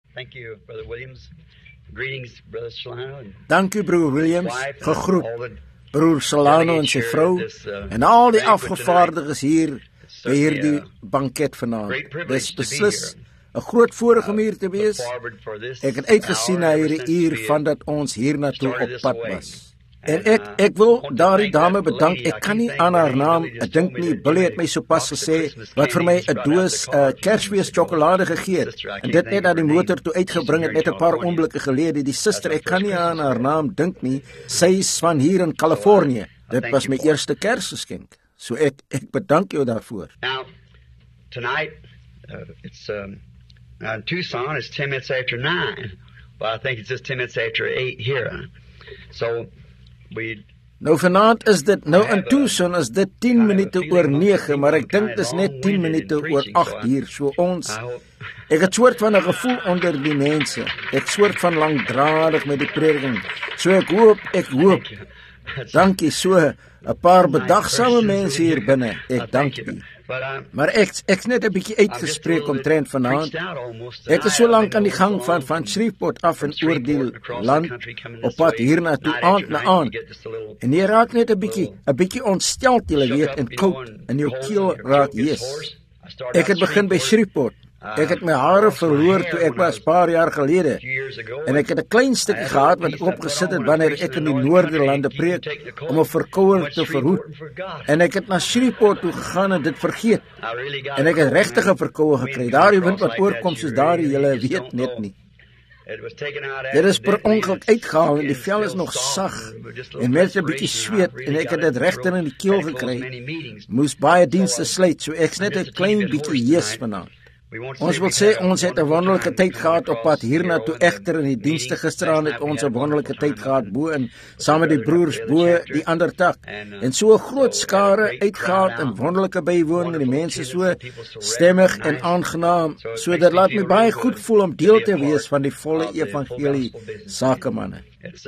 Thank you, Brother Williams. Greetings, Brother Solano. Dankie, broer Williams. Gegroet broer Solano en sy vrou en al die afgevaardiges hier by hierdie banket vanaand. Dis beslis 'n groot voorreg om hier te wees. Ek het uitgesien na hierdie uur van dat ons hiernatoe op pad was. En ek wil daardie dame bedank. Ek kan nie aan haar naam dink nie. Billy het my sopas gesê wat vir my 'n doos Kersfees sjokolade gegee het. En dit net aan die motor toe uitgebring het net 'n paar oomblikke gelede. Die suster, ek kan nie aan haar naam dink nie. Sy is van hier in Kalifornië. Dit was my eerste Kersgeskenk. So ek bedank jou daarvoor. Now, tonight, it's in Tucson, it's 10 minutes after 9. Well, I think it's just 10 minutes after 8 here. So, nou vanaand is dit, nou in Tucson is dit 10 minute oor 9, maar ek dink dit is net 10 minute oor 8 hier, so ek het soort van 'n gevoel onder die mense, ek soort van langdradig met die prediking, so ek hoop, dankie, so 'n paar bedagsame mense hier binne, ek dank u. Maar ek's net 'n bietjie uitgespreek omtrent vanaand. Ek is so lank aan die gang van Shreveport af en oor die land op pad hiernatoe aand na aand. En jy raak net 'n bietjie ontsteld, jy weet, en koud en jou keel raak hees. Ek het begin by Shreveport. Ek het my hare verloor toe ek was paar jaar gelede. En ek het 'n klein stukkie gehad wat ek opgesit het wanneer ek in die Noorderlande preek om 'n verkoue te verhoed. En ek het na Shreveport toe gegaan en dit vergeet. En ek het regtig 'n verkoue gekry. Daardie wind wat oorkom soos daardie, julle weet net nie. Dit is per ongeluk uitgehaal en die vel is nog sag en met 'n bietjie sweet en ek het dit regter in die keel gekry. Moes baie dienste sluit, so ek's net 'n klein bietjie hees vanaand. Ons wil sê, ons het 'n wonderlike tyd gehad op pad hiernatoe, egter in die dienste gisteraan het ons 'n wonderlike tyd gehad bo en saam met die broers bo die ander tak. En so 'n groot skare uitgehaal en wonderlike bywoning en die mense so stemmig en aangenaam, so dit laat my baie goed voel om deel te wees van die volle evangelie sakemanne.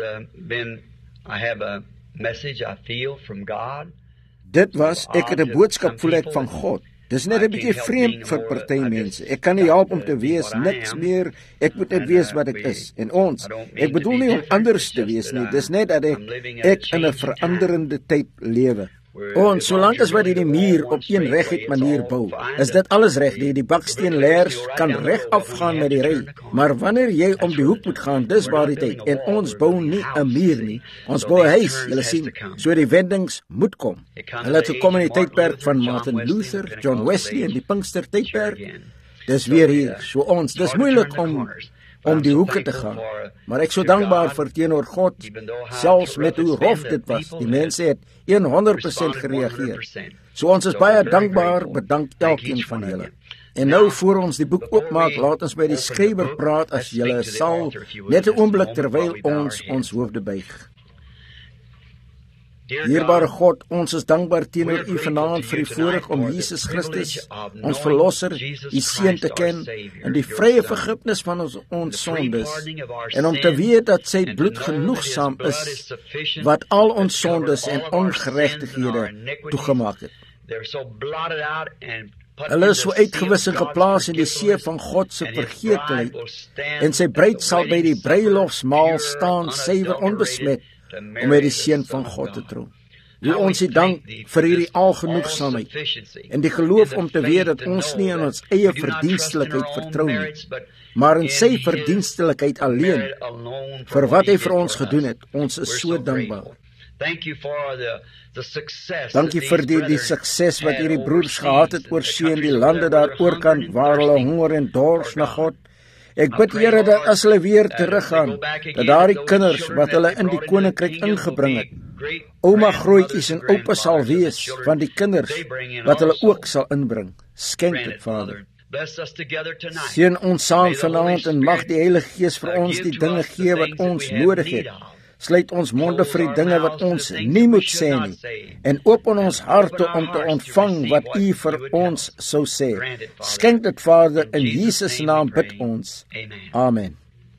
Dit was, ek het 'n boodskap voel ek van God. Dis net 'n bietjie vreemd vir party mense. Ek kan nie help om te wees niks meer. Ek moet net wees wat ek is. En ek bedoel nie om anders te wees nie. Dis net dat ek in 'n veranderende tyd lewe. Ons, solank as wat die muur op een reguit manier bou, is dit alles reg. Die baksteenleers kan reg afgaan met die ry. Maar wanneer jy om die hoek moet gaan, dis waar die tyd. En ons bou nie 'n muur nie. Ons bou 'n huis, julle sien. So die wendings moet kom. Hulle het gekom in die tydperk van Martin Luther, John Wesley en die Pinkster tydperk. Dis weer hier. So dis moeilik om die hoeke te gaan. Maar ek so dankbaar vir teenoor God, selfs met hoe rof dit was. Die mense het 100% gereageer. So ons is baie dankbaar, bedank elkeen van julle. En nou voor ons die boek oopmaak, laat ons by die skrywer praat as julle sal, net 'n oomblik terwyl ons hoofde buig. Dierbare God, ons is dankbaar teenoor U vanaand vir die voorreg om Jesus Christus, ons verlosser, U seun te ken en die vrye vergifnis van ons sondes en om te weet dat sy bloed genoegsaam is wat al ons sondes en ongeregtighede toegemaak het. Hulle is so uitgewis en geplaas in die see van God se vergeetlikheid en sy bruid sal by die bruilofsmaal staan suiwer onbesmet om met die seun van God te trou. Wie ons dank vir hierdie algenoegsaamheid en die geloof om te weet dat ons nie in ons eie verdienstelikheid vertrou nie, maar in sy verdienstelikheid alleen vir wat hy vir ons gedoen het. Ons is so dankbaar. Dankie vir die sukses wat hierdie broers gehad het oor see in die lande daar oorkant waar hulle honger en dors na God. Ek bid, Here, dat as hulle weer teruggaan, dat daardie kinders wat hulle in die koninkryk ingebring het, ouma grootjies en oupa sal wees van die kinders wat hulle ook sal inbring. Skenk dit, Vader. Seën ons saam vanaand en mag die Heilige Gees vir ons die dinge gee wat ons nodig het. Sluit ons monde vir die dinge wat ons nie moet sê nie en open ons harte om te ontvang wat U vir ons sou sê. Skenk dit, Vader, in Jesus naam bid ons. Amen.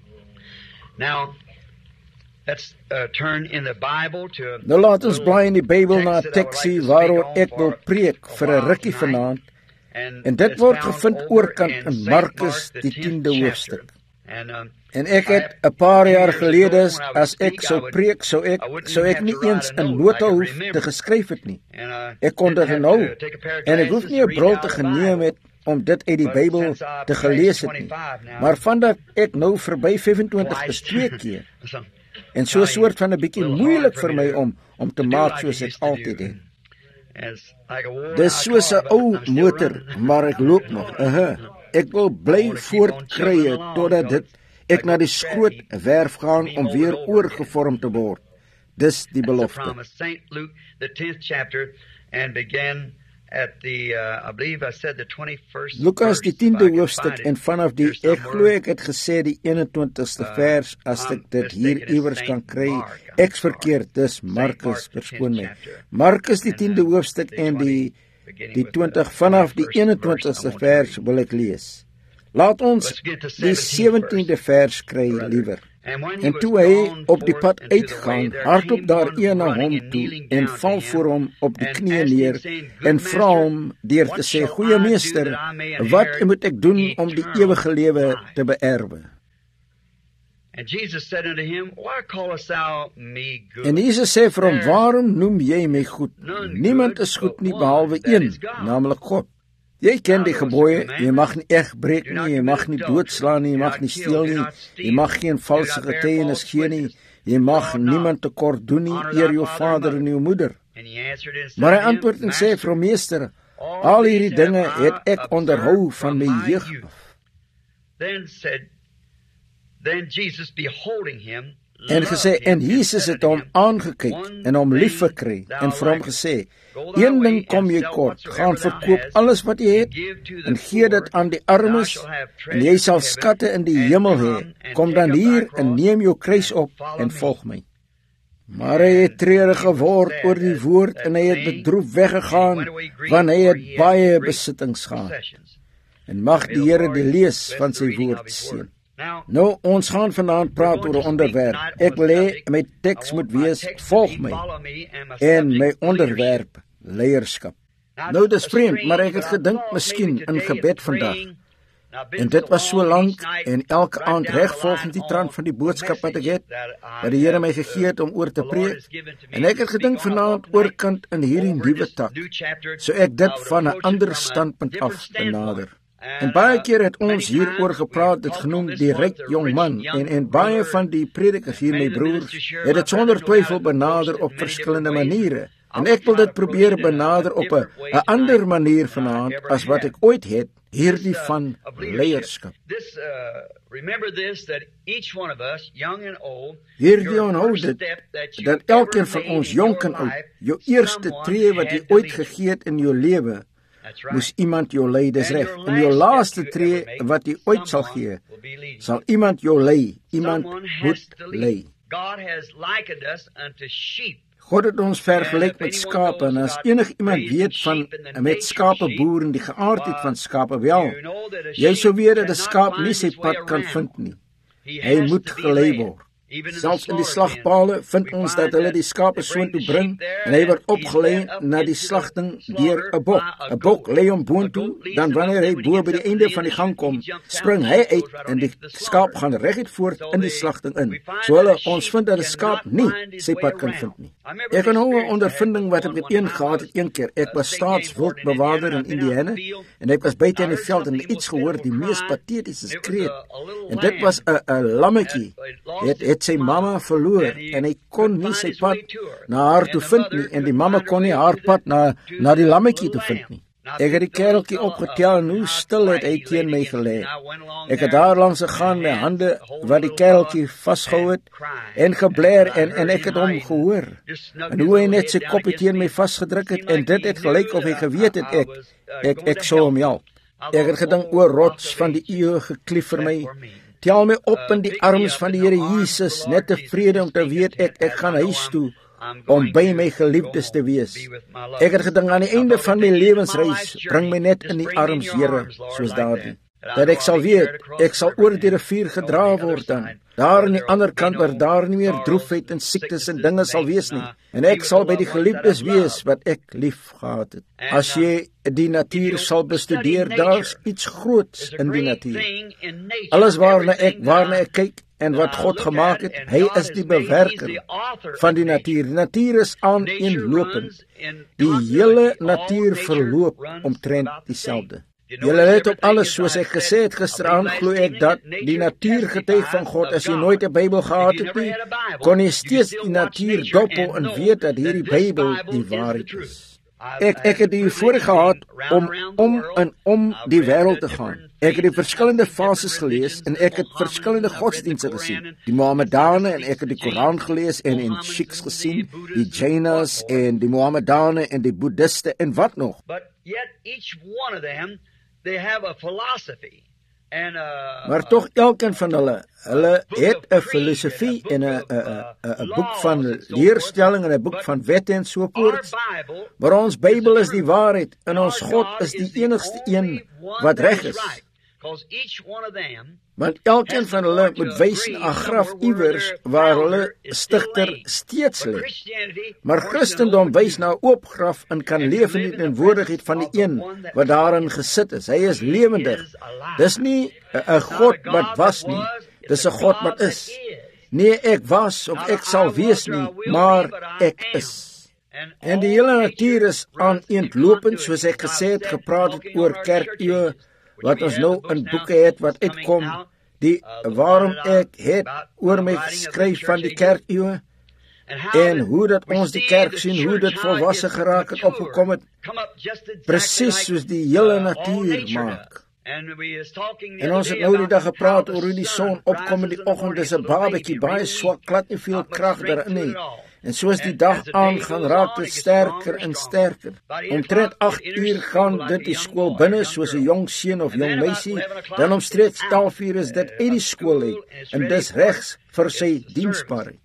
Nou laat ons blaai in die Bybel na 'n teksie waaroor ek wil preek vir 'n rukkie vanaand. En dit word gevind oorkant in Markus die 10de hoofstuk. En ek het 'n paar jaar gelede, as ek sou preek, sou ek nie eens 'n nota hoef te geskryf het nie. Ek kon dit onthou, en ek hoef nie 'n bril te geneem het om dit uit die Bybel te gelees het nie. Maar vandat ek nou verby 25 is 2 keer, en so 'n soort van 'n bietjie moeilik vir my om te maak soos ek altyd het. Dis soos 'n ou motor, maar ek loop nog. Ek wil bly voortkry totdat ek na die skroot werf gaan om weer oorgevorm te word. Dis die belofte. Lukas die 10de hoofstuk en vanaf die, ek glo ek het gesê die 21ste vers, as ek dit hier iewers kan kry, ek's verkeerd, dis Markus, verskoon my. Markus die 10de hoofstuk en die 20, vanaf die 21ste vers wil ek lees. Laat ons die 17de vers kry liewer. En toe hy op die pad uitgaan, hardop daar een na hom toe, en val voor hom op die knieë neer, en vra hom deur te sê, Goeie Meester, wat moet ek doen om die ewige lewe te beerwe? En Jesus sê vir hom, waarom noem jy my goed? Niemand is goed nie behalwe een, naamlik God. Jy ken die gebooie, jy mag nie egbreek nie, jy mag nie doodslaan nie, jy mag nie steel nie, jy mag geen valse getuienis gee nie, jy mag niemand tekort doen nie, eer jou vader en jou moeder. Maar hy antwoord en sê, Vrou Meester, al hierdie dinge het ek onderhou van my jeug af. En gesê, en Jesus het hom aangekyk en hom lief gekry en vir hom gesê, een ding kom jy kort, gaan verkoop alles wat jy het en gee dit aan die armes en jy sal skatte in die hemel hê. Kom dan hier en neem jou kruis op en volg my. Maar hy het treurig geword oor die woord en hy het bedroef weggegaan, want hy het baie besittings gehad. En mag die Here die lees van sy woord seën. Nou, ons gaan vanaand praat oor 'n onderwerp. Ek wil hê my teks moet wees, volg my, en my onderwerp, leierskap. Nou, dis vreemd, maar ek het gedink miskien in gebed vandag. En dit was so lank, en elke aand reg volgens die trant van die boodskap wat ek het, wat die Here my gegee het om oor te preek. En ek het gedink vanaand oorkant in hierdie nuwe tak, so ek dit van 'n ander standpunt af benader. En baie keer het ons hieroor gepraat, dit genoem die ryk jong man, en baie van die predikers hier, my broers, het dit sonder twyfel benader op verskillende maniere. En ek wil dit probeer benader op 'n ander manier vanaand, as wat ek ooit het, hierdie van leierskap. Hierdie onthou dit, dat elkeen van ons, jonk en oud, jou eerste tree wat jy ooit gegee het in jou lewe, moes iemand jou lei, dis reg. En jou laaste tree wat jy ooit sal gee, sal iemand jou lei, iemand moet lei. God het ons vergelyk met skape, en as enig iemand weet van met skapeboer en die geaardheid van skape, wel, jy sou weet dat 'n skaap nie sy pad kan vind nie. Hy moet gelei word. Selfs in die slagpale vind ons dat hulle die skape soontoe bring, en hy word opgelei na die slagting deur 'n bok. 'n Bok lei hom boontoe, dan wanneer hy bo by die einde van die gang kom, spring hy uit en die skaap gaan reguit voort in die slagting in. So ons vind dat 'n skaap nie sy pad kan vind nie. Ek kan 'n ondervinding wat ek met een gehad het een keer. Ek was staatswildbewaarder in Indiana, en ek was buite in die veld en iets gehoor, die mees patetiese skreeu. En dit was 'n lammetjie. Het sy mamma verloor, en hy kon nie sy pad na haar toe vind nie, en die mamma kon nie haar pad na die lammetjie toe vind nie. Ek het die kereltjie opgetel, en hoe stil het hy teen my gelê. Ek het daar langs gegaan met hande wat die kereltjie vasgehou het, en gebler, en ek het hom gehoor, en hoe hy net sy koppie teen my vasgedruk het, en dit het gelyk of hy geweet het, ek sou hom help. Ek het gedink, o rots van die eeue geklief vir my, tel my op in die arms van die Here Jesus, net tevrede om te weet ek gaan huis toe, om by my geliefdes te wees. Ek het gedink aan die einde van my lewensreis, bring my net in die arms, Here, soos daardie. dat ek sal weet, ek sal oor die rivier gedra word dan. Daar aan die ander kant waar daar nie meer droefheid en siektes en dinge sal wees nie. En ek sal by die geliefdes wees wat ek lief gehad het. As jy die natuur sal bestudeer, daar's iets groots in die natuur. Alles waarna ek kyk en wat God gemaak het, hy is die bewerker van die natuur. Die natuur is aaneenlopend. Die hele natuur verloop omtrent dieselfde. Julle let op alles, soos ek gesê het gisteraan, glo ek dat die natuur getuig van God. As jy nooit 'n Bybel gehad het nie, kon jy steeds die natuur dophou en weet dat hierdie Bybel die waarheid is. Ek het die voorreg gehad om die wêreld te gaan. Ek het die verskillende fases gelees en ek het verskillende godsdienste gesien. Die Mohammedane en ek het die Koran gelees en Sikhs gesien, die Jainas en die Mohammedane en die Boeddhiste en wat nog. But yet each one of them, they have a philosophy and maar tog elkeen van hulle het 'n filosofie en 'n boek van leerstelling en 'n boek van wette en so voort. Maar ons Bybel is die waarheid en ons God is die enigste een wat reg is. Want elkeen van hulle moet wys na 'n graf iewers waar hulle stigter steeds lê. Maar Christendom wys na 'n oop graf en kan leef in die teenwoordigheid van die een wat daarin gesit is. Hy is lewendig. Dis nie 'n God wat was nie, dis 'n God wat is. Nee, ek was of ek sal wees nie, maar ek is. En die hele natuur is aaneenlopend, soos ek gesê het, gepraat het oor kerkeeue, wat ons nou in boeke het wat uitkom, waarom ek het oor my geskryf van die kerkeeue, en hoe dat ons die kerk sien, hoe dit volwasse geraak het, opgekom het, presies soos die hele natuur maak. En ons het nou die dag gepraat oor hoe die son opkom in die oggend, is 'n babetjie, baie swak, glad nie veel krag daarin nie. En soos die dag aangaan, raak dit sterker en sterker. Omtrent 8 uur gaan dit die skool binne, soos 'n jong seun of jong meisie. Dan omstreeks 11 uur is dit uit die skool uit, en dis regs vir sy diensbaarheid.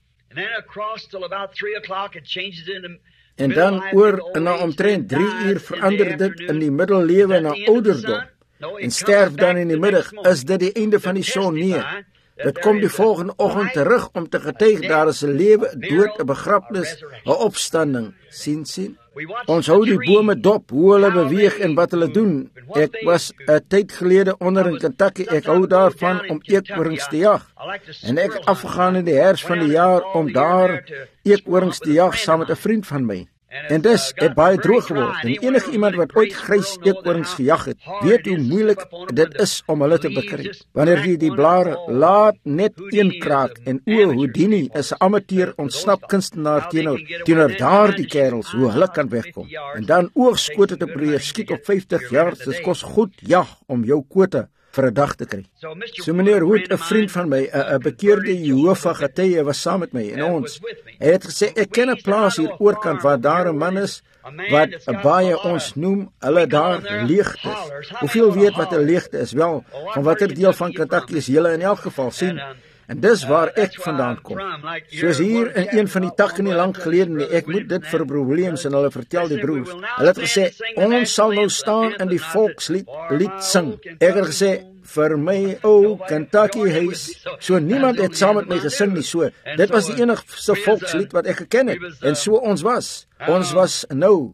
En dan oor na omtrent 3 uur verander dit in die middellewe na ouderdom. En sterf dan in die middag, is dit die einde van die son nie. Dit kom die volgende oggend terug om te getuig, daar is 'n lewe, 'n dood, 'n begrafnis, 'n opstanding. Sien. Ons hou die bome dop, hoe hulle beweeg en wat hulle doen. Ek was 'n tyd gelede onder in Kentucky, ek hou daarvan om eekhorings te jag. En ek het afgegaan in die herfst van die jaar om daar eekhorings te jag saam met 'n vriend van my. En dis het baie droog geword. En enige iemand wat ooit grys eekhorings gejag het, weet hoe moeilik dit is om hulle te bekry. Wanneer jy die blare laat net een kraak, en Houdini is 'n amateur ontsnap kunstenaar teenoor daardie kerels, hoe hulle kan wegkom. En dan oogskote te probeer skiet op 50 jaar, dit kos goed jag om jou kwota vir 'n dag te kry. So meneer Hood, 'n vriend van my, 'n bekeerde Jehovah getuie, was saam met my en ons. Hy het gesê, ek ken 'n plaas hier oorkant waar daar 'n man is wat baie ons noem, hulle daar leegte is. Hoeveel weet wat 'n leegte is? Wel, van watter deel van Kentucky is julle in elk geval sien? En dis waar ek vandaan kom. Soos hier in een van die takke nie lank gelede nie, ek moet dit vir Williams en hulle vertel die broers. Hulle het gesê, ons sal nou staan in die volkslied sing. Ek het gesê, vir my ou Kentucky huis. So niemand het saam met my gesing nie, so. Dit was die enigste volkslied wat ek geken het. En so ons was nou.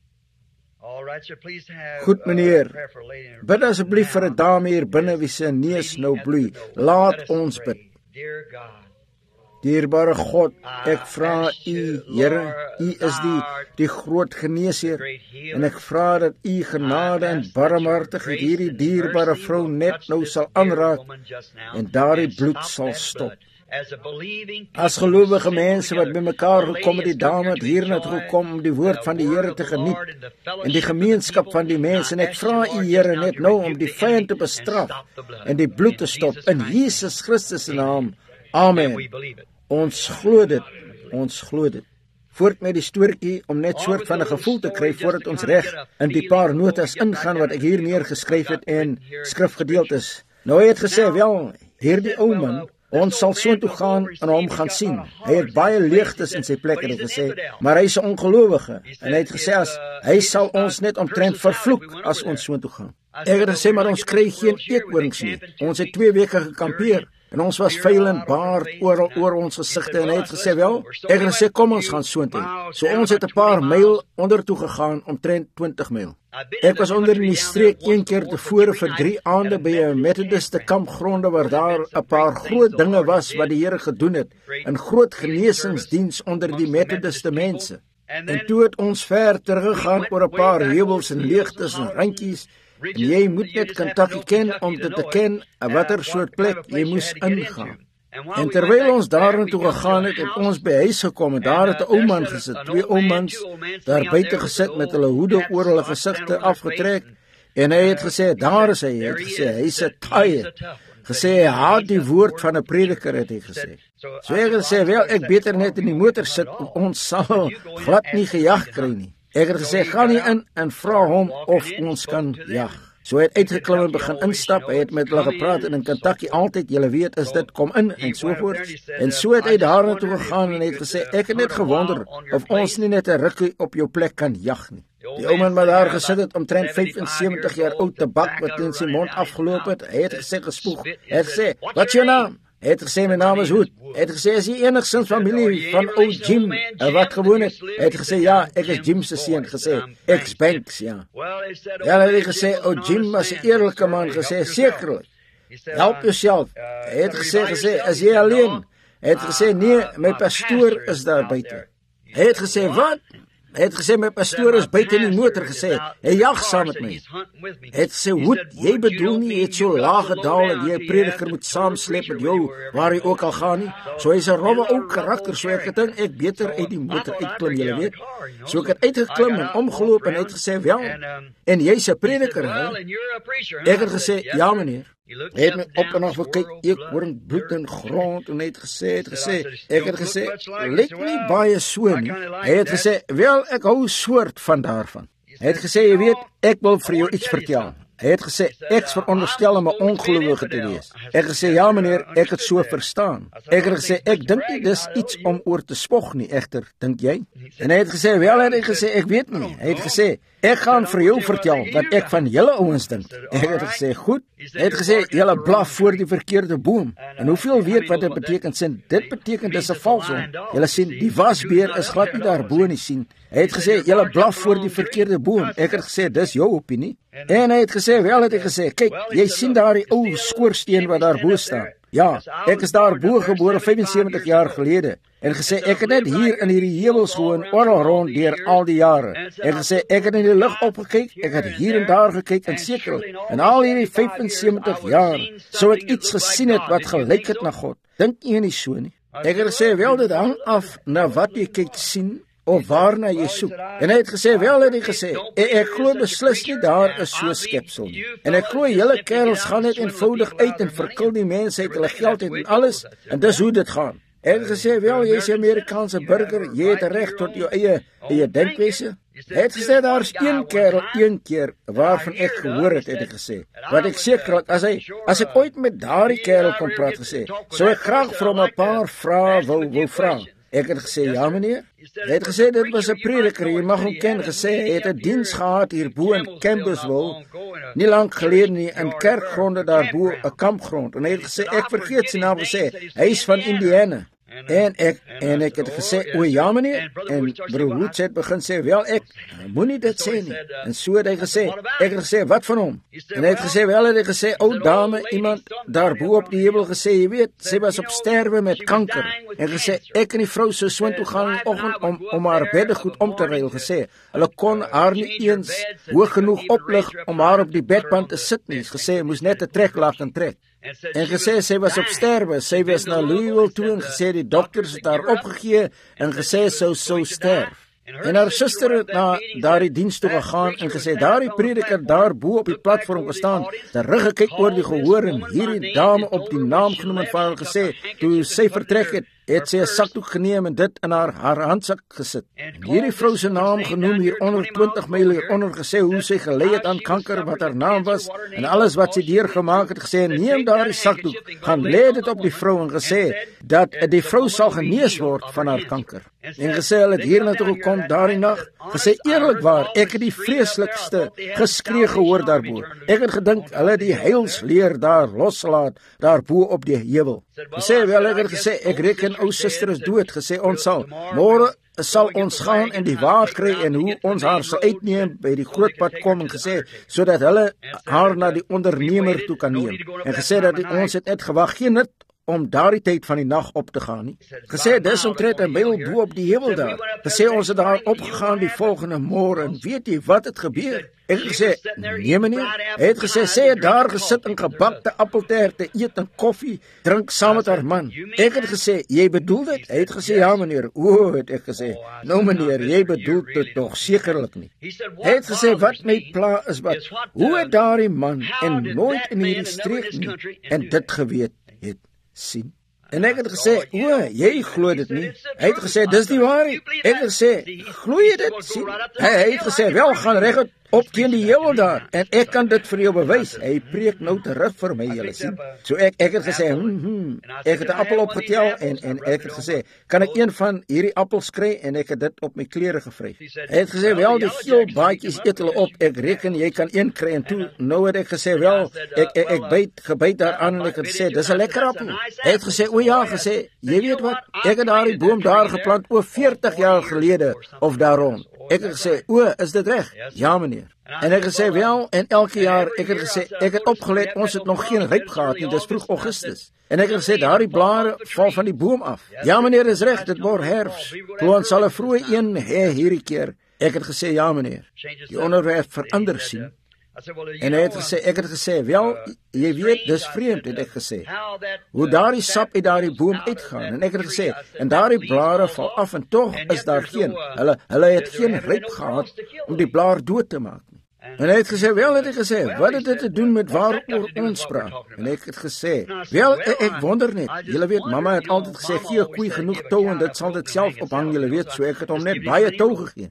Goed meneer, bid asseblief vir 'n dame hier binne wie se neus nou bloei. Laat ons bid. Dierbare God, ek vra U, Here, U is die groot geneesheer, en ek vra dat U genade en barmhartigheid hierdie dierbare vrou net nou sal aanraak, en daardie bloed sal stop. As gelowige mense wat bymekaar gekom het, die dame het hierna toe gekom om die woord van die Here te geniet, en die gemeenskap van die mense, en ek vra U, Here, net nou om die vyand te bestraf, en die bloed te stop, in Jesus Christus se naam. Amen. Ons glo dit. Voort met die stoortjie om net soort van 'n gevoel te kry voordat ons reg in die paar notas ingaan wat ek hier neergeskryf het en skrifgedeeltes. Nou hy het gesê, wel, hierdie ou man, Ons sal soontoe gaan en hom gaan sien. Hy het baie leegtes in sy plek, het hy gesê, maar hy is 'n ongelowige. En hy het gesê, hy sal ons net omtrent vervloek as ons soontoe gaan. Ek het gesê, maar ons kry geen eekorings nie. Ons het 2 weke gekampeer. En ons was vuil en baard oor ons gesigte. En hy het gesê, wel, ek het gesê, kom ons gaan soontoe. So ons het 'n paar myl ondertoe gegaan, omtrent 20 myl. Ek was onder in die streek 1 keer tevore vir 3 aande by 'n Methodiste kampgronde waar daar 'n paar groot dinge was wat die Here gedoen het. 'n Groot genesingsdiens onder die Methodiste mense. En toe het ons ver teruggegaan oor 'n paar heuwels en leegtes en randjies. En jy moet net Kentucky ken om dit te ken watter soort plek jy moes ingaan. En terwyl ons daartoe gegaan het, het ons by huis gekom en daar het 'n ou man gesit, 2 ou mans daar buite gesit met hulle hoede oor hulle gesigte afgetrek. En hy het gesê, daar is hy, het gesê, hy's 'n tired. Gesê, hy haat die woord van 'n prediker, het hy gesê. So ek het gesê, wel, ek beter net in die motor sit, ons sal glad nie gejag kry nie. Ek het gesê, gaan nie in en vra hom of ons kan jag. So hy het uitgeklim en begin instap, hy het met hulle gepraat en in Kentucky altyd, julle weet, is dit kom in en sovoorts. En so het hy daartoe gegaan en het gesê, ek het net gewonder of ons nie net 'n rukkie op jou plek kan jag nie. Die ou man wat daar gesit het, omtrent 75 jaar oud, tabak wat in sy mond afgeloop het, hy het gesê gespoeg. Hy het gesê, wat is jou naam? Hy het gesê, my naam is Hoed. Hy het gesê, is jy enigszins familie van ou Jim, wat gewoon het? Hy het gesê, ja, ek is Jim se seun, gesê, ex-Banks, ja. Ja, hy het gesê, ou Jim was 'n eerlike man, gesê, sekerlik, help jouself. Hy het gesê, is jy alleen? Hy het gesê, nee, my pastoor is daar buite. Hy het gesê, wat? Hy het gesê, my pastoor is buite in die motor, gesê, hy jag saam met my. Hy het gesê, Hoed, jy bedoel nie, jy het so laag gedaal dat jy 'n prediker moet saamsleep met jou, waar hy ook al gaan nie. So hy is 'n rowwe ou karakter, so ek gedink, ek beter uit die motor uitklim, julle weet. So ek het uitgeklim en omgeloop en het gesê, wel, en jy's 'n prediker, hè? Ek het gesê, ja meneer. Hy het my op en af gekyk, ek hoor bloed en grond, en hy het gesê, ek het gesê, lyk nie baie so nie. Hy het gesê, wel, ek hou soort van daarvan. Hy het gesê, jy weet, ek wil vir jou iets vertel. Hy het gesê, ek veronderstel om 'n ongelowige te wees. Ek het gesê, ja meneer, ek het so verstaan. Ek het gesê, ek dink nie dis iets om oor te spog nie, egter, dink jy? En hy het gesê, wel, hy het gesê, ek weet nie. Hy het gesê, ek gaan vir jou vertel wat ek van julle ouens dink. Ek het gesê, goed. Hy het gesê, julle blaf voor die verkeerde boom. En hoeveel weet wat dit beteken? Sin, dit beteken dis 'n valsom. Julle sien, die wasbeer is glad nie daar bo nie, sien. Hy het gesê, julle blaf voor die verkeerde boom. Ek het gesê, dis jou opinie. En hy het gesê, wel, het hy gesê, kyk, jy sien daar die ou skoorsteen wat daar bo staan. Ja, ek is daar bo gebore 75 jaar gelede. En gesê, ek het net hier in hierdie heuwels gewoon oral rond deur al die jare. En gesê, ek het in die lug opgekyk, ek het hier en daar gekyk en sekerlik, in al hierdie 75 jaar, sou ek iets gesien het wat gelyk het na God. Dink jy nie so nie? Ek het gesê, wel, dit hang af na wat jy kyk sien, of waarna jy soek. En hy het gesê, wel, het hy gesê, ek glo beslis nie daar is so skepsel nie. En ek glo julle kerels gaan net eenvoudig uit en verkil die mense uit hulle geld uit en alles, en dis hoe dit gaan. Ek het gesê, wel, jy is 'n Amerikaanse burger, jy het reg tot jou eie denkwese. Hy het gesê, daar is een kerel, een keer, waarvan ek gehoor het hy gesê, wat ek sekerlik, as ek ooit met daardie kerel kon praat gesê, sou ek graag vir hom 'n paar vrae wou vra. Ek het gesê, ja meneer. Hy het gesê, dit was 'n prediker, jy mag hom ken, gesê, hy het 'n diens gehad hierbo in Campbellsville, nie lank gelede nie, in kerkgronde daarbo, 'n kampgrond, en hy het gesê, ek vergeet sy naam gesê, hy is van Indiana. En ek het gesê, o ja meneer, en broer Woods het begin sê, wel, ek moenie dit sê nie. En so het hy gesê, ek het gesê, wat van hom? En hy het gesê, wel, het hy gesê, ou dame, iemand daarbo op die heuwel gesê, jy weet, sy was op sterwe met kanker. En gesê, ek en die vrou sou soontoe gaan in die oggend om haar beddegoed om te ruil, gesê, hulle kon haar nie eens hoog genoeg oplig om haar op die bedband te sit nie, gesê, moes net 'n treklaak en trek. En gesê, sy was op sterwe, sy was na Louisville toe en gesê, die dokters het haar opgegee en gesê, sou sterf. En haar suster het na daardie diens toe gegaan en gesê, daardie prediker daar bo op die platform gestaan, teruggekyk oor die gehoor en hierdie dame op die naam genoem en van haar gesê, toe sy vertrek het, het sy 'n sakdoek geneem en dit in haar handsak gesit. En hierdie vrou se naam genoem hier onder 20 myl hieronder gesê hoe sy gelei het aan kanker, wat haar naam was en alles wat sy deurgemaak het, gesê neem daardie sakdoek, gaan lê dit op die vrou en gesê dat die vrou sal genees word van haar kanker. En gesê hulle het hiernatoe gekom daardie nag, gesê eerlikwaar, ek het die vreeslikste geskree gehoor daarbo. Ek het gedink hulle die heilsleer daar loslaat daarbo op die heuwel. Gesê wel, ek het gesê ek reken ou suster is dood, gesê ons sal môre sal ons gaan en die waar kry en hoe ons haar sal uitneem by die groot pad kom en gesê sodat hulle haar na die ondernemer toe kan neem. En gesê dat ons het net gewag, geen nut om daardie tyd van die nag op te gaan nie. Gesê dis omtrent 'n myl bo op die heuwel daar. Gesê ons het daar opgegaan die volgende môre en weet jy wat het gebeur? Ek het gesê nee meneer. Hy het gesê sy het daar gesit en gebakte appeltaarte eet en koffie drink saam met haar man. Ek het gesê jy bedoel dit? Hy het gesê ja meneer. O, het ek gesê. Nou meneer, jy bedoel dit tog sekerlik nie. Hy het gesê wat my pla is wat hoe het daardie man en nooit in hierdie streek nie en dit geweet het sien. En ek het gesê, o, jy glo dit nie. Hy het gesê, dis die waarheid. Ek het gesê, glo jy dit? Sien? Hy het gesê, wel, gaan reguit op teen die heuwel daar, en ek kan dit vir jou bewys. Hy preek nou terug vir my, julle sien. So ek het gesê, ek het 'n appel opgetel, en ek het gesê, kan ek een van hierdie appels kry, en ek het dit op my klere gevryf. Hy het gesê, wel, die geel baadjies eet hulle op, ek reken, jy kan een kry, en toe, nou het ek gesê, wel, ek gebyt daaraan, en ek het gesê, dis 'n lekker appel. Hy het gesê, o ja, gesê, jy weet wat, ek het daardie boom daar geplant, oor 40 jaar gelede, of daarom. Ek het gesê, o, is dit reg? Ja, meneer. En ek het gesê, wel, en elke jaar, ek het gesê, ek het opgelet, ons het nog geen ryp gehad nie, dis vroeg Augustus. En ek het gesê, daardie blare val van die boom af. Ja, meneer, is reg, dit word herfs. Ons sal 'n vroeë een hê hierdie keer. Ek het gesê, ja, meneer. Die onderwerp verander sien. En hy het gesê, ek het gesê, wel, jy weet, dis vreemd, het ek gesê, hoe daardie sap uit daardie boom uitgaan, en ek het gesê, en daardie blare val af, en toch is daar geen, hulle het geen ryp gehad, om die blaar dood te maak nie. En hy het gesê, wel, het ek gesê, wat het dit te doen met waaroor ons praat? En ek het gesê, wel, ek wonder net, julle weet, mama het altyd gesê, gee 'n koei genoeg tou, en dit sal dit self ophang, julle weet, so ek het hom net baie tou gegee.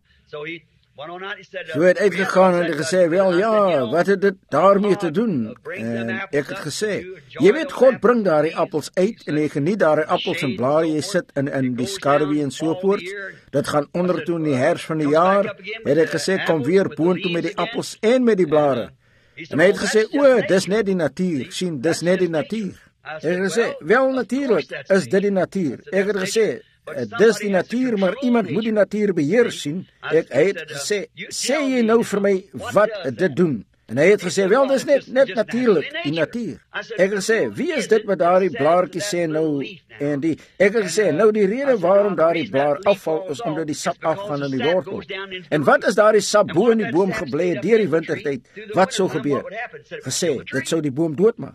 So het uitgegaan en gesê, wel ja, wat het dit daarmee te doen? En ek het gesê, jy weet, God bring daardie appels uit, en jy geniet daardie appels en blare, jy sit in die skarwe en sovoorts, dit gaan onder toe in die herfs van die jaar, het ek gesê, kom weer boontoe met die appels en met die blare. En hy het gesê, o, dis net die natuur, sien, dis net die natuur. Ek het gesê, wel natuurlik, is dit die natuur. Ek het gesê, dis die natuur, maar iemand moet die natuur beheer sien. Hy het gesê, sê jy nou vir my wat dit doen? En hy het gesê, wel, dis net natuurlik, die natuur. Ek het gesê, wie is dit wat daardie blaartjie sê nou, en die, ek het gesê, nou die rede waarom daardie blaar afval, is omdat die sap afgaan in die wortel. En wat is daardie sap bo in die boom gebly deur die wintertyd? Wat sou gebeur? Gesê, dit sou die boom doodmaak.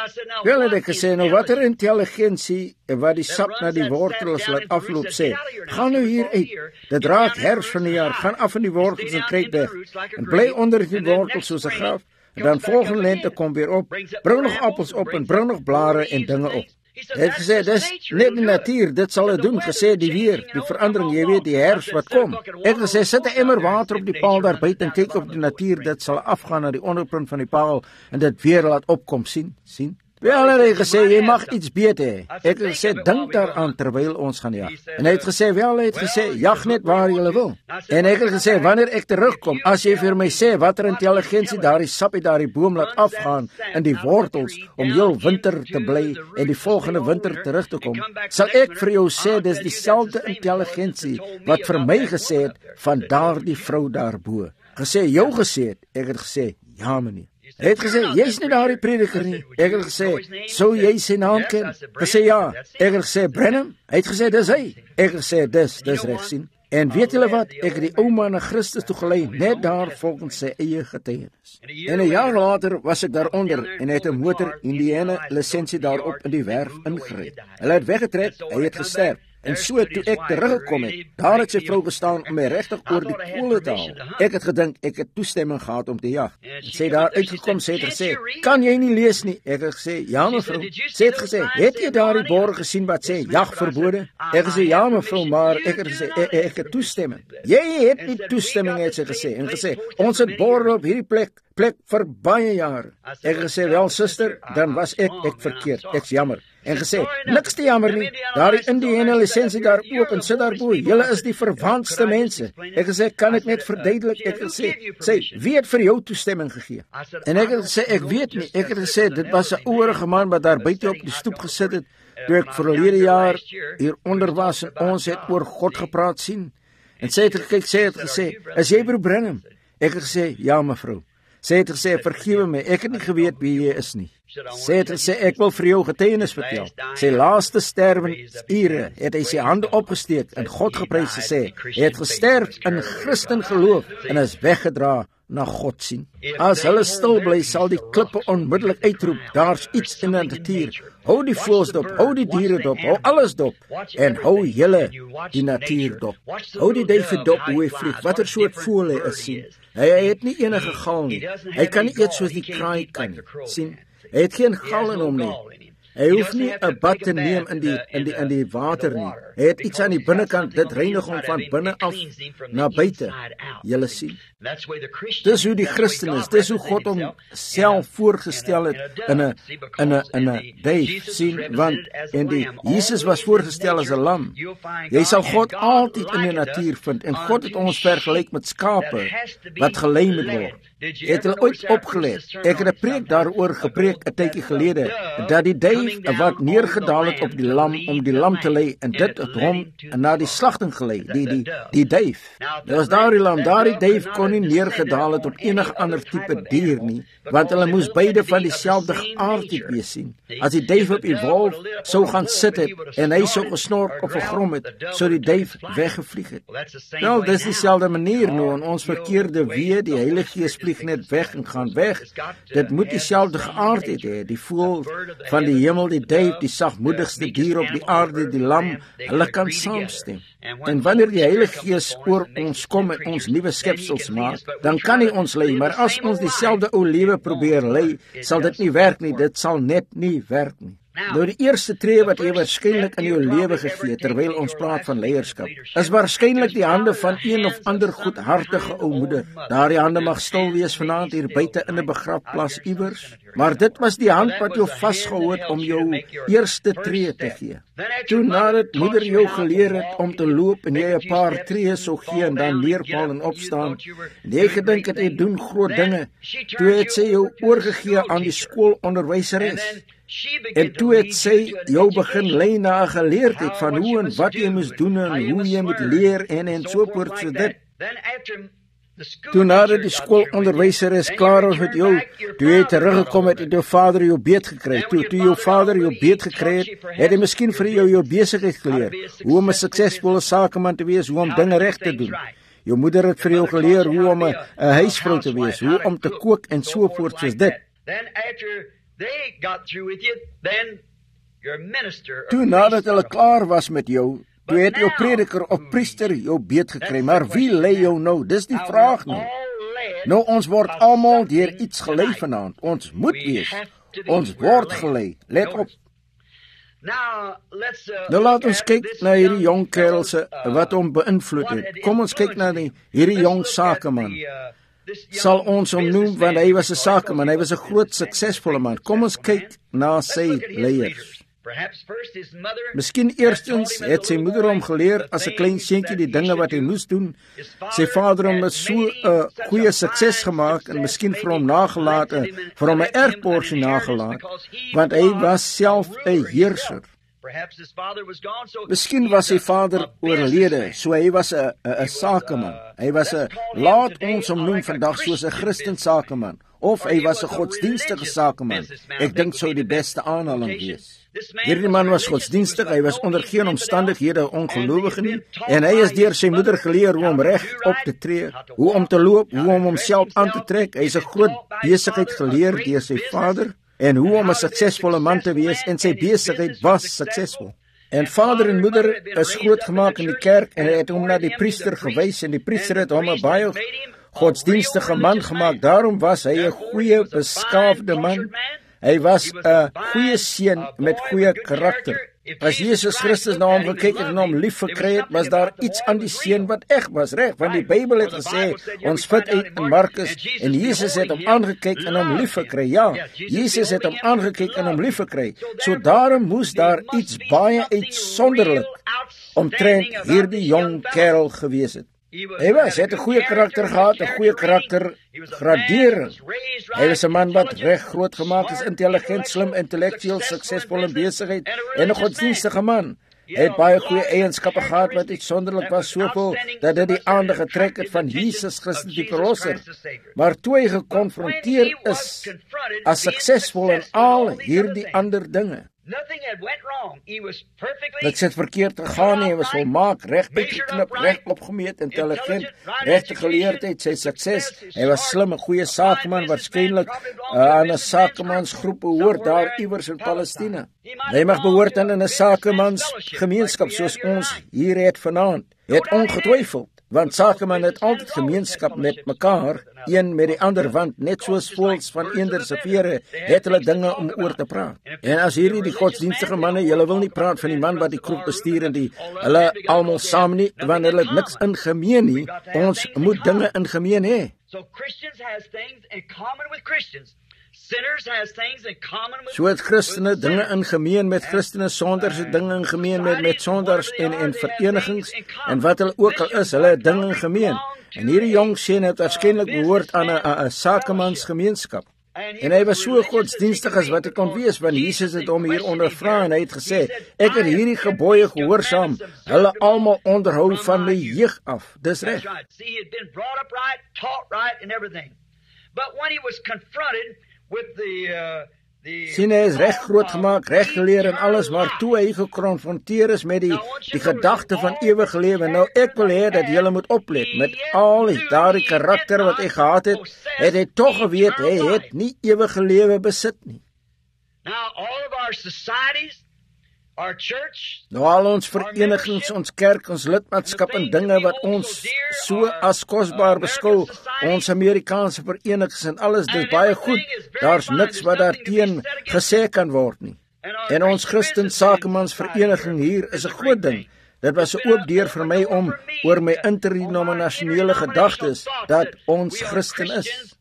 Wel het ek gesê, nou wat intelligensie wat die sap na die wortels laat afloop sê, gaan nou hier uit, dit raak herfs van die jaar, gaan af in die wortels en kruip weg, en bly onder die wortels soos 'n graf, en dan volgende lente kom weer op, bring nog appels op, en bring nog blare en dinge op. Hy het gesê, dis net die natuur, dit sal het doen, gesê die weer, die verandering, jy weet, die herfs wat kom. Ek het gesê, sit 'n emmer water op die paal daar buite en kyk op die natuur, dit sal afgaan na die onderpunt van die paal, en dit weer laat opkom, sien? Wel, hy het gesê, jy mag iets beet hê. Ek het gesê, dink daaraan terwyl ons gaan jag. En hy het gesê, wel, hy het gesê, jag net waar jy wil. En ek het gesê, wanneer ek terugkom, as jy vir my sê, watter intelligensie daardie sap uit daardie boom laat afgaan in die wortels, om heel winter te bly, en die volgende winter terug te kom, sal ek vir jou sê, dis dieselfde intelligensie, wat vir my gesê het, van daardie vrou daarbo. Gesê, jou gesê het, ek het gesê, ja meneer. Hy het gesê, jy is nie daardie prediker nie. Ek het gesê, sou jy sy naam ken? Gesê, ja. Ek het gesê, Branham? Hy het gesê, dis hy. Ek het gesê, dis reg sien. En weet julle wat, ek het die ou man na Christus toe gelei, net daar volgens sy eie getuienis. En 'n jaar later was ek daaronder, en hy het 'n motor Indiana lisensie daarop in die werf ingery. Hulle het weggetrek, hy het gesterf. En so toe ek teruggekom het, daar het sy vrou gestaan om my regtig oor die kolle te haal. Ek het gedink ek het toestemming gehad om te jag. Sy het daar uitgekom, sê het gesê, kan jy nie lees nie? Ek het gesê, ja mevrou. Sy het gesê, het jy daardie bord gesien wat sê jag verbode? Ek het gesê, ja mevrou, maar ek het gesê, ek het toestemming. Jy het nie toestemming, het sy gesê. En gesê, ons het borde op hierdie plek vir baie jare. Ek het gesê, wel suster, dan was ek verkeerd, ek's jammer. En gesê, niks te jammer nie, daar die Indiana lisensie daar oop en sit daarbo, julle is die verwantste mense. Ek gesê, kan ek net verduidelik, ek gesê, wie het vir jou toestemming gegee? En ek het gesê, ek weet nie, ek het gesê, dit was 'n ouerige man wat daar buite op die stoep gesit het, toe ek verlede jaar hier onder was en ons het oor God gepraat sien. En sy het gekyk, sy het gesê, is jy broer Branham? Ek het gesê, ja mevrou. Sy het gesê, vergewe my, ek het nie geweet wie jy is nie. Sy het gesê, ek wil vir jou getuienis vertel. Sy laaste sterwensure het hy sy hande opgesteek en God geprys gesê, hy het gesterf in Christen geloof en is weggedra na God sien. As hulle stil bly, sal die klippe onmiddellik uitroep, daar's iets in die natuur. Hou die voëls dop, hou die diere dop, hou alles dop en hou julle die natuur dop. Hou die duif dop hoe hy vlieg, watter soort voël hy is sien. Hy het nie enige gal nie. Hy kan nie eet soos die kraai kan sien. Hy het geen gal in hom nie. Hy hoef nie 'n bad te neem in die water nie. Hy het iets aan die binnekant, dit reinig hom van binne af na buite. Julle sien. Dis hoe die Christen is, dis hoe God hom self voorgestel het in 'n duif sien, want Jesus was voorgestel as 'n lam. Jy sal God altyd in die natuur vind en God het ons vergelyk met skape wat gelei moet word. Het hulle ooit opgelet? Ek het 'n preek daaroor gepreek 'n tydjie gelede, dat die duif wat neergedaal het op die lam om die lam te lei en dit het hom na die slagting gelei, die duif. Dit was daardie lam, daardie duif kon nie neergedaal het op enige ander tipe dier nie, want hulle moes beide van dieselfde geaardheid wees sien. As die duif op die wolf sou gaan sit het en hy sou gesnork of gegrom het, sou die duif weggevlieg het. Wel, dis dieselfde manier nou in ons verkeerde weë, die Heilige Gees vlieg net weg en gaan weg. Dit moet dieselfde geaardheid hê, die voël van die hemel, die duif, die sagmoedigste dier op die aarde, die lam, hulle kan saamstem. En wanneer die Heilige Gees oor ons kom en ons nuwe skepsels maak, dan kan hy ons lei, maar as ons dieselfde ou lewe probeer lei, sal dit nie werk nie, dit sal net nie werk nie. Nou die eerste tree wat jy waarskynlik in jou lewe gegee terwyl ons praat van leierskap, is waarskynlik die hande van een of ander goedhartige ou moeder. Daardie hande mag stil wees vanaand hier buite in 'n begrafplaas iewers, maar dit was die hand wat jou vasgehou het om jou eerste tree te gee. Toe nadat moeder jou geleer het om te loop en jy 'n paar tree sou gee en dan neerval en opstaan, en jy gedink het jy doen groot dinge, toe het sy jou oorgegee aan die skoolonderwyseres. En toe het sy jou begin lei na 'n geleerdheid van hoe en wat jy moes doen en hoe jy moet leer en so voort so dit. Toe nadat die skoolonderwyseres klaar was met jou, toe jy teruggekom het en jou vader jou beet gekry. Toe jou vader jou beet gekry het hy miskien vir jou besigheid geleer, hoe om 'n suksesvolle sakeman te wees, hoe om dinge reg te doen. Jou moeder het vir jou geleer hoe om 'n huisvrou te wees, hoe om te kook en so voort soos dit. Toe nadat hulle klaar was met jou, toe het jou prediker of priester jou beet gekry, maar wie lei jou nou? Dis die vraag nou. Nou ons word almal deur iets gelei vanaand. Ons moet wees. Ons word gelei. Let op. Nou laat ons kyk na hierdie jong kerel se wat hom beïnvloed het. Kom ons kyk na hierdie jong sakeman. Sal ons hom noem, want hy was 'n sakeman, hy was 'n groot suksesvolle man. Kom ons kyk na sy leiers. Miskien eerstens het sy moeder hom geleer as 'n klein seentjie die dinge wat hy moes doen. Sy vader hom met so 'n goeie sukses gemaak en miskien vir hom nagelaat, vir hom 'n erfporsie nagelaat, want hy was self 'n heerser. Miskien was sy vader oorlede, so hy was 'n sakeman. Hy was 'n, laat ons hom noem vandag soos 'n Christen sakeman, of hy was 'n godsdienstige sakeman. Ek dink sou die beste aanhaling wees. Hierdie man was godsdienstig, hy was onder geen omstandighede 'n ongelowige nie, en hy is deur sy moeder geleer hoe om reg op te tree, hoe om te loop, hoe om homself aan te trek. Hy is 'n groot besigheid geleer deur sy vader, en hoe om 'n suksesvolle man te wees, en sy besigheid was suksesvol. En vader en moeder is grootgemaak in die kerk en hy het hom na die priester gewys en die priester het hom 'n baie godsdienstige man gemaak. Daarom was hy 'n goeie, beskaafde man. Hy was 'n goeie seun met goeie karakter. As Jesus Christus na hom gekyk het en hom lief gekry het, was daar iets aan die seun wat eg was, reg? Want die Bybel het gesê, ons vind uit in Markus, en Jesus het hom aangekyk en hom lief gekry. Ja, Jesus het hom aangekyk en hom lief gekry. So daarom moes daar iets baie uitsonderlik omtrent hierdie jong kerel gewees het. Hy het 'n goeie karakter gehad, 'n goeie karaktergradering. Hy was 'n man wat reg groot gemaak is, intelligent, slim, intellektueel, suksesvol in besigheid en 'n godsdienstige man. Hy het baie goeie eienskappe gehad wat uitsonderlik was, soveel dat dit die aandag getrek het van Jesus Christus die Verlosser. Maar toe hy gekonfronteer is as suksesvol in al hierdie ander dinge, niks het verkeerd gegaan nie, hy was volmaak, reg uitgeknip, reg opgemeet, intelligent, regte geleerdheid, sy sukses, hy was slim, 'n goeie sakeman, waarskynlik aan 'n sakemansgroep behoort daar iewers in Palestina. Hy mag behoort aan 'n sakemansgemeenskap soos ons hier het vanaand, het ongetwyfeld. Want sakeman het altyd gemeenskap met mekaar, een met die ander, want net soos voëls van eender se vere het hulle dinge om oor te praat. En as hierdie die godsdienstige manne, julle wil nie praat van die man wat die kroeg bestuur en hulle almal saam nie, want hulle het niks in gemeen nie. Ons moet dinge in gemeen hê. So het Christene dinge in gemeen met Christene, sonders het dinge in gemeen met sonders en verenigings, en wat hulle ook al is, hulle het dinge in gemeen. En hierdie jong seun het waarskynlik behoort aan 'n sakemansgemeenskap. En hy was so godsdienstig as wat hy kon wees, want Jesus het hom hier ondervra en hy het gesê, ek het hierdie gebooie gehoorsaam, hulle almal onderhou van my jeug af. Dis reg. Sien, hy is reg groot gemaak, reg geleer en alles, maar toe hy gekonfronteer is met die gedagte van ewige lewe, nou ek wil hê dat julle moet oplet, met al daardie karakter wat hy gehad het, het hy tog geweet, hy het nie ewige lewe besit nie. Nou al ons verenigings, ons kerk, ons lidmaatskap en dinge wat ons so as kosbaar beskou, ons Amerikaanse verenigings en alles, dis baie goed, daar's niks wat daarteen gesê kan word nie. En ons Christen Sakemansvereniging hier is 'n groot ding. Dit was 'n oop deur vir my om oor my interdenominasionele gedagtes dat ons Christen is.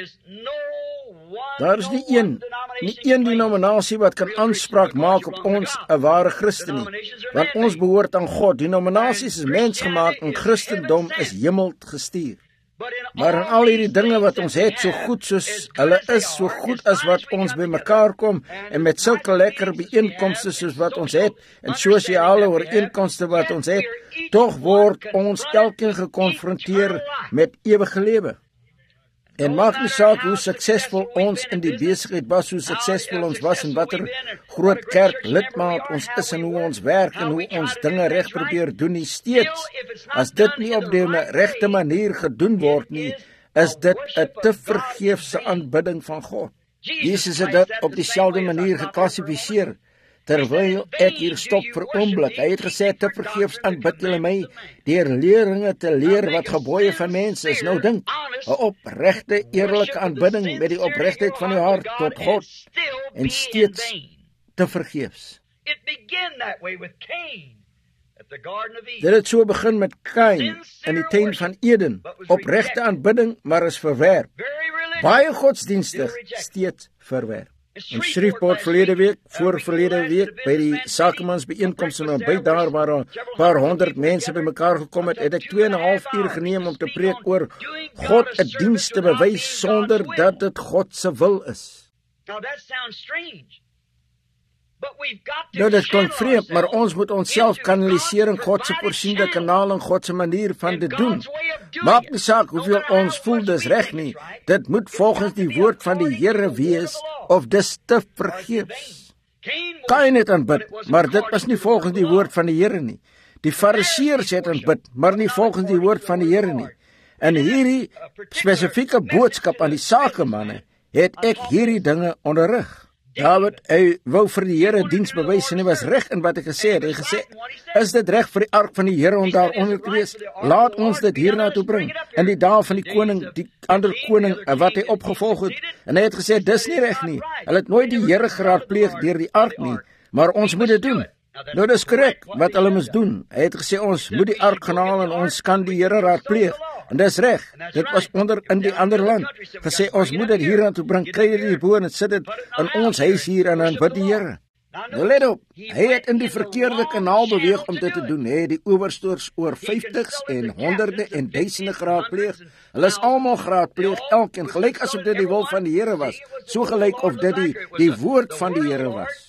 Daar is nie een denominasie wat kan aanspraak maak op ons 'n ware Christen nie, want ons behoort aan God. Denominasies is mensgemaak en Christendom is hemel gestuur. Maar in al hierdie dinge wat ons het, so goed soos hulle is, so goed as wat ons by mekaar kom, en met sulke lekker byeenkomste soos wat ons het, en sosiale ooreenkomste wat ons het, tog word ons elkeen gekonfronteer met ewige lewe. En maak nie saak hoe suksesvol ons in die besigheid was, hoe suksesvol ons was en watter groot kerk lidmaat ons is en hoe ons werk en hoe ons dinge reg probeer doen nie, steeds, as dit nie op die regte manier gedoen word nie, is dit 'n te vergeefse aanbidding van God. Jesus het dit op dieselfde manier geklassifiseer. Terwyl ek hier stop vir oomblik, hy het gesê, te vergeefs aanbid julle my, deur leringe te leer wat gebooie van mense is. Nou dink, 'n opregte, eerlike aanbidding met die opregtheid van die hart tot God, en steeds te vergeefs. Dit het so begin met Kain in die tuin van Eden, opregte aanbidding, maar is verwerp. Baie godsdienstig, steeds verwerp. Ons skrifbord verlede week by die sakemansbyeenkoms en by daar waar 'n paar honderd mense bymekaar gekom het, het ek 2,5 uur geneem om te preek oor God 'n diens te bewys sonder dat dit God se wil is. Nou, dit klink vreemd, maar ons moet onsself kanaliseer in God se voorsiende kanaal en God se manier van dit doen. Maak nie saak hoeveel ons voel dis reg nie, dit moet volgens die woord van die Here wees, of dis te vergeefs. Kain het aanbid, maar dit was nie volgens die woord van die Here nie. Die Fariseërs het aanbid, maar nie volgens die woord van die Here nie. En hierdie spesifieke boodskap aan die sakemanne, het ek hierdie dinge onderrig. David, hy wou vir die Here diens bewys en hy was reg in wat hy gesê het. Hy gesê, is dit reg vir die ark van die Here om daar onder te wees? Laat ons dit hierna toe bring. In die dae van die koning, die ander koning wat hy opgevolg het. En hy het gesê, dis nie reg nie. Hulle het nooit die Here geraadpleeg deur die ark nie, maar ons moet dit doen. Nou dis korrek wat hulle moes doen. Hy het gesê, ons moet die ark gaan haal en ons kan die Here raadpleeg. En dis reg. Dit was onder in die ander land. Gesê, ons moet dit hierna toe bring, kry dit hierbo en sit dit in ons huis hier en dan bid die Here. Nou let op, hy het in die verkeerde kanaal beweeg om dit te doen. Hy het die owerstoors oor 50s en honderde en duisende geraadpleeg. Hulle is almal geraadpleeg, elkeen, gelyk asof dit die wil van die Here was. So gelyk of dit die woord van die Here was.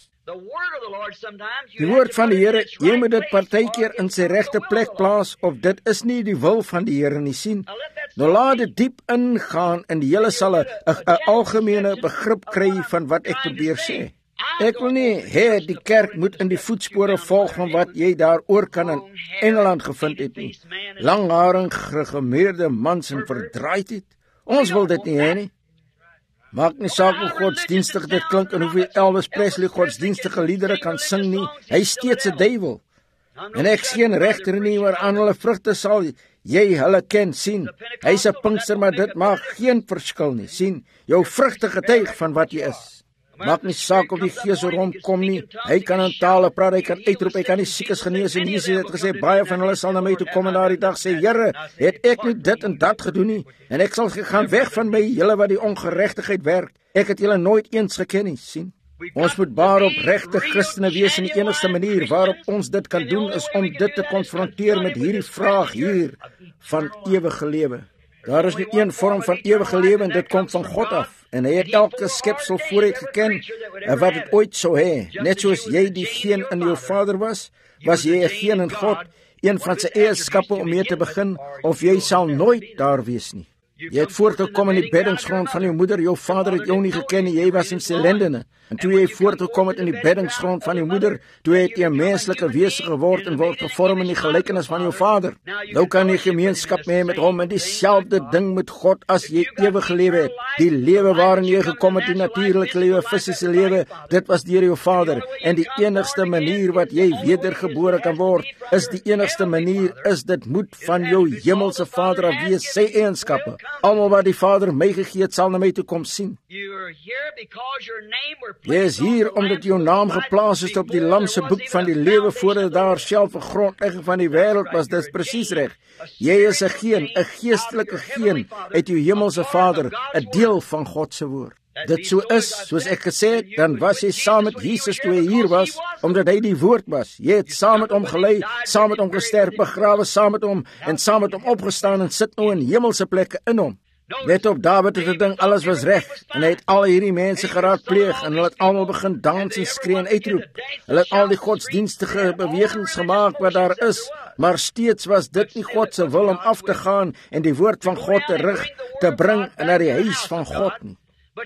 Die woord van die Here, jy moet dit partykeer in sy regte plek plaas, of dit is nie die wil van die Here nie, sien. Nou laat dit diep ingaan en die hele sal 'n algemene begrip kry van wat ek probeer sê. Ek wil nie hê die kerk moet in die voetspore volg van wat jy daar oor kan in Engeland gevind het nie. Langharing, gegemeerde mans en verdraaidheid. Ons wil dit nie hê nie. Maak nie saak hoe godsdienstig dit klink en hoeveel Elvis Presley godsdienstige liedere kan sing nie. Hy is steeds 'n duiwel. En ek geen regter nie, maar aan hulle vrugte sal jy hulle ken, sien. Hy's 'n Pinkster, maar dit maak geen verskil nie, sien. Jou vrugte getuig van wat jy is. Maak nie saak of die gees oor hom kom nie. Hy kan in tale praat, hy kan uitroep, hy kan die siekes genees en Jesus het gesê, baie van hulle sal na my toe kom en daardie dag sê, Here, het ek nie dit en dat gedoen nie? En ek sal gaan weg van my, julle wat die ongeregtigheid werk. Ek het julle nooit eens geken nie, sien. Ons moet baie opregte Christene wees en die enigste manier waarop ons dit kan doen is om dit te konfronteer met hierdie vraag hier van ewige lewe. Daar is nie een vorm van ewige lewe en dit kom van God af. En hy het elke skepsel vooruit geken en wat het ooit sou hê. Net soos jy die geen in jou vader was jy 'n geen in God, een van sy eienskappe om mee te begin, of jy sal nooit daar wees nie. Jy het voortgekom in die beddingsgrond van jou moeder, jou vader het jou nie geken nie, jy was in sy lendene. En toe jy voortgekom het in die beddingsgrond van jou moeder, toe het jy 'n menslike wese geword en word gevorm in die gelykenis van jou vader. Nou kan jy gemeenskap hê met hom en dieselfde ding met God as jy ewige lewe het. Die lewe waarin jy gekom het, die natuurlike lewe, fisiese lewe, dit was deur jou vader. En die enigste manier wat jy wedergebore kan word, is die enigste manier, is dit moet van jou hemelse vader af wees, sy eienskappe. Almal wat die Vader my gegee het, sal na my toe kom sien. Jy is hier omdat jou naam geplaas is op die lam se boek van die lewe voordat daar self 'n grondlegging van die wêreld was. Dis presies reg. Jy is 'n geen, 'n geestelike geen uit jou hemelse Vader, 'n deel van God se woord. Dit so is, soos ek gesê het, dan was jy saam met Jesus toe hy hier was, omdat hy die woord was. Jy het saam met hom gelei, saam met hom gesterf, begrawe saam met hom en saam met hom opgestaan en sit nou in hemelse plekke in hom. Let op, David het gedink alles was reg en hy het al hierdie mense geraadpleeg en hulle het almal begin dans en skree en uitroep. Hulle het al die godsdienstige bewegings gemaak wat daar is, maar steeds was dit nie God se wil om af te gaan en die woord van God te bring na die huis van God nie.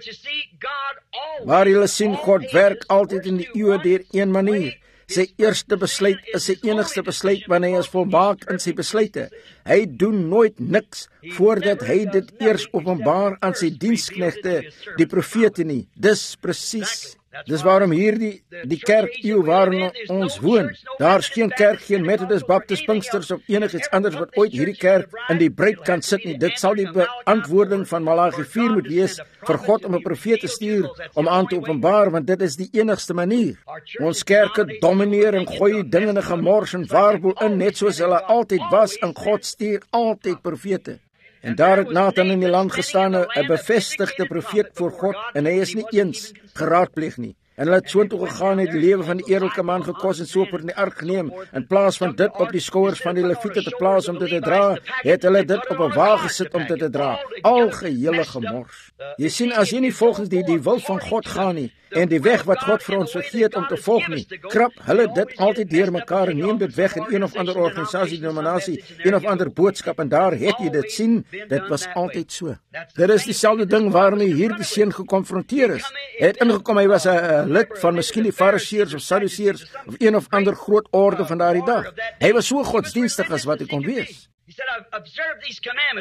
Maar julle sien, God werk altyd in die eeue deur een manier. Sy eerste besluit is sy enigste besluit wanneer hy is volmaak in sy besluite. Hy doen nooit niks voordat hy dit eers openbaar aan sy diensknegte, die profete nie. Dis presies. Dis waarom hierdie die kerk eeu waarin ons woon. Daar's geen kerk, geen Methodist, Baptist, Pinksters of enigiets anders wat ooit hierdie kerk in die bruid kan sit nie. Dit sal die beantwoording van Malagi 4 moet wees vir God om 'n profeet te stuur om aan te openbaar, want dit is die enigste manier. Ons kerke domineer en gooi dinge in gemors en waarboel in, net soos hulle altyd was, en God stuur altyd profete. En daar het Nathan in die land gestaan, 'n bevestigde profeet voor God, en hy is nie eens geraadpleeg nie. En hulle het soontoe gegaan, het die lewe van die eerlike man gekos en so op in die ark geneem. In plaas van dit op die skouers van die leviete te plaas om dit te dra, het hulle dit op 'n wa gesit om dit te dra. Algehele gemors. Jy sien, as jy nie volgens die wil van God gaan nie, en die weg wat God vir ons gegee het om te volg nie, krap hulle dit altyd deur mekaar en neem dit weg in een of ander organisasie, denominasie, een of ander boodskap, en daar het jy dit sien. Dit was altyd so. Dit is dieselfde ding waarmee hierdie seun gekonfronteer is. Hy het ingekom, hy was 'n lid van miskien die Fariseërs of Sadduseërs of een of ander groot orde van daardie dag. Hy was so godsdienstig as wat hy kon wees.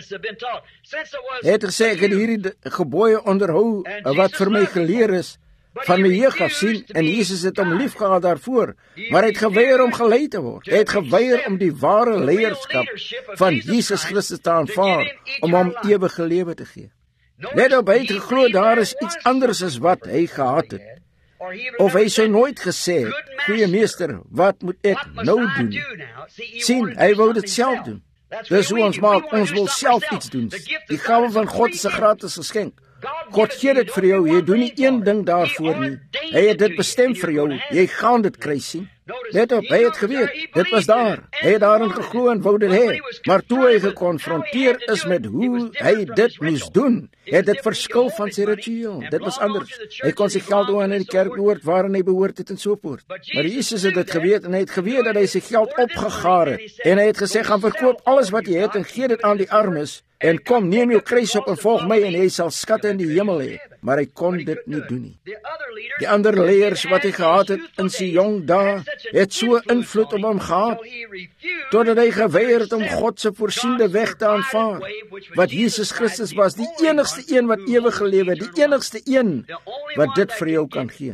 Hy het gesê, ek het hierdie gebooie onderhou wat vir my geleer is, van my jeug af sien, en Jesus het hom liefgehad daarvoor, maar hy het geweier om gelei te word. Hy het geweier om die ware leierskap van Jesus Christus te aanvaar, om hom ewige lewe te gee. Let op, hy het geglo daar is iets anders as wat hy gehad het. Of hy sou nooit gesê het, goeie meester, wat moet ek nou doen? Sien, hy wou dit self doen. Dis hoe ons maak, ons wil self iets doen. Die gawe van God is 'n gratis geskenk. God gee dit vir jou, jy doen nie een ding daarvoor nie. Hy het dit bestem vir jou, jy gaan dit kry, sien. Let op, hy het geweet, dit was daar. Hy het daarin geglo en wou dit hê. Maar toe hy gekonfronteer is met hoe hy dit moes doen, het dit verskil van sy ritueel. Dit was anders. Hy kon sy geld aan in die kerk behoort waarin hy behoort het en so voort. Maar Jesus het dit geweet en hy het geweet dat hy sy geld opgegaar het. En hy het gesê, gaan verkoop alles wat jy het en gee dit aan die armes. En kom, neem jou kruis op en volg my en jy sal skatte in die hemel hê. Maar hy kon dit nie doen nie. Die ander leiers wat hy gehad het in sy jong dae, het so invloed op hom gehad, totdat hy geweier het om God se voorsiende weg te aanvaar, wat Jesus Christus was, die enigste een wat ewige lewe, die enigste een wat dit vir jou kan gee.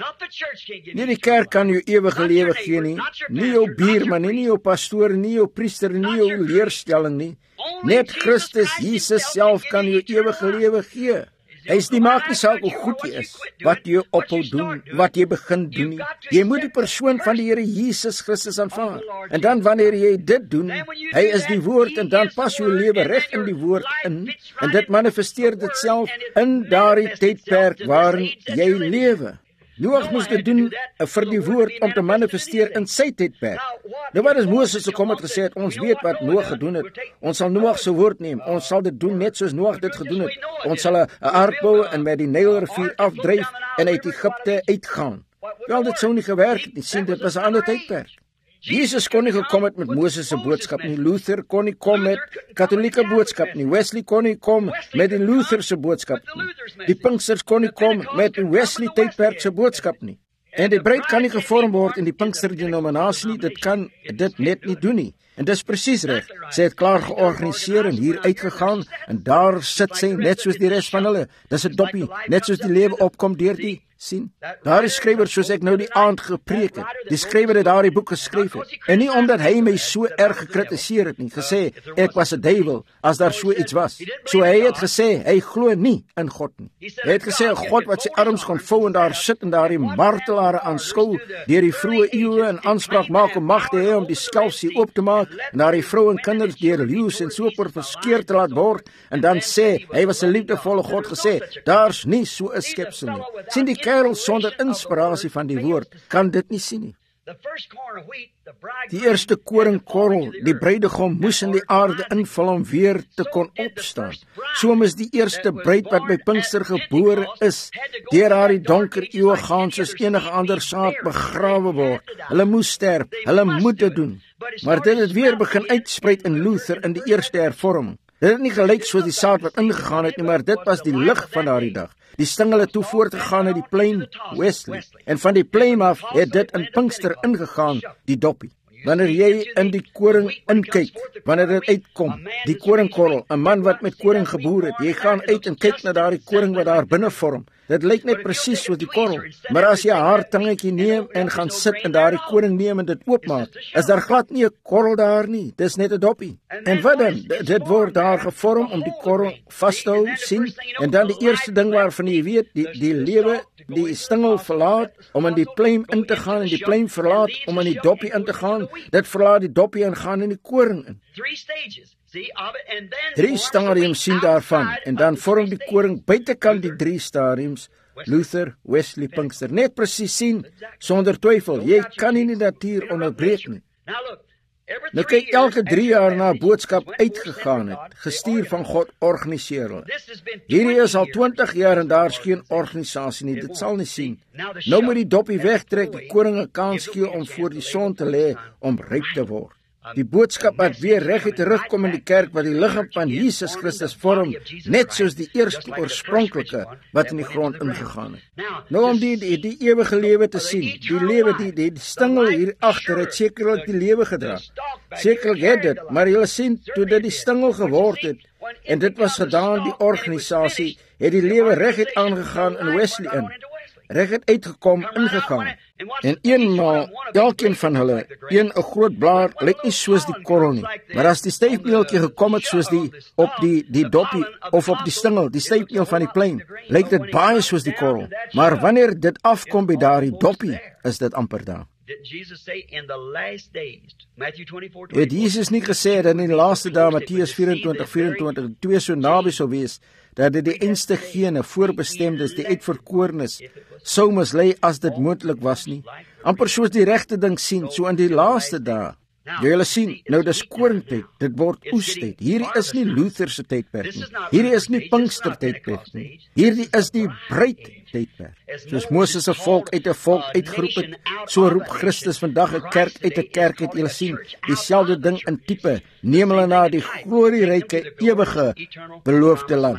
Nie die kerk kan jou ewige lewe gee nie, nie jou buurman, nie jou pastoor, nie jou priester, nie jou leerstelling nie. Net Christus Jesus self kan jou ewige lewe gee. Hy is nie, maak nie saak hoe goed jy is, wat jy ophou doen, wat jy begin doen nie. Jy moet die persoon van die Here Jesus Christus aanvaar. En dan wanneer jy dit doen, hy is die woord en dan pas jou lewe reg in die woord in en dit manifesteer dit self in daardie tydperk waarin jy lewe. Noag moes dit doen vir die woord om te manifesteer in sy tydperk. Nou wat is Moses gekom het gesê het, ons weet wat Noag gedoen het. Ons sal Noag se woord neem. Ons sal dit doen net soos Noag dit gedoen het. Ons sal 'n ark bou en met die Nylrivier afdryf en uit Egipte uitgaan. Wel, dit sou nie gewerk het nie. Sien, dit was 'n ander tydperk. Jesus kon nie gekom het met Moses se boodskap nie. Luther kon nie kom met katholieke boodskap nie. Wesley kon nie kom met die Luther se boodskap nie. Die Pinksters kon nie kom met die Wesley tydperk se boodskap nie. En die bruid kan nie gevorm word in die Pinkster denominasie nie. Dit kan dit net nie doen nie. En dis presies reg. Sy het klaar georganiseer en hier uitgegaan en daar sit sy net soos die res van hulle. Dis 'n doppie, net soos die lewe opkom deur die sien. Daar is skrywer soos ek nou die aand gepreek het. Die skrywer het daardie boek geskryf het. En nie omdat hy my so erg gekritiseer het nie, gesê ek was 'n duiwel as daar so iets was. So hy het gesê hy glo nie in God nie. Hy het gesê 'n God wat sy arms kon vou en daar sit en daardie martelare aanskou deur die vroeë eeue en aanspraak maak om mag te hê om die skelsie oop te maak en daardie vrou en kinders deur leeu's en so verskeer te laat word en dan sê hy was 'n liefdevolle God gesê daar's nie so 'n skepsel nie. Sien die kerel sonder inspirasie van die woord kan dit nie sien nie. Die eerste koringkorrel, die bruidegom moes in die aarde inval om weer te kon opstaan. So moes die eerste bruid wat by Pinkster gebore is, deur haar donker eeue gaan soos enige ander saad begrawe word. Hulle moes sterf, hulle moet dit doen. Maar dit het weer begin uitspruit in Luther in die eerste hervorming. Dit het nie gelyk soos die saad wat ingegaan het nie, maar dit was die lig van daardie dag. Die stingel het toe voortgegaan na die plein Wesley. En van die plein af het dit in Pinkster ingegaan, die doppie. Wanneer jy in die koring inkyk, wanneer dit uitkom, die koringkorrel, 'n man wat met koring geboer het, jy gaan uit en kyk na daardie koring wat daar binne vorm. Dit lyk net presies soos die korrel. Maar as jy 'n haartingetjie neem en gaan sit en daardie koring neem en dit oopmaak, is daar glad nie 'n korrel daar nie. Dis net 'n doppie. En wat dan? Dit word daar gevorm om die korrel vas te hou, sien? En dan die eerste ding waarvan jy weet, die lewe, die stingel verlaat om in die plein in te gaan en die plein verlaat om in die doppie in te gaan. Dit verlaat die doppie en gaan in die koring in. 3 stadiums sien daarvan en dan vorm die koring buitekant die 3 stadiums. Luther, Wesley, Pinkster, net presies sien, sonder twyfel. Jy kan nie die natuur onderbreek nie. Nou kyk, elke 3 jaar na boodskap uitgegaan het, gestuur van God, organiseer hulle. Hierdie is al 20 jaar en daar is geen organisasie nie, dit sal nie sien. Nou moet die doppie wegtrek, die koring 'n kans gee om voor die son te lê, om ryp te word. Die boodskap wat weer reguit terugkom in die kerk wat die liggaam van Jesus Christus vorm, net soos die eerste oorspronklike wat in die grond ingegaan het. Nou om die ewige lewe te sien, die lewe, die stingel hier agter het sekerlik die lewe gedra. Sekerlik het dit, maar julle sien, toe dit die stingel geword het, en dit was gedaan, die organisasie, het die lewe reguit aangegaan in Wesley in. reguit uitgekom, ingegaan. En eenmaal, elkeen van hulle, een groot blaar, lyk nie soos die korrel nie. Maar as die styfmeeltjie gekom het soos op die doppie, of op die stingel, die styfmeel van die plein, lyk dit baie soos die korrel. Maar wanneer dit afkom by daardie doppie, is dit amper daar. Het Jesus nie gesê dat in die laaste dae, Matteus 24:24, twee so naby sou wees, dat dit die einste gene voorbestemdes, die uitverkorenes, sou mislei as dit moontlik was nie. Amper soos die regte ding sien, so in die laaste dae. Julle sien, nou dis koringtyd, dit word oestyd. Hierdie is nie Luther se tydperk nie. Hierdie is nie Pinkster tydperk nie. Hierdie is die bruid tydperk. Soos Moses se volk uit 'n volk uitgeroep het, so roep Christus vandag 'n kerk uit 'n kerk, het julle sien. Dieselfde ding in tipe, neem hulle na die glorieryke, ewige, beloofde land.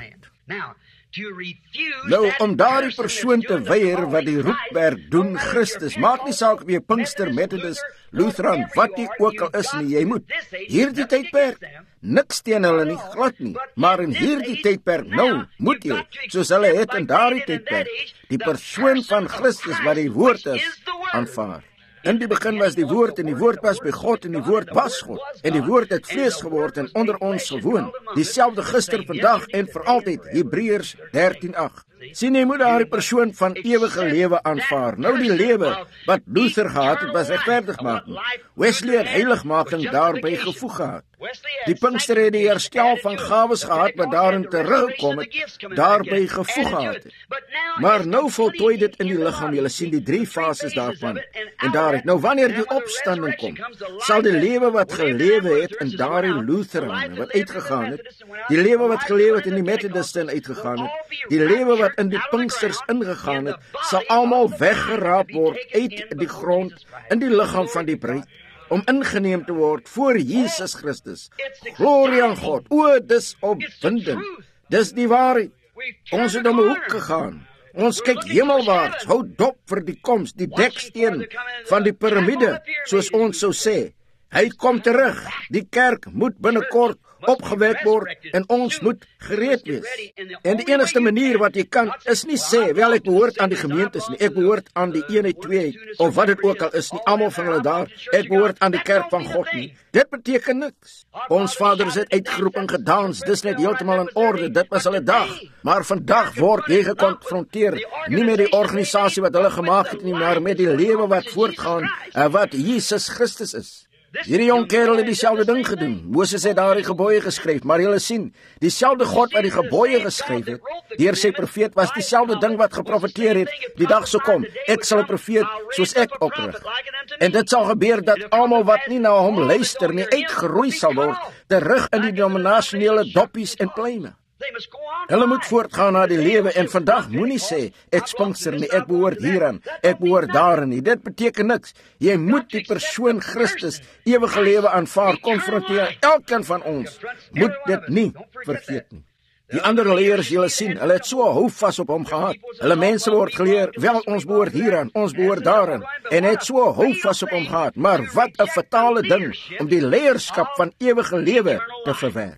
Nou, om daardie persoon te weier wat die roepwerk doen, Christus, maak nie saak of jy Pinkster, Methodist, Lutheran, wat jy ook al is nie, jy moet hierdie tydperk, niks teen hulle nie, glad nie, maar in hierdie tydperk, nou, moet jy, soos hulle het in daardie tydperk, die persoon van Christus wat die woord is, aanvaar. In die begin was die woord, en die woord was by God, en die woord was God, en die woord het vlees geword en onder ons gewoon, dieselfde gister, vandag en vir altyd, Hebreërs 13:8. Sien, jy moet daardie persoon van ewige lewe aanvaar. Nou die lewe wat Luther gehad het, was regverdigmaking. Wesley het heiligmaking daarby gevoeg gehad. Die Pinkster het die herstel van gawes gehad wat daarin teruggekom het, daarby gevoeg gehad het. Maar nou voltooi dit in die liggaam, julle sien die 3 fases daarvan. En daar het, nou wanneer die opstanding kom, sal die lewe wat gelewe het in daardie Lutherane wat uitgegaan het, die lewe wat gelewe het in die Methodisten uitgegaan het, die lewe wat in die Pinksters ingegaan het, sal almal weggeraap word uit die grond in die liggaam van die bruid, om ingeneem te word voor Jesus Christus. Glorie aan God. O, dis opwindend. Dis die waarheid. Ons het om 'n hoek gegaan. Ons kyk hemelwaarts, hou dop vir die koms, die deksteen van die piramide, soos ons sou sê. Hy kom terug. Die kerk moet binnekort opgewek word en ons moet gereed wees. En die enigste manier wat jy kan, is nie sê, wel ek behoort aan die gemeentes nie, ek behoort aan die eenheid, tweeheid, of wat dit ook al is nie, almal van hulle daar, ek behoort aan die kerk van God nie. Dit beteken niks. Ons vaders het uitgeroep en gedans, dis net heeltemal in orde, dit was hulle dag. Maar vandag word jy gekonfronteer, nie met die organisasie wat hulle gemaak het nie, maar met die lewe wat voortgaan, wat Jesus Christus is. Hierdie jong kerel het dieselfde ding gedoen. Moses het daar die gebooie geskryf, maar julle sien, dieselfde God wat die gebooie geskryf het, deur sy profeet was dieselfde ding wat geprofeteer het, die dag sou kom, ek sal 'n profeet soos ek oprig. En dit sal gebeur dat almal wat nie na hom luister nie, uitgeroei sal word, terug in die denominasionele doppies en pleine. Hulle moet voortgaan na die lewe en vandag moenie sê, ek Pinkster nie, ek behoort hieraan, ek behoort daarin nie. Dit beteken niks. Jy moet die persoon Christus, ewige lewe aanvaar, konfronteer. Elkeen van ons moet dit nie vergeet nie. Die ander leerders, julle sien, hulle het so hou vas op hom gehad. Hulle mense word geleer, wel ons behoort hieraan, ons behoort daarin. En het so hou vas op hom gehad. Maar wat 'n fatale ding om die leierskap van ewige lewe te verwerp.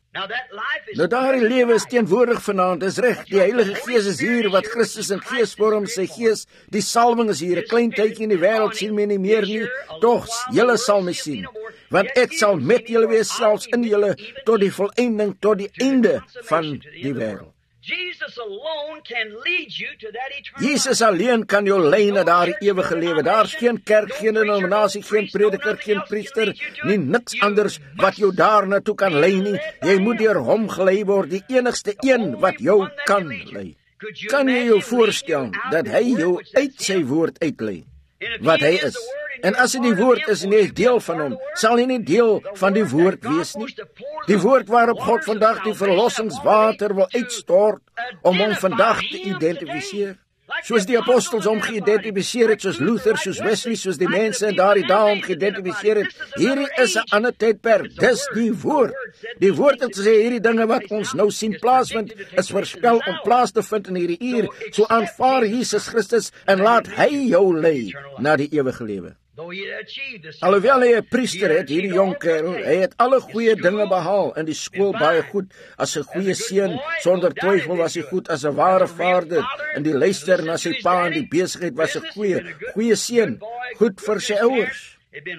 Nou daardie lewe is teenwoordig vanaand, is reg. Die Heilige Gees is hier, wat Christus in geesvorm, sy gees, die salwing is hier. 'n Klein tydjie in die wêreld sien my nie meer nie, tog julle sal my sien. Want ek sal met julle wees, selfs in julle, tot die volëinding, tot die einde van die wêreld. Jesus alleen kan jou lei na daardie ewige lewe. Daar's geen kerk, geen denominasie, geen prediker, geen priester, nie niks anders wat jou daarna toe kan lei nie. Jy moet deur hom gelei word, die enigste een wat jou kan lei. Kan jy jou voorstel dat hy jou uit sy woord uitlei, wat hy is? En as hy die woord is en jy is deel van hom, sal hy nie deel van die woord wees nie. Die woord waarop God vandag die verlossingswater wil uitstort, om hom vandag te identifiseer. Soos die apostels hom geïdentifiseer het, soos Luther, soos Wesley, soos die mense in daardie dae hom geïdentifiseer het. Hierdie is 'n ander tydperk, dis die woord. Die woord het gesê, hierdie dinge wat ons nou sien plaasvind, is voorspel om plaas te vind in hierdie uur. So aanvaar Jesus Christus en laat hy jou lei na die ewige lewe. Alhoewel hy 'n priester het, hierdie jong kerel, hy het alle goeie dinge behaal, in die skool baie goed, as 'n goeie seun, sonder twyfel was hy goed as 'n ware vader, in die luister na sy pa en die besigheid was 'n goeie seun, goed vir sy ouers.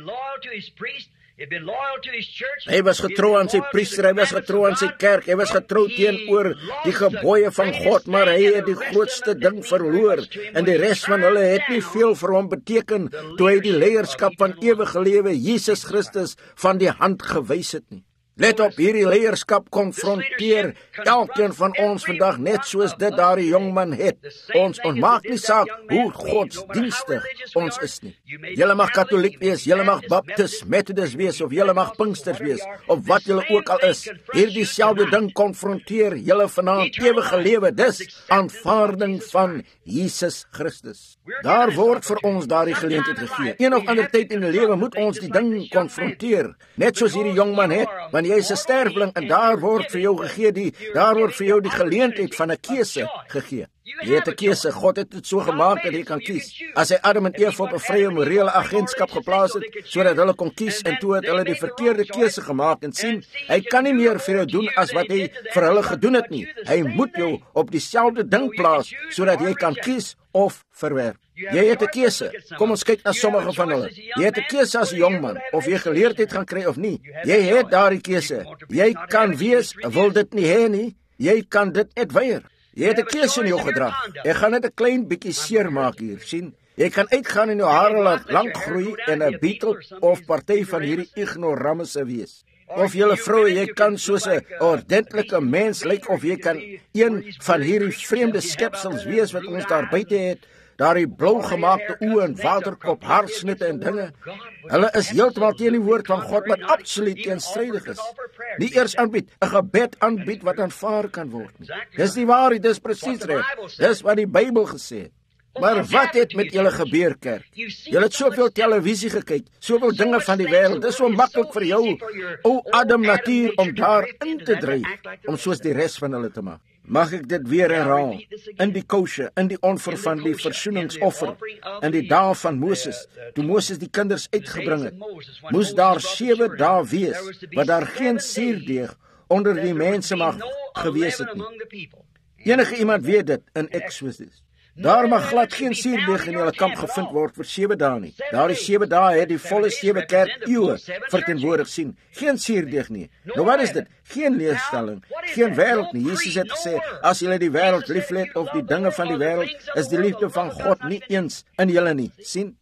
Hy was getrou aan sy priester, hy was getrou aan sy kerk, hy was getrou teenoor die gebooie van God, maar hy het die grootste ding verloor, en die res van hulle het nie veel vir hom beteken, toe hy die leierskap van ewige lewe, Jesus Christus, van die hand gewys het nie. Let op, hierdie leierskap konfronteer elkeen van ons vandag, net soos dit daardie jong man het. Ons maak nie saak hoe godsdienstig ons is nie. Julle mag katholiek wees, julle mag baptist, methodist wees, of julle mag pinksters wees, of wat julle ook al is. Hierdie selfde ding konfronteer julle vanaand, ewige lewe, dis aanvaarding van Jesus Christus. Daar word vir ons daardie geleentheid gegee. Een of ander tyd in die lewe moet ons die ding konfronteer, net soos hierdie jong man het, want jy is 'n sterweling en daar word vir jou gegee die geleentheid van 'n keuse gegee. Jy het 'n keuse. God het dit so gemaak dat jy kan kies. As hy Adam en Eva op 'n vrye morele agentskap geplaas het, sodat hulle kon kies, en toe het hulle die verkeerde keuse gemaak, en sien, hy kan nie meer vir jou doen as wat hy vir hulle gedoen het nie. Hy moet jou op dieselfde ding plaas, sodat jy kan kies of verwerp. Jy het 'n keuse. Kom ons kyk na sommige van hulle. Jy het 'n keuse as 'n jong man, of jy geleerdheid gaan kry of nie. Jy het daardie keuse. Jy kan wees, wil dit nie hê nie. Jy kan dit net weier. Jy het 'n keuse in jou gedrag. Ek gaan net 'n klein bietjie seer maak hier, sien. Jy kan uitgaan en jou hare laat lank groei en 'n Beatle of party van hierdie ignoramusse wees. Of julle vroue, jy kan soos 'n ordentlike mens lyk, of jy kan een van hierdie vreemde skepsels wees wat ons daar buite het. Daardie blou gemaakte oë en waterkop, haarsnitte en dinge. Hulle is heeltemal teen die woord van God, wat absoluut teenstrydig is. Nie eers aanbied, 'n gebed aanbied wat aanvaar kan word nie. Dis nie waar, dis presies reg. Dis wat die Bybel gesê het. Maar wat het met julle gebeur, kerk? Julle het soveel televisie gekyk, soveel dinge van die wêreld. Dis so maklik vir jou, ou Adam natuur, om daar in te dryf, om soos die res van hulle te maak. Mag ek dit weer herhaal, in die kousje, in die offer van die versoeningsoffer, in die dae van Moses, toe Moses die kinders uitgebring het, moes daar 7 dae wees, wat daar geen suurdeeg onder die mense mag gewees het nie. Enige iemand weet dit in Exodus. Daar mag glad geen suurdeeg in julle kamp gevind word vir 7 dae nie. Daardie 7 dae het die volle 7 kerkeeue verteenwoordig, sien. Geen suurdeeg nie. Nou wat is dit? Geen leerstelling, geen wêreld nie. Jesus het gesê, as julle die wêreld liefhet of die dinge van die wêreld, is die liefde van God nie eens in julle nie, sien.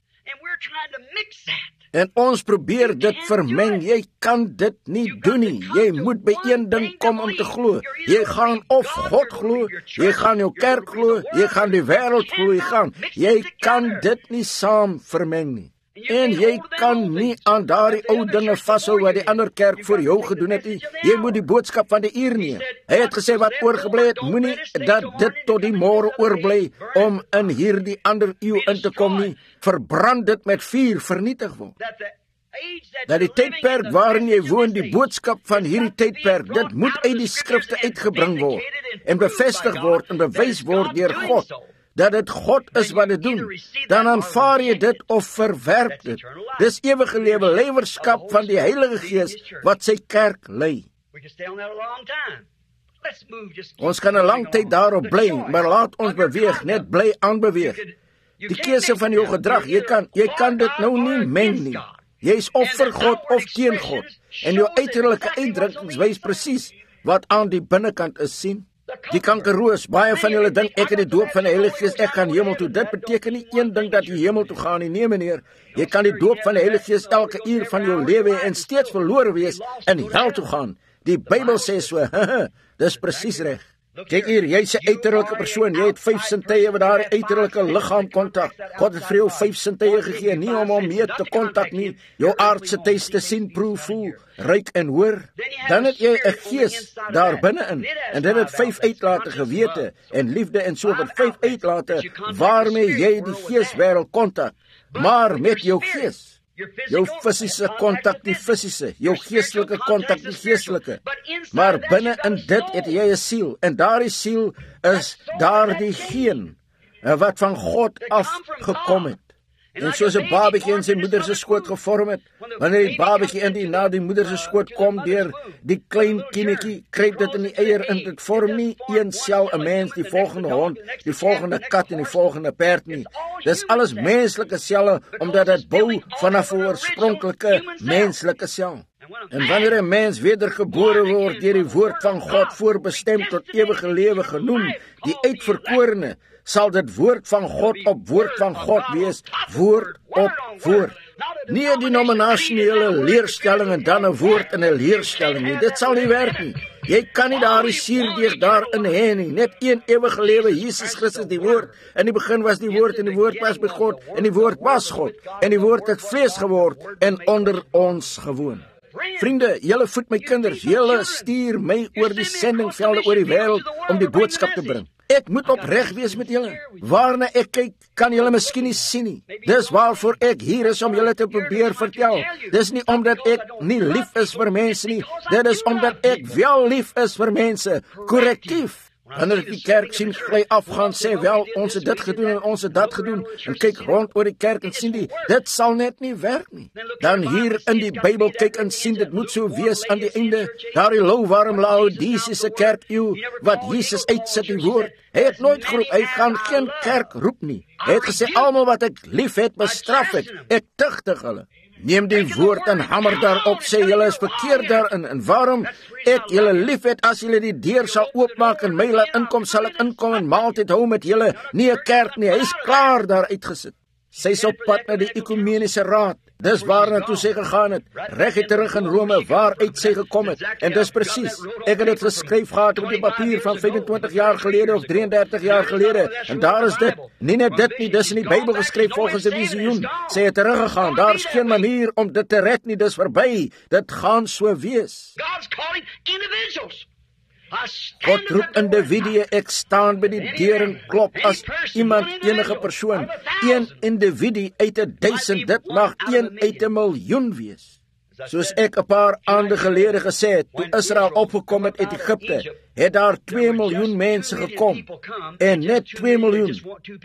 En ons probeer dit vermeng. Jy kan dit nie doen nie. Jy moet by een ding kom om te glo. Jy gaan of God glo, jy gaan jou kerk glo, jy gaan die wêreld glo, jy kan dit nie saam vermeng nie. En jy kan nie aan daardie ou dinge vashou wat die ander kerk vir jou gedoen het nie. Jy moet die boodskap van die uur neem. Hy het gesê wat oorgebly het, moenie dat dit tot die môre oorbly om in hierdie ander eeu in te kom nie. Verbrand dit met vuur, vernietig word. Dat die tydperk waarin jy woon, die boodskap van hierdie tydperk, dit moet uit die skrifte uitgebring word en bevestig word en bewys word deur God, dat dit God is wat dit doen. Dan aanvaar jy dit of verwerp dit. Dis ewige lewe, leierskap van die Heilige Gees wat sy kerk lei. Ons kan 'n lang tyd daarop bly, maar laat ons beweeg, net bly aanbeweeg. Die keuse van jou gedrag, jy kan dit nou nie meng nie. Jy is of vir God of teen God. En jou uiterlike uitdrukkings wys presies wat aan die binnekant is, sien. Die kankerroos, baie van julle dink ek het die doop van die Heilige Gees, ek gaan hemel toe. Dit beteken nie een ding dat jy hemel toe gaan nie. Nee meneer, jy kan die doop van die Heilige Gees elke uur van jou lewe en steeds verlore wees en hel toe gaan. Die Bybel sê so, dis presies reg. Kyk hier, jy's 'n uiterlike persoon, jy het 5 sintuie wat daardie uiterlike liggaam kontak. God het vir jou 5 sintuie gegee, nie om mee te kontak nie, jou aardse tuis te sien, proe, voel, ruik en hoor. Dan het jy 'n gees daar binne-in, en dit het 5 uitlate, gewete en liefde en so vir 5 uitlate, waarmee jy die geeswêreld kontak, maar met jou gees. Jou fisiese kontak die fisiese, jou geestelike kontak die geestelike. Maar binne in dit het jy 'n siel, en daardie siel is daardie geen wat van God af gekom het. En soos 'n babatjie in sy moeder se skoot gevorm het, wanneer die babatjie na die moeder se skoot kom deur die klein kindertjie, kruip dit in die eier in, dit vorm nie een sel 'n mens, die volgende hond, die volgende kat en die volgende perd nie. Dis alles menslike selle, omdat dit bou vanaf 'n oorspronklike menslike sel. En wanneer 'n mens wedergebore word deur die woord van God, voorbestem tot ewige lewe genoem, die uitverkorene, sal dit woord van God op woord van God wees, woord op woord. Nie 'n denominasionele leerstelling en dan 'n woord in 'n leerstelling nie. Dit sal nie werk nie. Jy kan nie daardie suurdeeg daarin hê nie. Net een ewige lewe, Jesus Christus die woord. In die begin was die woord en die woord was by God en die woord was God. En die woord het vlees geword en onder ons gewoon. Vriende, julle voed my kinders, julle stuur my oor die sendingvelde oor die wêreld om die boodskap te bring. Ek moet opreg wees met julle. Waarna ek kyk, kan julle miskien nie sien nie. Dis waarvoor ek hier is, om julle te probeer vertel. Dis nie omdat ek nie lief is vir mense nie. Dit is omdat ek wel lief is vir mense. Korrektief. Wanneer ek die kerk sien gly afgaan, sê wel, ons het dit gedoen en ons het dat gedoen, en kyk rond oor die kerk en sien dit sal net nie werk nie. Dan hier in die Bybel kyk en sien, dit moet so wees aan die einde, daardie louwarm Laodicese kerk eeu, wat Jesus uitsit die woord. Hy het nooit geroep, hy gaan geen kerk roep nie. Hy het gesê, almal wat ek lief het, bestraf ek tugtig hulle. Neem die woord en hamer daarop, sê julle is verkeerd daarin. En waarom ek julle lief het, as julle die deur sal oopmaak en my laat inkom, sal ek inkom en maaltyd hou met julle. Nie 'n kerk nie, hy is klaar daar uitgesit. Sy's op pad na die ekumeniese raad. Dis waarna toe sy gegaan het, reg terug in Rome, waaruit sy gekom het. En dis presies, ek het dit geskryf gehad op die papier van 25 jaar gelede of 33 jaar gelede. En daar is dit, nie net dit nie, dis in die Bybel geskryf volgens 'n visioen. Sy het teruggegaan, daar is geen manier om dit te red nie, dis verby. Dit gaan so wees. God roep individue, ek staan by die deur en klop as iemand, enige persoon. Een individu uit 1000, dit mag een uit 1 miljoen wees. Soos ek 'n paar aande gelede gesê het, toe Israel opgekom het uit Egipte, het daar 2 miljoen mense gekom. En net 2 miljoen,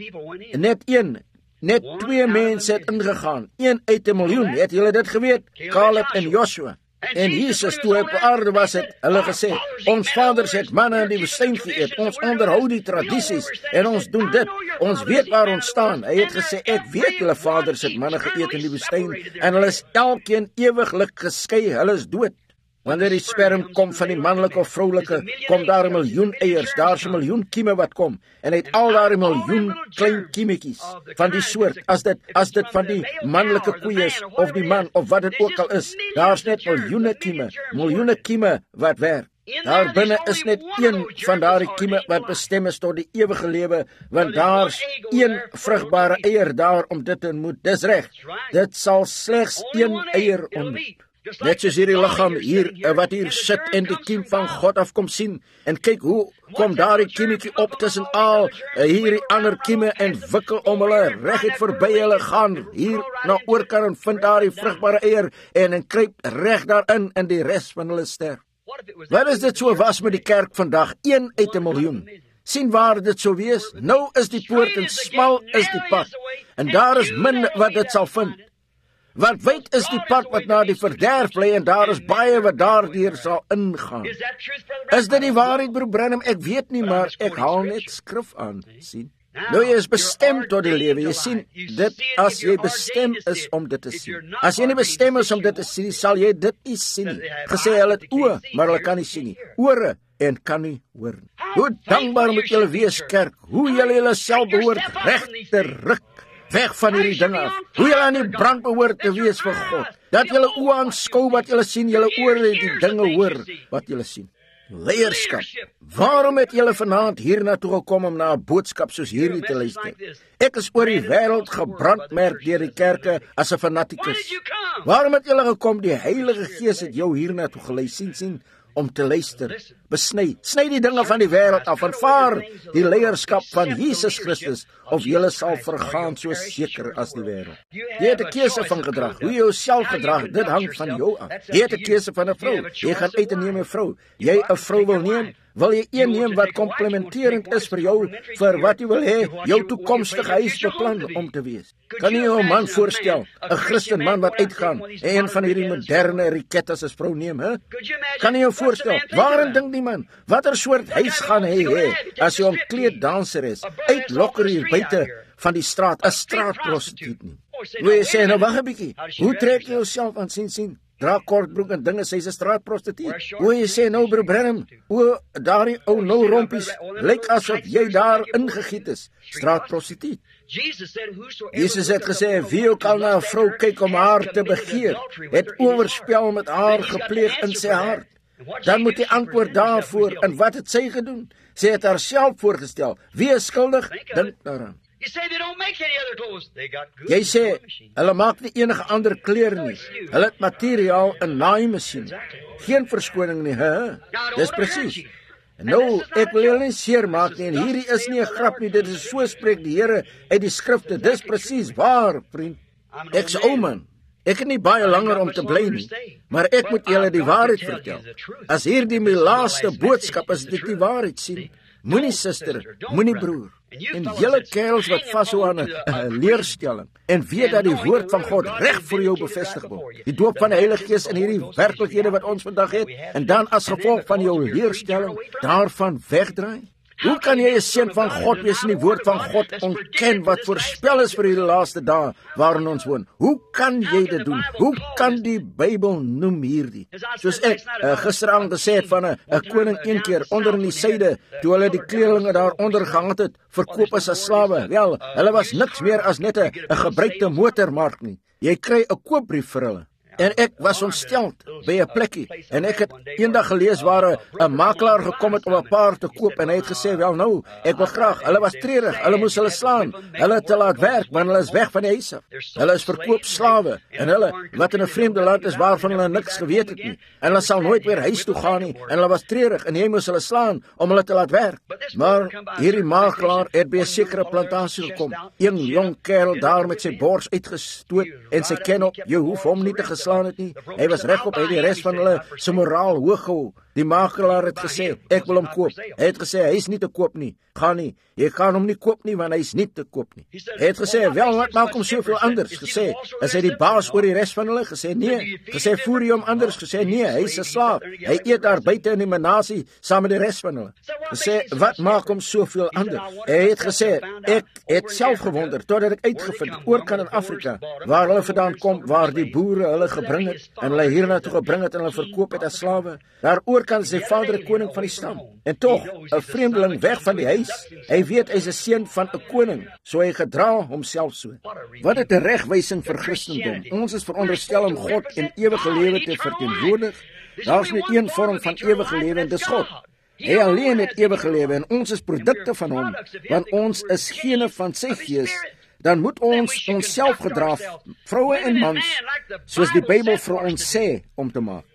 net 2 mense het ingegaan. 1 uit 1 miljoen, het julle dit geweet? Caleb en Joshua. En Jesus, toe hy op aarde was, het hulle gesê, ons vaders het manna in die woestyn geëet, ons onderhou die tradisies, en ons doen dit, ons weet waar ons staan. Hy het gesê, ek weet julle vaders het manna geëet in die woestyn, en hulle is elkeen ewiglik geskei, hulle is dood. Wanneer die sperm kom van die manlike of vroulike, kom daar 1 miljoen eiers, daar is 1 miljoen kieme wat kom, en hy het al daar 1 miljoen klein kiemetjies van die soort, as dit van die manlike koeie is, of die man, of wat dit ook al is, daar is net miljoene kieme wat werk. Daar binne is net een van daardie kieme wat bestem is tot die ewige lewe, want daar's een vrugbare eier daar om dit te ontmoet. Dis reg, dit sal slegs een eier ontmoet. Net soos hierdie liggaam hier, wat hier sit en die kiem van God afkom sien, en kyk hoe kom daar die kiemetjie op tussen al hierdie ander kieme en wikkel om hulle reguit verby hulle, gaan hier na oorkant en vind daar die vrugbare eier en kruip reg daarin en die res van hulle sterf. Wat is dit so was met die kerk vandag? 1 uit 1 miljoen. Sien waar dit so wees? Nou is die poort en smal is die pad, en daar is min wat dit sal vind. Want wyd is die pad wat na die verderf lê, en daar is baie wat daardeur sal ingaan. Is dit die waarheid, broer Branham? Ek weet nie, maar ek haal net skrif aan, sien. Nou, jy is bestem tot die lewe, jy sien dit, as jy bestem is om dit te sien. As jy nie bestem is om dit te sien, sal jy dit nie sien nie. Gesê, hulle het oë, maar hulle kan nie sien nie. Ore, en kan nie hoor nie. Hoe dankbaar moet julle wees, kerk, hoe julle self behoort reg te ruk, weg van hierdie dinge af. Hoe julle aan die brand behoort te wees vir God. Dat julle oë aanskou wat julle sien, julle ore die dinge hoor wat julle sien. Leierskap. Waarom het julle vanaand hier na toe gekom om na 'n boodskap soos hierdie te luister? Ek is oor die wêreld gebrandmerk deur die kerke as 'n fanatikus. Waarom het julle gekom? Die Heilige Gees het jou hier na toe gelei, sien, om te luister. Besny die dinge van die wêreld af, aanvaar die leierskap van Jesus Christus, of julle sal vergaan so seker as die wêreld. Jy het 'n keuse van gedrag, hoe jy jouself gedrag, dit hang van jou af. Jy het 'n keuse van 'n vrou, jy gaan uit en neem 'n vrou. Jy 'n vrou wil neem, Wil jy een neem wat komplementerend is vir jou, vir wat jy wil hê, jou toekomstige huis beplan om te wees? Kan jy jou man voorstel, 'n Christen man wat uitgaan, en een van hierdie moderne rikettes as vrou neem, hè? Kan jy jou voorstel, waarin dink die man, watter soort huis gaan hy hê, as hy 'n kleeddanser is, uitlokker hier buite van die straat, 'n straatprostituut nie? Hoe jy sê, nou wag 'n bietjie, hoe trek jy jouself aan sien? Dra kortbroek en dinge, sy's 'n straatprostituut. Hoe jy sê, nou bro Branham, o, daardie ou nou rompies, lyk asof jy daar ingegiet is, straatprostituut. Jesus het gesê, wie ook al na 'n vrou kyk om haar te begeer, het oorspel met haar gepleeg in sy hart. Dan moet die antwoord daarvoor, en wat het sy gedoen? Sy het haarself voorgestel. Wie is skuldig? Dink daaraan. Jy sê, hulle maak nie enige ander klere nie. Hulle het materiaal in naaimasjien. Geen verskoning nie, hè? Dis presies. Nou, ek wil julle nie seer maak nie, en hierdie is nie 'n grap nie, dit is so spreek die Here uit die skrifte. Dis presies waar, vriend. Ek's ou man. Ek het nie baie langer om te bly nie, maar ek moet julle die waarheid vertel. As hierdie my laaste boodskap is dit die waarheid sien. Moenie suster, moenie broer. En julle kerels wat vashou aan 'n leerstelling en weet dat die woord van God reg vir jou bevestig word. Die doop van die Heilige Gees in hierdie werklikhede wat ons vandag het, en dan as gevolg van jou leerstelling daarvan wegdraai. Hoe kan jy 'n seun van God wees en die woord van God ontken wat voorspel is vir hierdie laaste dae waarin ons woon? Hoe kan jy dit doen? Hoe kan die Bybel noem hierdie? Soos ek gisteraand gesê het van 'n koning een keer onder in die suide, toe hulle die kleerlinge daar onder gehad het, verkoop as slawe. Wel, hulle was niks meer as net 'n gebruikte motormark nie. Jy kry 'n koopbrief vir hulle. En ek was ontsteld by 'n plekkie, en ek het eendag gelees waar 'n makelaar gekom het om 'n paar te koop, en hy het gesê, wel nou, ek wil graag, hulle was treurig, hulle moes hulle slaan, hulle te laat werk, want hulle is weg van die huis af. Hulle is verkoop slawe, en hulle, wat in 'n vreemde land is, waarvan hulle niks geweet het nie, en hulle sal nooit weer huis toe gaan nie, en hulle was treurig, en jy moes hulle slaan, om hulle te laat werk. Maar hierdie makelaar het by 'n sekere plantasie gekom, een jong kerel daar met sy bors uitgestoot, en sy ken op, jy hoef hom nie te geslaan het nie. Hy was regop, hy het die res van hulle se moraal hoog gehou. Die makelaar het gesê, ek wil hom koop. Hy het gesê, hy is nie te koop nie. Gaan nie. Jy kan hom nie koop nie, want hy is nie te koop nie. Hy het gesê, wel, wat maak hom soveel anders? Gesê, is hy die baas oor die res van hulle? Gesê, nee. Gesê, voer hy hom anders? Gesê, nee, hy is 'n slaaf. Hy eet daar buite in die menasie saam met die res van hulle. Gesê, wat maak hom soveel anders? Hy het gesê, ek het self gewonder, totdat ek uitgevind, oorkant in Afrika, waar hulle vandaan kom, waar die boere hulle gebring het, en hulle hiernatoe gebring het, en hulle verkoop het as slawe. Daar oorkant is sy vader 'n koning van die stam. En tog, 'n vreemdeling weg van die huis. Hy weet hy's 'n seun van 'n koning, so hy gedra homself so. Wat 'n regwysing vir Christendom. Ons is veronderstel om God en ewige lewe te verteenwoordig. Daar's net een vorm van ewige lewe, en dis God. Hy alleen het ewige lewe, en ons is produkte van hom, want ons is gene van sy gees. Dan moet ons onsself gedra, vroue en mans, soos die Bybel vir ons sê om te maak.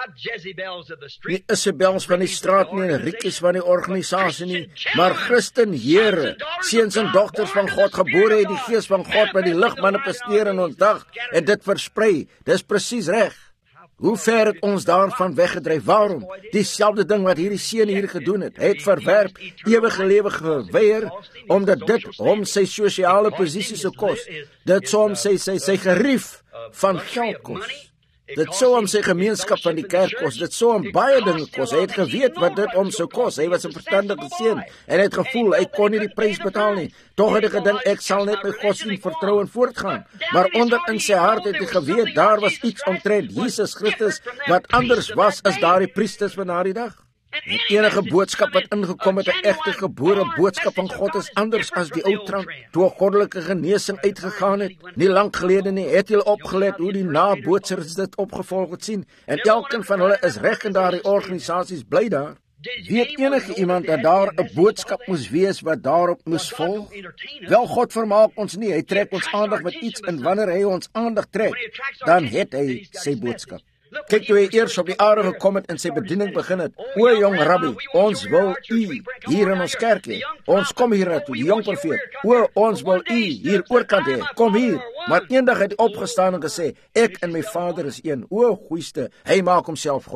Nie Isabels van die straat nie, en Riekies van die organisasie nie, maar Christen Here, seuns en dogters van God, gebore uit die Gees van God, wat die lig manifesteer in ons dag, en dit versprei. Dis presies reg. Hoe ver het ons daarvan weggedryf? Waarom? Dieselfde ding wat hierdie seun hier gedoen het. Hy het verwerp, ewige lewe geweier, omdat dit hom sy sosiale posisie sou kos. Dit sou hom sy gerief van geld kos. Dit sou hom sy gemeenskap van die kerk kos. Dit sou hom baie dinge kos. Hy het geweet wat dit hom sou kos. Hy was 'n verstandige seun, en hy het gevoel hy kon nie die prys betaal nie. Tog het hy gedink, ek sal net my godsdienst vertrou en voortgaan. Maar onder in sy hart het hy geweet, daar was iets omtrent Jesus Christus wat anders was as daardie priesters van daardie dag. En enige boodskap wat ingekom het, 'n egte gebore boodskap van God, is anders as die ou trant. Toe 'n goddelike genesing uitgegaan het, nie lank gelede nie, het hulle opgelet hoe die nabootsers dit opgevolg het sien, en elkeen van hulle is reg in daardie organisasies bly daar. Weet enige iemand dat daar 'n boodskap moes wees wat daarop moes volg? Wel, God vermaak ons nie, hy trek ons aandag met iets, en wanneer hy ons aandag trek, dan het hy sy boodskap. Kyk, toe hy eers op die aarde gekom het en sy bediening begin het, o jong rabbi, ons wil u hier in ons kerk hê. Ons kom hier naartoe, die jong profeet, o, ons wil u hier oorkant hê, kom hier. Maar eendag het hy opgestaan en gesê, ek en my Vader is een. O, goeieste, hy maak homself God.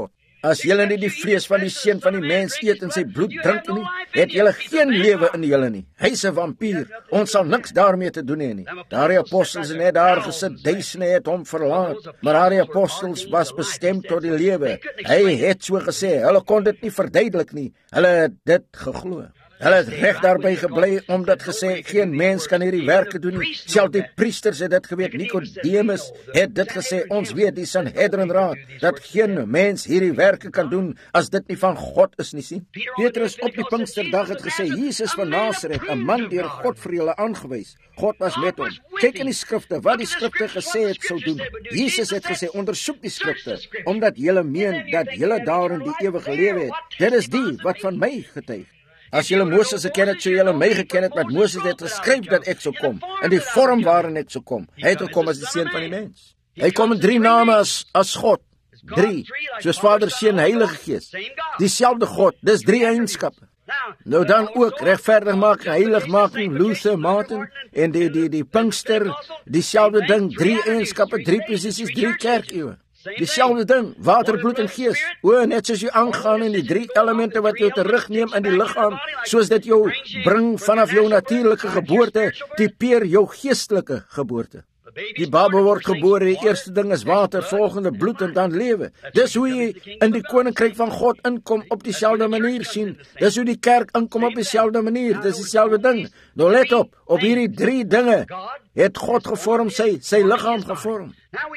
As julle nie die vlees van die seun van die mens eet en sy bloed drink nie, het julle geen lewe in julle nie. Hy's 'n vampier. Ons sal niks daarmee te doen hê nie. Daardie apostels het net daar gesit, duisende het hom verlaat, maar daardie apostels was bestem tot die lewe. Hy het so gesê, hulle kon dit nie verduidelik nie. Hulle het dit geglo. Hulle het reg daarby gebly omdat gesê geen mens kan hierdie werke doen nie. Selfs die priesters het dit geweet. Nikodemus het dit gesê. Ons weet die Sanhedrin raad dat geen mens hierdie werke kan doen as dit nie van God is nie, sien. Petrus op die Pinksterdag het gesê Jesus van Nasaret, 'n man deur God vir julle aangewys. God was met hom. Kyk in die skrifte wat die skrifte gesê het sou doen. Jesus het gesê ondersoek die skrifte omdat julle meen dat julle daarin die ewige lewe het. Dit is die wat van my getuig. As julle Moses geken het, sou julle my geken het, want Moses het geskryf dat ek sou kom, in die vorm waarin ek sou kom. Hy het gekom as die seun van die mens. Hy kom in 3 name as God. 3, soos Vader, Seun, Heilige Gees. Dieselfde God, dis 3 eienskappe. Nou dan ook regverdigmaking, heiligmaking, Luther, Martin, en die Pinkster, dieselfde ding, 3 eienskappe, 3 posisies, 3 kerkeeue. Dieselfde ding, water, bloed en gees. Net soos jy aangaan in die 3 elemente wat jou terugneem in die liggaam, soos dit jou bring vanaf jou natuurlike geboorte, typeer jou geestelike geboorte. Die baba word gebore, die eerste ding is water, volgende bloed en dan lewe. Dis hoe jy in die koninkryk van God inkom op dieselfde manier, sien. Dis hoe die kerk inkom op dieselfde manier, dis dieselfde ding. Nou let op hierdie 3 dinge het God gevorm, sy liggaam gevorm.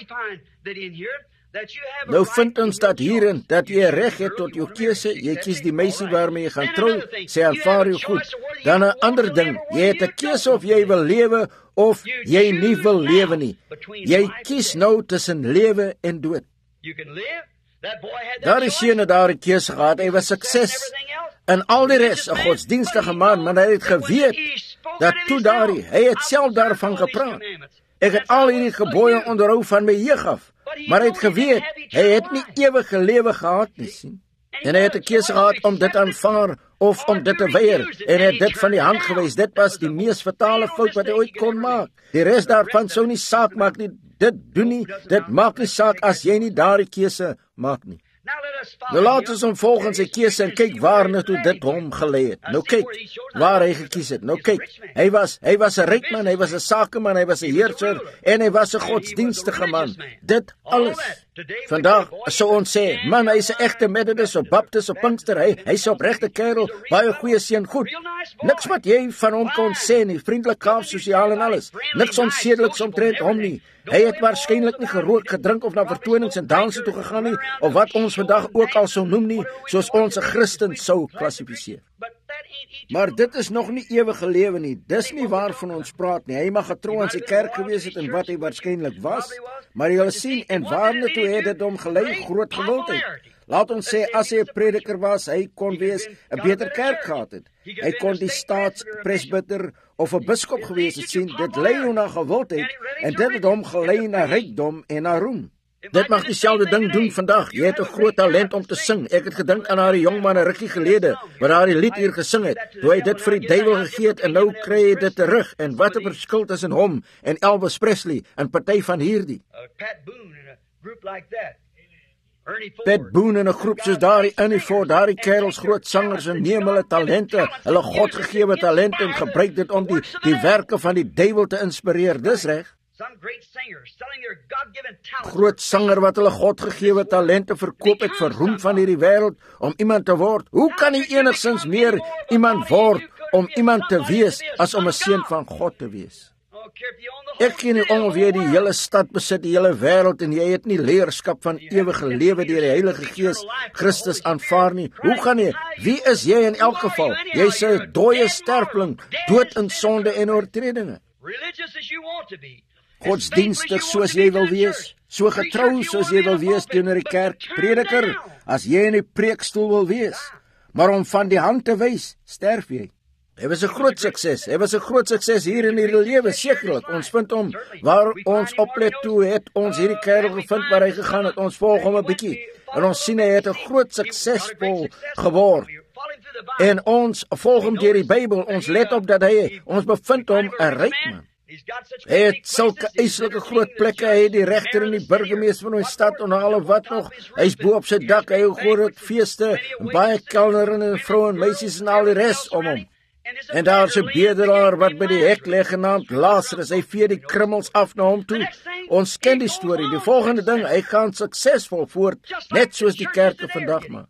Nou vind ons dat hierin, dat jy reg het tot jou keuse, jy kies die meisie waarmee jy gaan trou, sy aanvaar jou goed. Dan 'n ander ding, jy het 'n keuse of jy wil lewe of jy nie wil lewe nie. Jy kies nou tussen lewe en dood. Daar is seun daar 'n keuse gehad, hy was sukses. En al die res, 'n godsdienstige man, maar hy het geweet dat toe daarie, hy het self daarvan gepraat. Ek het al hierdie gebooie onderhou van my jeug af. Maar hy het geweet, hy het nie ewige lewe gehad nie, sien. En hy het 'n keuse gehad om dit aanvaar of om dit te weier, en hy het dit van die hand gewys. Dit was die mees fatale fout wat hy ooit kon maak. Die res daarvan sou nie saak maak nie, dit doen nie, dit maak nie saak as jy nie daardie keuse maak nie. Nou laat ons hom volg in sy keuse en kyk waarna toe dit hom gelei het. Nou kyk waar hy gekies het. Nou kyk, hy was 'n ryk man, hy was 'n sakeman, hy was 'n heerser en hy was 'n godsdienstige man. Dit alles. Vandag sou ons sê, man, hy's 'n egte Methodist of Baptist of Pinkster, hy's 'n opregte kerel, baie goeie seun, goed. Niks wat jy van hom kon sê nie, vriendelik, gaaf, sosiaal en alles. Niks onsedeliks omtrent hom nie. Hy het waarskynlik nie gerook, gedrink of na vertonings en danse toe gegaan nie, of wat ons vandag ook al sou noem nie, soos ons 'n Christen sou klassifiseer. Maar dit is nog nie ewige lewe nie. Dis nie waarvan ons praat nie. Hy mag getrou in sy kerk gewees het en wat hy waarskynlik was, maar jy sien en waarna toe het dit hom gelei, groot gewildheid. Laat ons sê as hy 'n prediker was, hy kon wees 'n beter kerk gehad het. Hy kon die staatspresbiter of 'n biskop gewees het, sien. Dit lei hom na gewildheid en dit het hom gelei na rykdom en na roem. Dit mag dieselfde ding doen vandag. Jy het 'n groot talent om te sing. Ek het gedink aan daardie jong man 'n rukkie gelede wat daardie lied hier gesing het. Toe hy dit vir die duiwel gegee het en nou kry hy dit terug. En wat 'n verskil tussen hom en Elvis Presley en party van hierdie. Pat Boone en 'n groep soos daardie Annie Ford, daardie kerels, groot sangers en neem hulle talente, hulle godgegewe talente en gebruik dit om die werke van die duiwel te inspireer. Dis reg. Groot sanger wat hulle godgegewe talente verkoop het vir roem van hierdie wêreld om iemand te word. Hoe kan hy enigsins meer iemand word om iemand te wees as om 'n seun van God te wees? Ek ken nie of jy die hele stad besit, die hele wêreld en jy het nie leierskap van ewige lewe deur die Heilige Gees Christus aanvaar nie. Hoe gaan jy? Wie is jy in elk geval? Jy's 'n dooie sterfling, dood in sonde en oortredinge. Godsdienstig soos jy wil wees, so getrou soos jy wil wees teenoor die kerk, prediker, as jy in die preekstoel wil wees, maar om van die hand te wys, sterf jy. Hy was 'n groot sukses. Hy was 'n groot sukses hier in hierdie lewe, sekerlik. Ons vind hom waar ons oplet toe het ons hierdie kerel gevind waar hy gegaan het. Ons volg hom 'n bietjie en ons sien hy het 'n groot suksesvol geword. En ons volg hom deur die Bybel. Ons let op dat ons bevind hom 'n ryk man. Hy het sulke eislike groot plekke, hy het die regter en die burgemeester van die stad en al wat nog. Hy's bo op sy dak, hy hou groot feeste, baie kelners en vroue en meisies en al die res om hom. En daar is 'n bedelaar wat by die hek lê genaamd Lazarus, hy vee die krummels af na hom toe. Ons ken die storie, die volgende ding, hy gaan suksesvol voort, net soos die kerke vandag maar.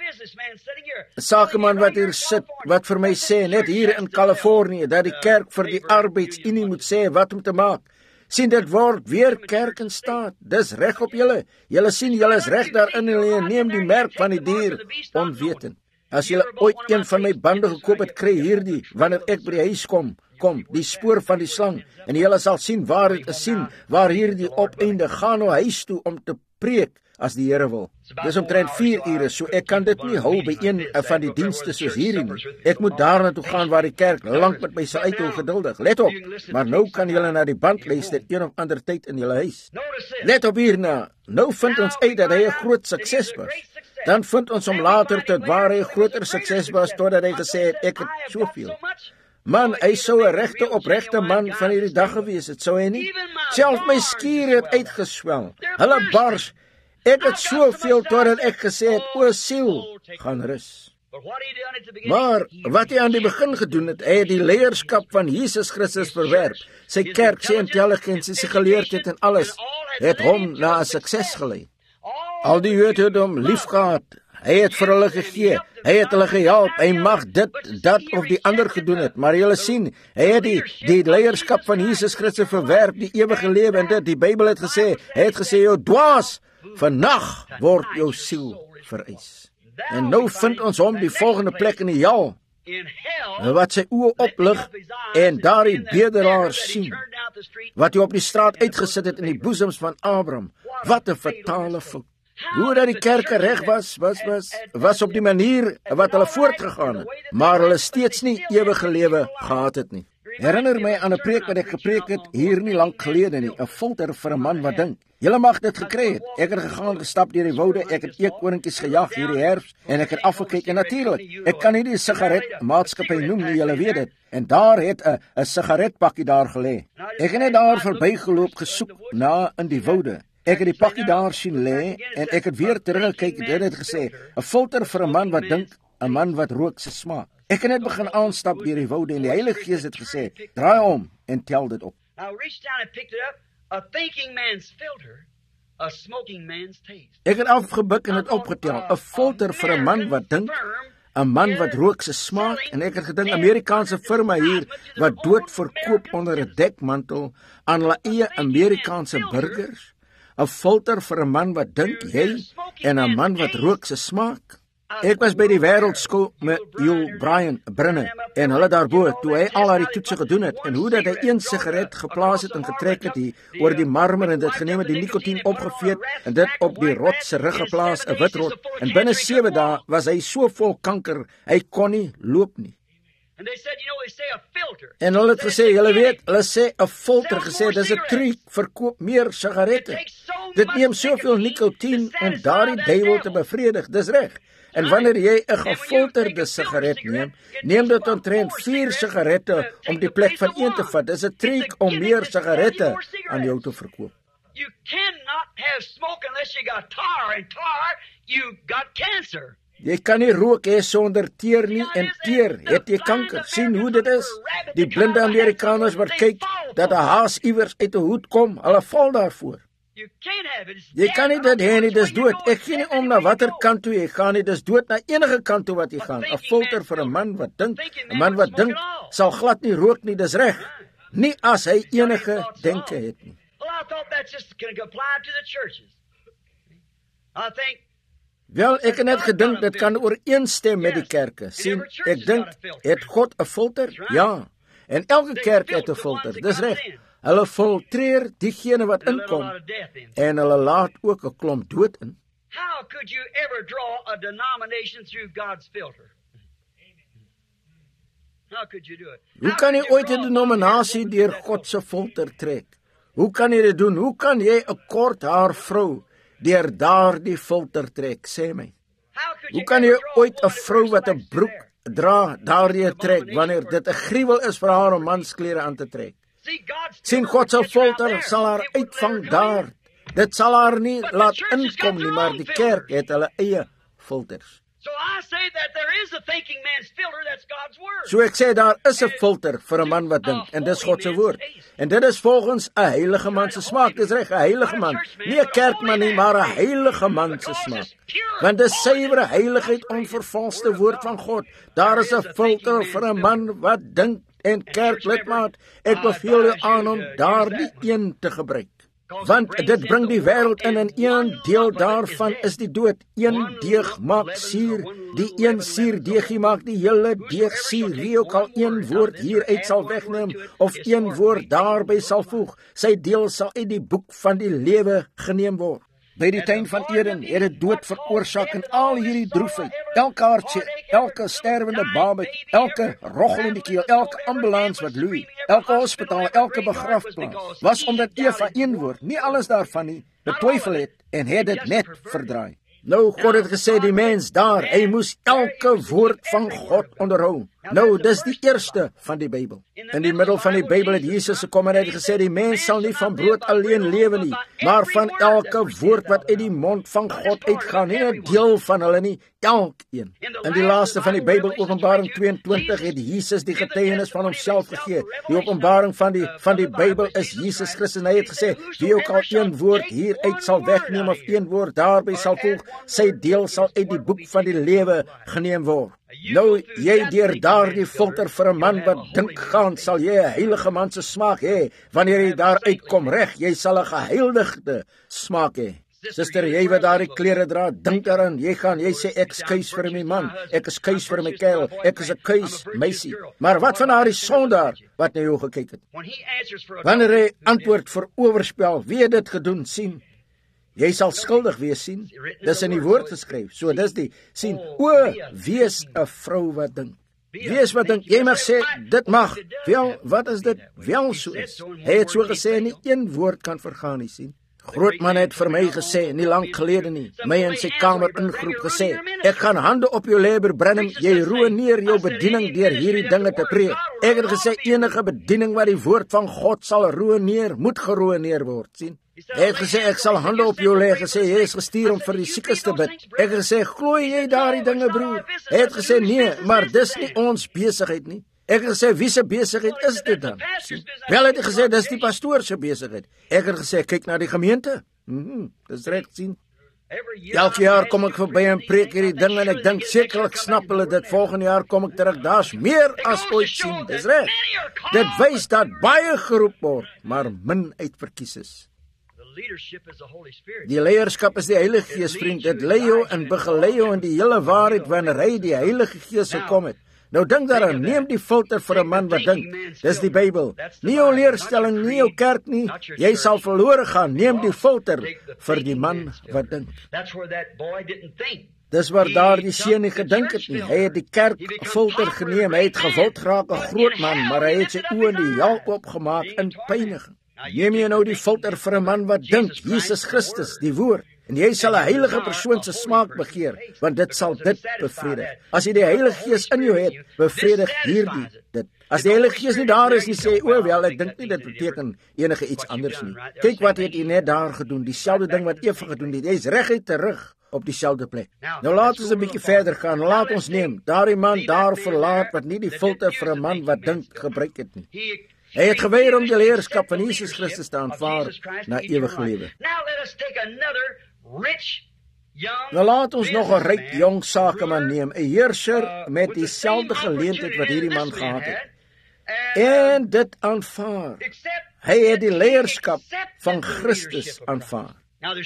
'n Sakeman wat hier sit, wat vir my sê, net hier in Kalifornië, dat die kerk vir die arbeidsunie moet sê wat om te maak. Sien, dit word weer kerk in staat, dis reg op julle. Julle sien, julle is reg daarin en julle neem die merk van die dier, onwetend. As julle ooit een van my bande gekoop het, kry hierdie, wanneer ek by die huis kom, die spoor van die slang, en julle sal sien waar dit is sien, waar hierdie opeinde, gaan na huis toe om te preek, as die Here wil. Dis omtrent 4 ure, so ek kan dit nie hou by een van die dienste soos hierdie nie. Ek moet daarna toe gaan waar die kerk lank met my sal uithou geduldig. Let op, maar nou kan julle na die band luister een of ander tyd in julle huis. Let op hierna, nou vind ons uit dat hy 'n groot sukses was. Dan vind ons hom later tot waar hy 'n groter sukses was, totdat hy gesê het, ek het soveel. Man, hy sou 'n regte opregte man van hierdie dag gewees het, sou hy nie? Self my skuur het uitgeswel. Hulle bars. Ek het soveel totdat ek gesê het, o siel, gaan rus. Maar wat hy aan die begin gedoen het, hy het die leierskap van Jesus Christus verwerp. Sy kerk, sy intelligensie, sy geleerdheid en alles, het hom na 'n sukses gelei. Al die Jode het hom liefgehad. Hy het vir hulle gegee. Hy het hulle gehelp. Hy mag dit, dat of die ander gedoen het. Maar julle sien, hy het die leierskap van Jesus Christus verwerp, die ewige lewe en dit. Die Bybel het gesê, hy het gesê, jou dwaas, vannag word jou siel vereis. En nou vind ons hom die volgende plek in die hel, wat sy oë oplig en daar die bedelaar sien, wat hy op die straat uitgesit het in die boesems van Abraham. Wat 'n fatale fout. Hoe dat die kerke reg was op die manier wat hulle voortgegaan het, maar hulle steeds nie ewige lewe gehad het nie. Herinner my aan 'n preek wat ek gepreek het hier nie lank gelede nie, 'n filter vir 'n man wat dink. Julle mag dit gekry het. Ek het gegaan gestap deur die woude, ek het eekhoringkies gejag hierdie herfs en ek het afgekyk en natuurlik, ek kan nie die sigaretmaatskappy noem nie, julle weet dit. En daar het 'n sigaretpakkie daar gelê. Ek het net daar verbygeloop gesoek na in die woude. Ek het die pakkie daar sien lê en ek het weer teruggekyk en dit het gesê, 'n filter vir 'n man wat dink, 'n man wat rook se smaak. Ek het net begin aanstap deur die woude en die Heilige Gees het gesê, draai om en tel dit op. Ek het afgebuk en het opgetel, 'n filter vir 'n man wat dink, 'n man wat rook se smaak, en ek het gedink Amerikaanse firma hier wat dood verkoop onder 'n dekmantel aan hulle eie Amerikaanse burgers. 'n filter vir 'n man wat dink, jy, en 'n man wat rook se smaak. Ek was by die wêreldskool met Joel Brinne en hulle daarbo toe hy al die toetse gedoen het en hoe dat hy een sigaret geplaas het en getrek het hier oor die marmer en dit geneem het, die nikotien opgeveet en dit op die rot se rug geplaas, 'n wit rot, en binne 7 dae was hy so vol kanker, hy kon nie loop nie. En hulle het gesê, julle weet, hulle sê 'n filter gesê, dis 'n truc, verkoop meer sigarette. Dit neem soveel nikotien om daardie duiwel te bevredig, dis reg. En wanneer jy 'n gefilterde sigaret neem dit omtrent 4 sigarette om die plek van 1 te vat. Dis 'n truc om meer sigarette aan jou te verkoop. You cannot have smoke unless you got tar, and tar, you got cancer. Jy kan nie rook hê sonder teer nie, en teer het jy kanker. Sien hoe dit is? Die blinde Amerikaners wat kyk dat 'n haas iewers uit 'n hoed kom, hulle val daarvoor. Jy kan nie dit hê nie, dis dood. Ek gee nie om na watter kant toe jy gaan nie, dis dood na enige kant toe wat jy gaan. 'n Filter vir 'n man wat dink. 'n Man wat dink sal glad nie rook nie, dis reg. Nie as hy enige denke het nie. Wel, ek het net gedink dit kan ooreenstem met die kerke. Sien, ek dink, het God 'n filter? Ja. En elke kerk het 'n filter, dis reg. Hulle filtreer diegene wat inkom en hulle laat ook 'n klomp dood in. How could you ever draw a denomination through God's filter? How could you do it? Hoe kan jy ooit 'n denominasie deur God se filter trek? Hoe kan jy dit doen? Hoe kan jy 'n kort haar vrou deur daardie filter trek, sê my? Hoe kan jy ooit 'n vrou wat 'n broek dra daardie trek wanneer dit 'n gruwel is vir haar om mansklere aan te trek? sien God se folter sal haar uitvang daar. Dit sal haar nie laat inkom nie, maar die kerk het hulle eie filters. So ek sê daar is 'n filter vir 'n man wat dink, en dis God se woord. En dit is volgens 'n heilige man se smaak. Dis reg, 'n heilige man. Nie 'n kerkman nie, maar 'n heilige man se smaak. Want dis suiwere heiligheid, onvervalste woord van God. Daar is 'n filter vir 'n man wat dink. En kerklidmaat, ek beveel jou aan om daardie een te gebruik. Want dit bring die wêreld in, en een deel daarvan is die dood. Een deeg maak suur, die een suurdeegie maak die hele deeg suur. Wie ook al een woord hieruit sal wegneem, of een woord daarby sal voeg, sy deel sal uit die boek van die lewe geneem word. By die tuin van Eden het dit dood veroorsaak en al hierdie droefheid. Elke hartjie, elke sterwende babet, elke roggel in die keel, elke ambulans wat loei, elke hospitaal, elke begrafplaas, was omdat Eva een woord, nie alles daarvan nie, betwyfel het en het dit net verdraai. Nou, God het gesê die mens daar, hy moes elke woord van God onderhou. Nou, dis die eerste van die Bybel. In die middel van die Bybel het Jesus gekom en hy het gesê die mens sal nie van brood alleen lewe nie, maar van elke woord wat uit die mond van God uitgaan, nie 'n deel van hulle nie, elkeen. In die laaste van die Bybel, Openbaring 22, het Jesus die getuienis van homself gegee. Die openbaring van die Bybel is Jesus Christus, en hy het gesê, wie ook al een woord hieruit sal wegneem of een woord daarby sal voeg, sy deel sal uit die boek van die lewe geneem word. Nou, jy deur daardie filter vir 'n man wat dink gaan, sal jy 'n heilige man se smaak hê. Wanneer jy daar uitkom reg, jy sal 'n geheiligde smaak hê. Suster, jy wat daardie klere dra, dink daaraan, jy sê ek is keus vir my man, ek is keus vir my kerel, ek is 'n keus meisie. Maar wat van daardie sondaar wat na jou gekyk het? Wanneer hy antwoord vir oorspel, wie het dit gedoen, sien? Jy sal skuldig wees, sien. Dis in die woord geskryf. So dis die sien, wees 'n vrou wat dink. Wees wat dink. Jy mag sê dit mag. Wel, wat is dit? Wel so is. Hy het so gesê nie een woord kan vergaan nie, sien. Grootman het vir my gesê, nie lank gelede nie, my in sy kamer ingeroep gesê, ek gaan hande op jou lê, Branham, jy ruïneer jou bediening deur hierdie dinge te preek. Ek het gesê, enige bediening wat die woord van God sal ruïneer, moet geruïneer word, sien. Hy het gesê, ek sal hande op jou lê, gesê, jy is gestuur om vir die siekes te bid. Ek het gesê, glo jy daardie dinge, broer? Hy het gesê, nee, maar dis nie ons besigheid nie. Ek het gesê, wie se besigheid is dit dan? Wel het hy gesê, dis die pastoor se besigheid. Ek het gesê, kyk na die gemeente. Dis reg, sien. Elke jaar kom ek verby en preek hierdie ding en ek dink, sekerlik snap hulle dit, volgende jaar kom ek terug, daar's meer as ooit, sien. Dis reg. Dit wys dat baie geroep word, maar min uitverkies is. Die leierskap is die Heilige Gees, vriend. Dit lei jou en begelei jou in die hele waarheid wanneer hy die Heilige Gees gekom het. Nou dink daaraan, neem die filter vir 'n man wat dink. Dis die Bybel. Nie jou leerstelling, nie jou kerk nie. Jy sal verlore gaan. Neem die filter vir die man wat dink. Dis waar daardie seun nie gedink het nie. Hy het die kerk filter geneem. Hy het gewild geraak 'n groot man, maar hy het sy oë in die hel oopgemaak in pyniging. Neem jy nou die filter vir 'n man wat dink, Jesus Christus, die woord. En jy sal 'n heilige persoon se smaak begeer, want dit sal dit bevredig. As jy die Heilige Gees in jou het, bevredig hierdie dit. As die Heilige Gees nie daar is nie, sê jy, wel, ek dink nie dit beteken enige iets anders nie. Kyk wat het jy net daar gedoen, dieselfde ding wat Eva gedoen het. Jy's reguit terug op dieselfde plek. Nou laat ons 'n bietjie verder gaan. Laat ons neem daardie man daar verlaat wat nie die filter vir 'n man wat dink gebruik het nie. Hy het geweier om die leierskap van Jesus Christus te aanvaar na ewige lewe. Nou laat ons nog 'n ryk jong sakeman neem, 'n heerser met dieselfde geleentheid wat hierdie man gehad het. En dit aanvaar. Hy het die leierskap van Christus aanvaar.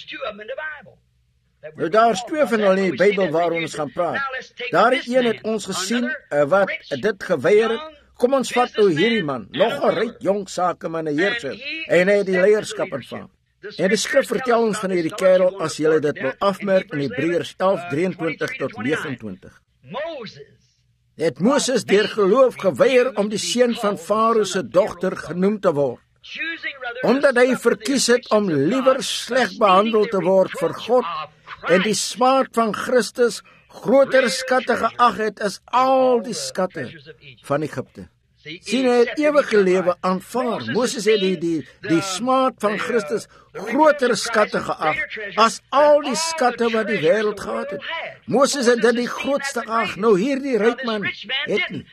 Nou daar's twee van hulle in die Bybel waaroor ons gaan praat. Daardie een het ons gesien wat dit geweier het. Kom ons vat nou hierdie man, nog 'n ryk jong sakeman, 'n heerser, en hy het die leierskap aanvaar. En die skrif vertel ons van hierdie kerel, as jy dit wil afmerk in Hebreërs 11:23 tot 29. Het Moses deur geloof geweier om die seun van Farao se dogter genoem te word, omdat hy verkies het om liewer sleg behandel te word vir God en die smaad van Christus groter skatte geag het as al die skatte van Egipte. sien hy het ewige lewe aanvaar. Moses het die smaad van Christus groter skatte geag as al die skatte wat die wêreld gehad het. Moses het dit die grootste geag. Nou hierdie ryk man het nie.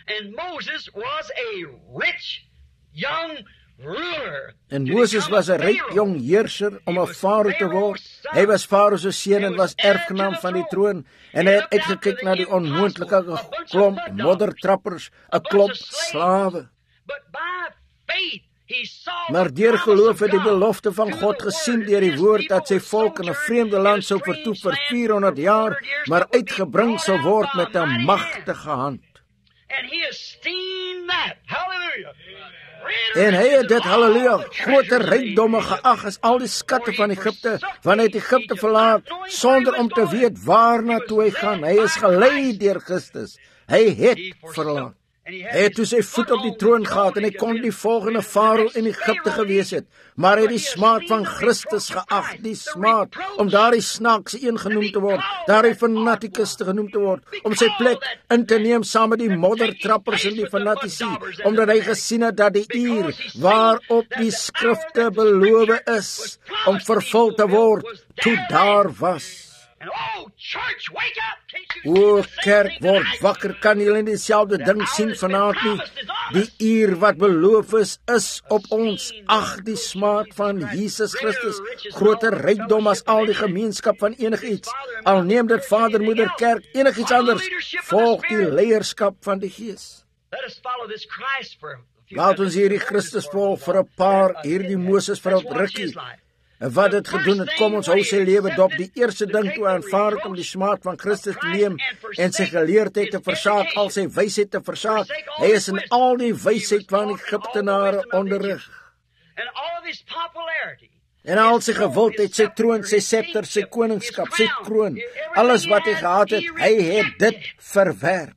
En Moses was 'n ryk jong heerser om 'n farao te word. Hy was farao se seun en was erfgenaam van die troon, en hy het uitgekyk na die onmoontlike klomp moddertrappers, 'n klomp slawe. Maar deur geloof het die belofte van God gesien deur die woord dat sy volk in 'n vreemde land sou vertoef vir 400 jaar, maar uitgebring sou word met 'n magtige hand. En hy het dit, halleluja, groter rykdomme geag as al die skatte van Egipte, want hy het Egipte verlaat sonder om te weet waarna toe hy gaan. Hy is gelei deur Christus. Hy het verlaat. Hy het toe sy voet op die troon gehad en hy kon die volgende farao in Egipte gewees het, maar hy het die smaad van Christus geag, die smaad om daardie snaakse een genoem te word, daardie fanatikus genoem te word, om sy plek in te neem saam met die moddertrappers en die fanatici, omdat hy gesien het dat die uur waarop die skrifte beloof is om vervul te word, toe daar was. O kerk, word wakker, kan julle nie dieselfde ding sien vanaand nie? Die uur wat beloof is op ons. Ag, die smaad van Jesus Christus, groter rykdom as al die gemeenskap van enigiets. Al neem dit vader, moeder, kerk, enigiets anders, volg die leierskap van die Gees. Laat ons hierdie Christus volg vir 'n paar, hierdie Moses vir 'n rukkie. En wat het gedoen het, kom ons hou sy lewe dop. Die eerste ding toe aanvaar het om die smaad van Christus te neem en sy geleerdheid te versaak, al sy wysheid te versaak. Hy is in al die wysheid van Egiptenare onderrig. En al sy gewildheid, sy troon, sy scepter, sy koningskap, sy kroon, alles wat hy gehad het, hy het dit verwerp.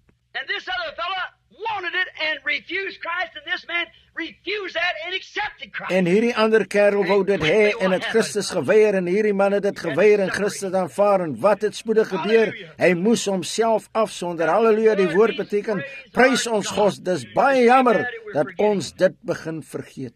En hierdie ander kerel wou dit hê en het Christus geweier, en hierdie man het dit geweier en Christus aanvaar. En wat het spoedig gebeur? Hy moes homself afsonder. Halleluja, die woord beteken prys ons God. Dis baie jammer dat ons dit begin vergeet.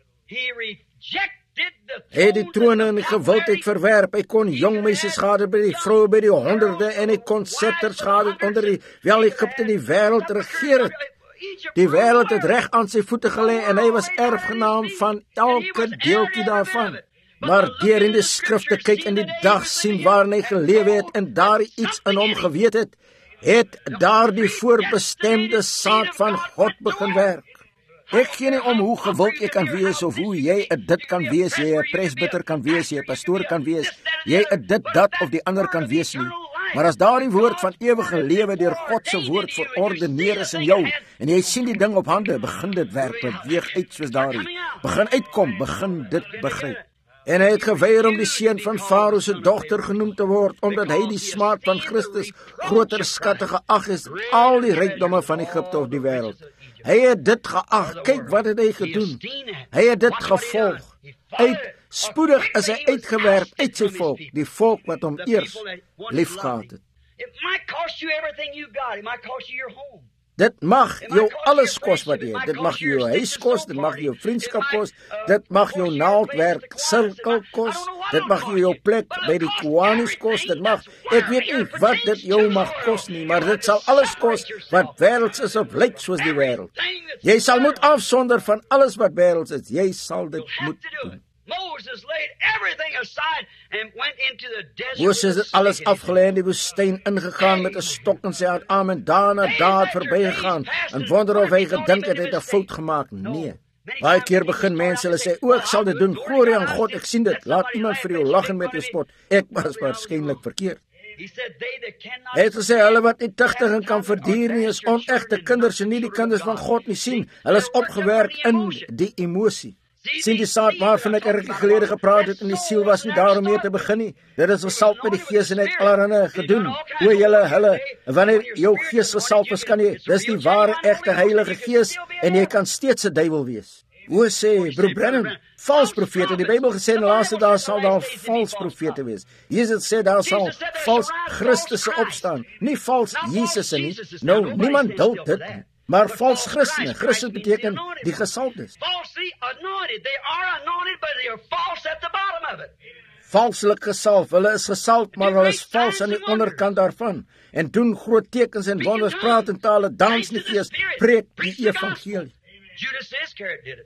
Hy het die trone en die gewildheid verwerp. Hy kon jong meisies gehad het by die vroue by die honderde, en hy kon scepters gehad het onder die wel Egipte die wêreld regeer het. Die wêreld het reg aan sy voete gelê en hy was erfgenaam van elke deeltjie daarvan. Maar deur in die skrif te kyk en die dag sien waarin hy gelewe het en daar iets in hom geweet het daar die voorbestemde saad van God begin werk. Ek gee nie om hoe gewild jy kan wees of hoe jy dit kan wees, jy 'n presbyter kan wees, jy 'n pastoor kan wees, jy dit, dat of die ander kan wees nie. Maar as daardie woord van ewige lewe deur God se woord verordeneer is in jou, en jy sien die ding op hande, begin dit werk, beweeg uit soos daardie. Begin uitkom, begin dit begryp. En hy het geweier om die seun van Farao se dogter genoem te word, omdat hy die smaad van Christus groter skatte geag is, al die rykdomme van Egipte of die wêreld. Hy het dit geag, kyk wat het hy gedoen. Hy het dit gevolg. Spoedig is hy uitgewerp uit sy volk, die volk wat hom eers lief gehad het. Dit mag jou alles kos wat jy het. Dit mag jou huis kos, dit mag jou vriendskap kos, dit mag jou naaldwerk sirkel kos, dit mag jou plek by die Koanis kos, dit mag, ek weet nie wat dit jou mag kos nie, maar dit sal alles kos wat wêrelds is of lyk soos die wêreld. Jy sal moet afsonder van alles wat wêrelds is, jy sal dit moet doen. Moses het alles afgelê in die woestyn ingegaan met 'n stok in sy hand, en daarna daad verbygegaan en wonder of hy gedink het hy het 'n fout gemaak. Nee. Baie keer begin mense hulle sê, "O, ek sal dit doen, glorie aan God, ek sien dit." Laat iemand vir jou lag en met jou spot. Ek was waarskynlik verkeerd. Hy het gesê, hulle wat nie tugtig en kan verduur nie, is onegte kinders en nie die kinders van God nie. Sien, hulle is opgewerk in die emosie. Sien die saad waarvan ek 'n rukkie gelede gepraat het, en die siel was nie daar om mee te begin nie. Dit is gesalt met die Gees en het allerhande gedoen. O hulle, wanneer jou gees gesalf is, kan jy, dis die ware, egte Heilige Gees, en jy kan steeds 'n duiwel wees. O sê, broer Branham, vals profete, die Bybel gesê in die laaste dae sal daar vals profete wees. Jesus sê daar sal vals Christusse opstaan, nie vals Jesusse nie. Nou, niemand duld dit. Maar vals Christene, Christen beteken die gesalfdes. Falsely anointed. They are anointed, but they are false at the bottom of it. Valslik gesalf, hulle is gesalf, maar hulle is vals aan die onderkant daarvan. En doen groot tekens en wonders, praat in tale, dans in die gees, preek die evangelie. Judas Iscariot did it.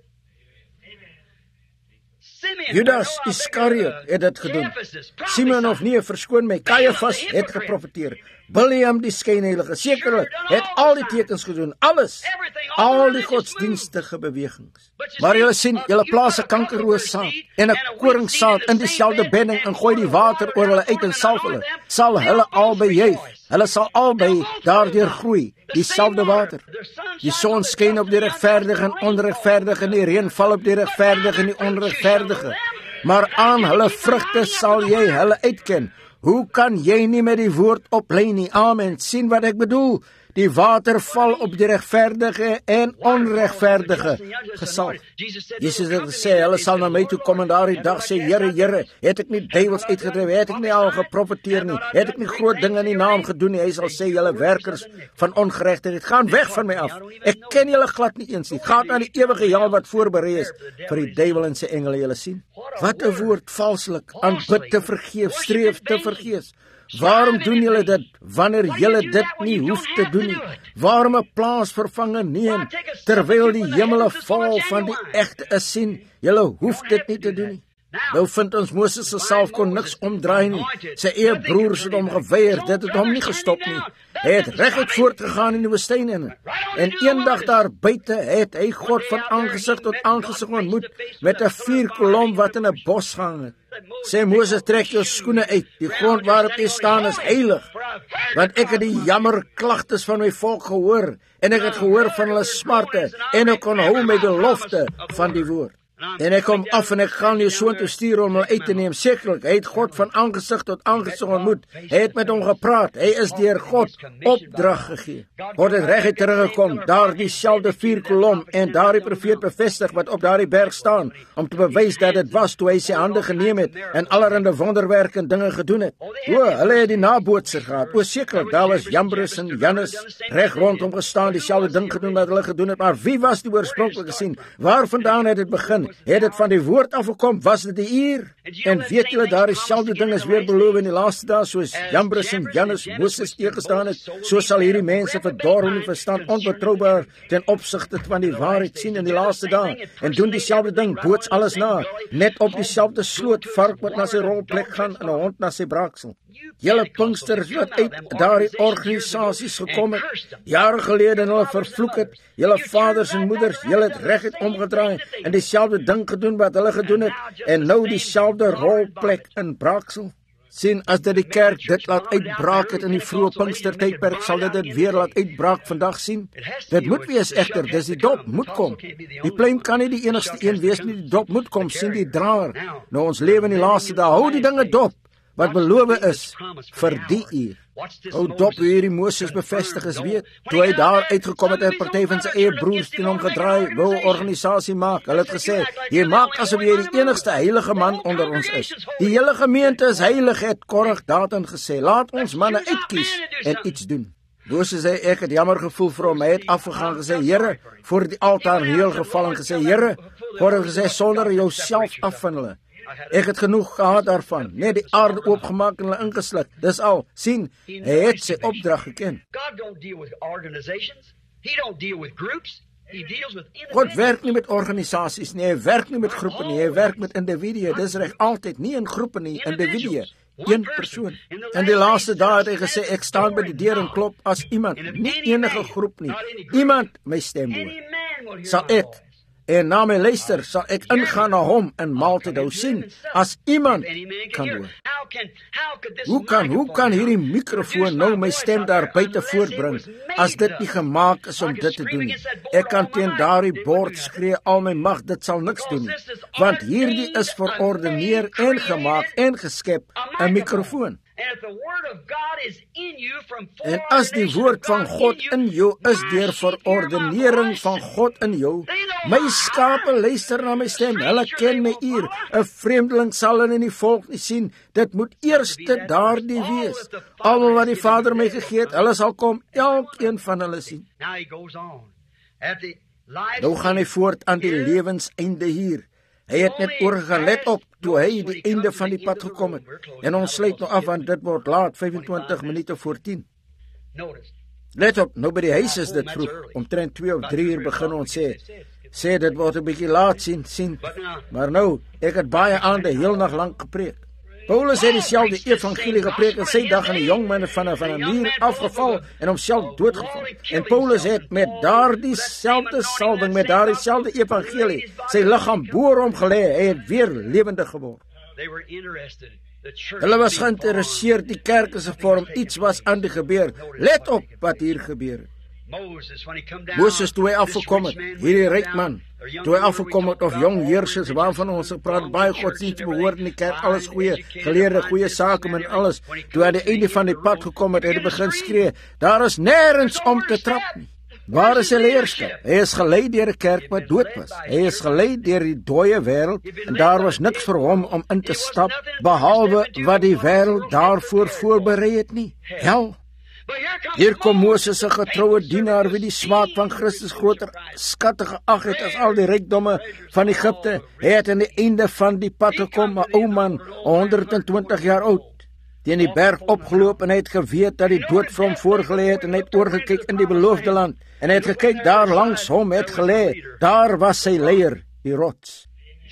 Judas Iscariot het dit gedoen. Simon of nee, verskoon my, Caiaphas het geprofeteer. Biliam die skynheilige, sekerlik, het al die tekens gedoen, alles, al die godsdienstige bewegings. Maar julle sien, julle plaas 'n kankerroossaad en 'n koringsaad in dieselfde bedding en gooi die water oor hulle uit en salf hulle. Sal hulle albei juig, hulle sal albei daardeur groei, dieselfde water. Die son skyn op die regverdige en onregverdige en die reën val op die regverdige en die onregverdige. Maar aan hulle vrugte sal jy hulle uitken. Hoe kan jy nie met die woord oplei nie? Amen. Sien wat ek bedoel? Die water val op die regverdige en onregverdige gesalf. Jesus het gesê, hulle sal na my toe kom en daardie dag sê, Here, Here, het ek nie duiwels uitgedryf, het ek nie al geprofeteer nie, het ek nie groot dinge in die naam gedoen nie. Hy sal sê, julle werkers van ongeregtigheid, gaan weg van my af. Ek ken julle glad nie eens nie. Gaan na die ewige hel wat voorberei is vir die duiwel en sy engele. Julle sien. Wat 'n woord, valslik, aanbid te vergeef, streef te vergeef. Waarom doen julle dit, wanneer julle dit nie hoef te doen nie? Waarom 'n plaasvervanger neem, terwyl die hemele vol van die egte is sien? Julle hoef dit nie te doen nie. Nou vind ons Moses se salf kon niks omdraai nie. Sy eie broers het hom geweier, dit het hom nie gestop nie. Hy het reguit voortgegaan in die woestyn in. En eendag daar buite het hy God van aangesig tot aangesig ontmoet met 'n vuurkolom wat in 'n bos gehang het. Sê Moses, trek jou skoene uit, die grond waarop jy staan is heilig, want ek het die jammerklagtes van my volk gehoor, en ek het gehoor van hulle smarte, en ek kon hou met die belofte van die woord. En ek kom af en ek gaan jou soontoe stuur om hulle uit te neem. Sekerlik, hy het God van aangesig tot aangesig ontmoet. Hy het met hom gepraat. Hy is deur God opdrag gegee. God het reguit teruggekom, daar dieselfde vuurkolom en daardie profeet bevestig wat op daardie berg staan, om te bewys dat dit was toe hy sy hande geneem het en allerlei wonderwerke en dinge gedoen het. Hulle het die nabootser gehad. Sekerlik, daar was Jambres en Jannes reg rondom gestaan, dieselfde ding gedoen wat hulle gedoen het, maar wie was die oorspronklike sien? Waar vandaan het dit begin? Het dit van die woord afgekom, was dit die uur? En weet julle, daar dieselfde ding is weer beloof in die laaste dae, soos Jambres en Jannes Moses teëgestaan het, so sal hierdie mense verdorwe in verstand, onbetroubaar ten opsigte van die waarheid sien in die laaste dae, en doen dieselfde ding, boots alles na, net op dieselfde sloot, vark wat na sy rolplek gaan, en 'n hond na sy braaksel. Julle Pinksters wat uit daardie organisasies gekom het, jare gelede en hulle vervloek het, julle vaders en moeders, julle het reguit omgedraai en dieselfde ding gedoen wat hulle gedoen het, en nou dieselfde rolplek in braaksel. Sien, as dit die kerk dit laat uitbraak het in die vroeë Pinkstertydperk, sal dit weer laat uitbraak vandag sien. Dit moet wees egter, dis die dop moet kom. Die pluim kan nie die enigste een wees nie, die dop moet kom, sien die draer. Nou ons lewe in die laaste dae, hou die dinge dop, wat beloof is vir die uur. Hou dop hoe hierdie Moses bevestig is, weet, toe hy daar uitgekom het, 'n party van sy eie broers teen hom gedraai, wou 'n organisasie maak. Hulle het gesê, jy maak asof jy die enigste heilige man onder ons is. Die hele gemeente is heilig, het Korag daarin gesê. Laat ons manne uitkies en iets doen. Moses sê, ek het jammer gevoel vir hom. Hy het afgegaan gesê, Here, voor die altaar heel geval en gesê, Here, Korag gesê, sonder jou self af van hulle. Ek het genoeg gehad daarvan, net die aarde oopgemaak en hulle ingesluk. Dis al, sien, hy het sy opdrag geken. God werk nie met organisasies nie, hy werk nie met groepe nie, hy werk met individue. Dis reg, altyd, nie in groepe nie, individue. Een persoon. In die laaste dae het hy gesê, ek staan by die deur en klop as iemand, nie enige groep nie, iemand my stem hoor, sal ek, en na my luister, sal ek ingaan na hom en maaltyd hou. Sien, as iemand kan hoor. Hoe kan hierdie mikrofoon nou my stem daar buite voortbring, as dit nie gemaak is om dit te doen nie? Ek kan teen daardie bord skree al my mag, dit sal niks doen nie, want hierdie is verordeneer en gemaak en geskep, 'n mikrofoon. En as die woord van God in jou is deur verordenering van God in jou, my skape luister na my stem, hulle ken my uur, 'n vreemdeling sal hulle in die volk nie sien, dit moet eerste daardie wees. Almal wat die Vader my gegee het, hulle sal kom, elkeen van hulle sien. Nou gaan hy voort aan die lewenseinde hier. Hy het net oorgegaan, let op, toe hy die einde van die pad gekom het. En ons sluit nou af, want dit word laat, 25 minute voor 10. Let op, nou by die huis is dit vroeg, omtrent 2 of 3 uur begin ons sê dit word 'n bietjie laat, sien. Maar nou, ek het baie aande heel nag lank gepreek. Paulus het dieselfde evangelie gepreek in sy dag en 'n jong man van 'n muur afgeval en homself doodgeval. En Paulus het met daardie selfde salwing, met daardie selfde evangelie, sy liggaam voor hom gelê, hy het weer lewendig geword. Hulle was geïnteresseerd, die kerk is gevorm, iets was aan die gebeur. Let op wat hier gebeur. Moses, toe hy afgekom het, hierdie ryk man, toe hy afgekom het, of jong heersers, waarvan ons praat, baie godsdienst behoort in die kerk, alles goeie, geleerde, goeie sake en alles, toe hy aan die einde van die pad gekom het, hy begin skree, daar is nergens om te trap nie. Waar is sy leierskap? Hy is gelei deur 'n kerk wat dood was. Hy is gelei deur die dooie wêreld, en daar was niks vir hom om in te stap, behalwe wat die wêreld daarvoor voorberei het nie. Hel. Hier kom Moses, 'n getroue dienaar, wie die smaak van Christus groter skatte geag het as al die rykdomme van Egipte. Hy het aan die einde van die pad gekom, 'n ou man, 120 jaar oud, teen die berg opgeloop, en hy het geweet dat die dood vir hom voorgelê het, en hy het oorgekyk in die beloofde land, en hy het gekyk, daar langs hom het gelê, daar was sy leier, die rots.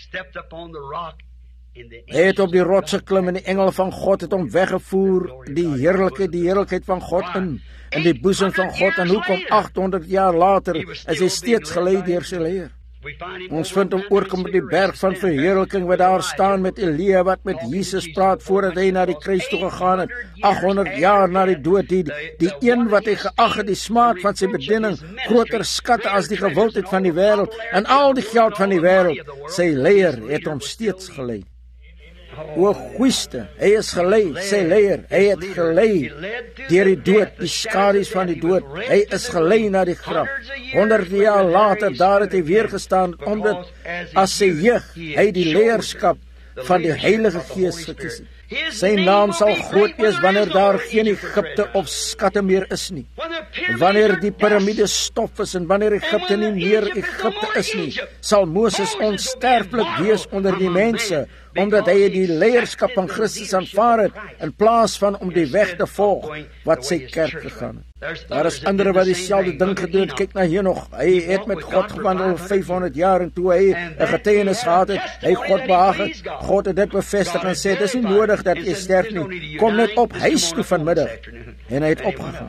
Hy het op die rots geklim, en die engel van God het hom weggevoer, die heerlikheid van God in die boesem van God, en hoekom 800 jaar later is hy steeds gelei deur sy leier. Ons vind hom oorkom op die berg van verheerliking, wat daar staan met Elia, wat met Jesus praat, voordat hy na die kruis toe gegaan het, 800 jaar na die dood, die een wat hy geag het, die smaak van sy bediening, groter skatte as die gewildheid van die wêreld, en al die geld van die wêreld, sy leier het hom steeds gelei. O goeiste, hy is gelei, sy leier, hy het gelei deur die dood, die skadu's van die dood, hy is gelei na die graf. 100 jaar later, daar het hy weer gestaan, omdat as sy jeug, hy die leierskap van die Heilige Gees gekies het. Sy naam sal groot wees wanneer daar geen Egipte of skatte meer is nie. Wanneer die piramide stof is en wanneer Egipte nie meer Egipte is nie, sal Moses onsterflik wees onder die mense, omdat hy die leierskap van Christus aanvaar het, in plaas van om die weg te volg wat sy kerk gegaan het. Daar is ander wat dieselfde ding gedoen het. Kyk na Henog, hy het met God gewandel 500 jaar, en toe hy 'n getuienis gehad het, hy God behaag het, God het dit bevestig en sê, dis nie nodig dat jy sterf nie, kom net op huis toe vanmiddag, en hy het opgegaan.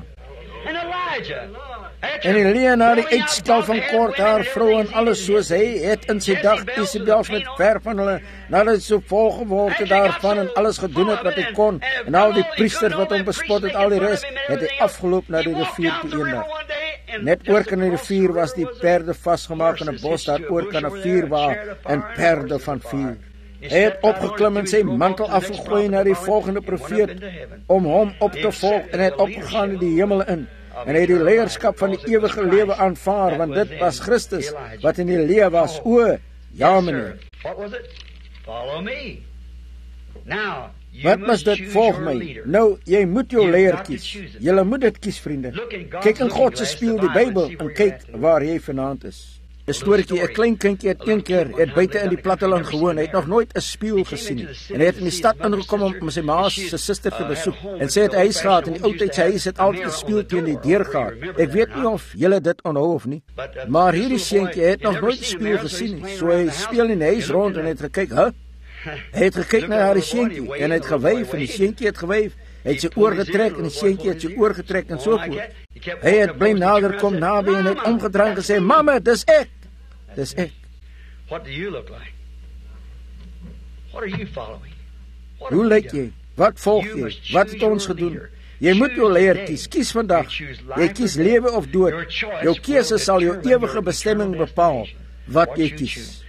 En Elia, na die uitstel van kort haar vrou en alles soos hy, het in sy dag Isabels met ver van hulle, nadat so vol geword het daarvan en alles gedoen het wat hy kon, en al die priesters wat hom bespot het, al die res, het hy afgeloop na die rivier toe eendag. Net oor kan die rivier was die perde vastgemaak in 'n bos, daar oor kan 'n vuur waar, en perde van vuur. Hy het opgeklim en sy mantel afgegooi na die volgende profeet, om hom op te volg, en hy het opgegaan in die hemel in, en hy het die leierskap van die ewige lewe aanvaar, want dit was Christus, wat in die lewe was. O, ja meneer. Wat was dit? Volg my. Nou, jy moet jou leier kies. Julle moet dit kies, vriende. Kyk in God se spieël, die Bybel, en kyk waar jy vanaand is. 'n Storieetjie, 'n klein kindjie het een keer buite in die platteland gewoon. Hy het nog nooit 'n spieël gesien nie. En hy het in die stad ingekom om sy ma se suster te besoek. En sy het 'n huis gehad, en die ou tyd sy huis het altyd 'n spieël teen die deur gehad. Ek weet nie of julle dit onthou of nie, maar hierdie seentjie het nog nooit 'n spieël gesien nie. So hy speel in die huis rond en het gekyk, Hy het gekyk na haar seentjie, en hy het gewyf, en die seentjie het gewyf. Hy het sy oor getrek, en die seentjie het sy oor getrek, en so voort. Hy het bly nader kom naby, en het omgedraai en gesê, "Mamma, dis ek. Dis ek." What do you look like? What are you following? Hoe lyk jy? Wat volg jy? Wat het ons gedoen? Jy moet jou leier kies. Kies vandag. Jy kies lewe of dood. Jou keuse sal jou ewige bestemming bepaal. Wat jy kies.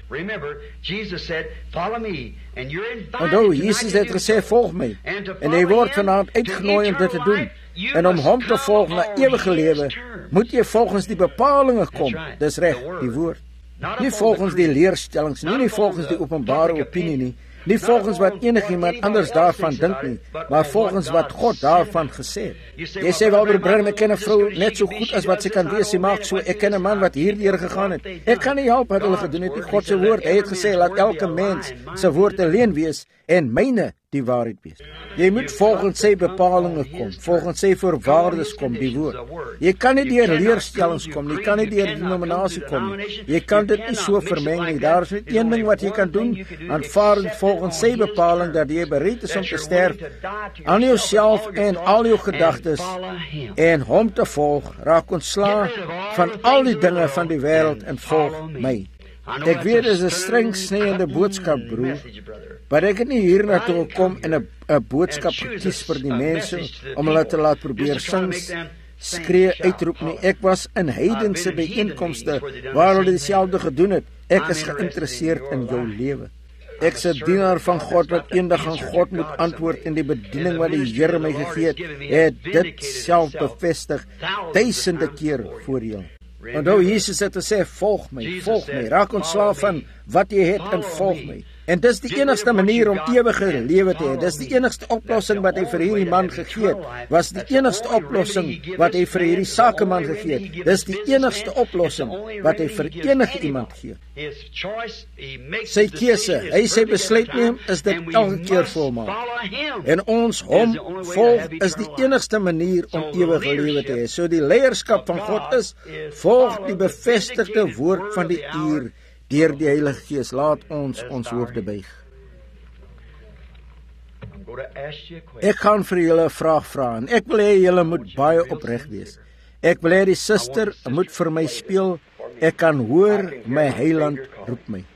Remember, Jesus said, "Follow me," and you're invited. Onthou, Jesus het gesê, volg my. En jy word vanaand uitgenooi om dit te doen. En om hom te volg na ewige lewe, moet jy volgens die bepalinge kom. Dis reg, die woord. Nie volgens die leerstellings, nie volgens die openbare opinie nie. Nie volgens wat enigiemand anders daarvan dink nie, maar volgens wat God daarvan gesê het. Jy sê wel, broer, ek ken 'n vrou net so goed as wat sy kan wees, sy maak so, ek ken 'n man wat hierdeur gegaan het. Ek kan nie help wat hulle gedoen het nie. God se woord, hy het gesê, laat elke mens se woord alleen wees en myne die waarheid wees. Jy moet volgens sy bepalinge kom, volgens sy voorwaardes kom, die woord. Jy kan nie deur leerstellings kom, jy kan nie deur denominasie kom nie. Jy kan dit nie so vermeng nie. Daar is net een ding wat jy kan doen, aanvaar volgens sy bepaling dat jy bereid is om te sterf aan jouself en al jou gedagtes en hom te volg, raak ontslae van al die dinge van die wêreld en volg my. Ek weet dit is 'n streng sneende boodskap, broer, maar ek het nie hier na toe gekom en 'n boodskap gekies vir die mense om hulle te laat probeer sing, skree, uitroep nie. Ek was in heidense byeenkomste waar hulle dieselfde gedoen het. Ek is geïnteresseerd in jou lewe. Ek is 'n dienaar van God wat eendag aan God moet antwoord en die bediening wat die Here my gegee het dit self bevestig duisende keer voor jou. Onthou, Jesus het gesê, volg my, raak ontslaaf van wat jy het en volg my. En dis die enigste manier om ewige lewe te hê. Dis die enigste oplossing wat hy vir hierdie man gegee het. Was die enigste oplossing wat hy vir hierdie sakeman gegee het. Dis die enigste oplossing wat hy vir enige iemand gee. Sy keuse, hy sy besluit neem, is dit elke keer volmaak. En ons hom volg is die enigste manier om ewige lewe te hê. So die leierskap van God is, volg die bevestigde woord van die uur deur die Heilige Gees. Laat ons hoofde buig. Ek gaan vir julle 'n vraag vra en ek wil hê julle moet baie opreg wees. Ek wil hê die suster moet vir my speel. Ek kan hoor my Heiland roep my.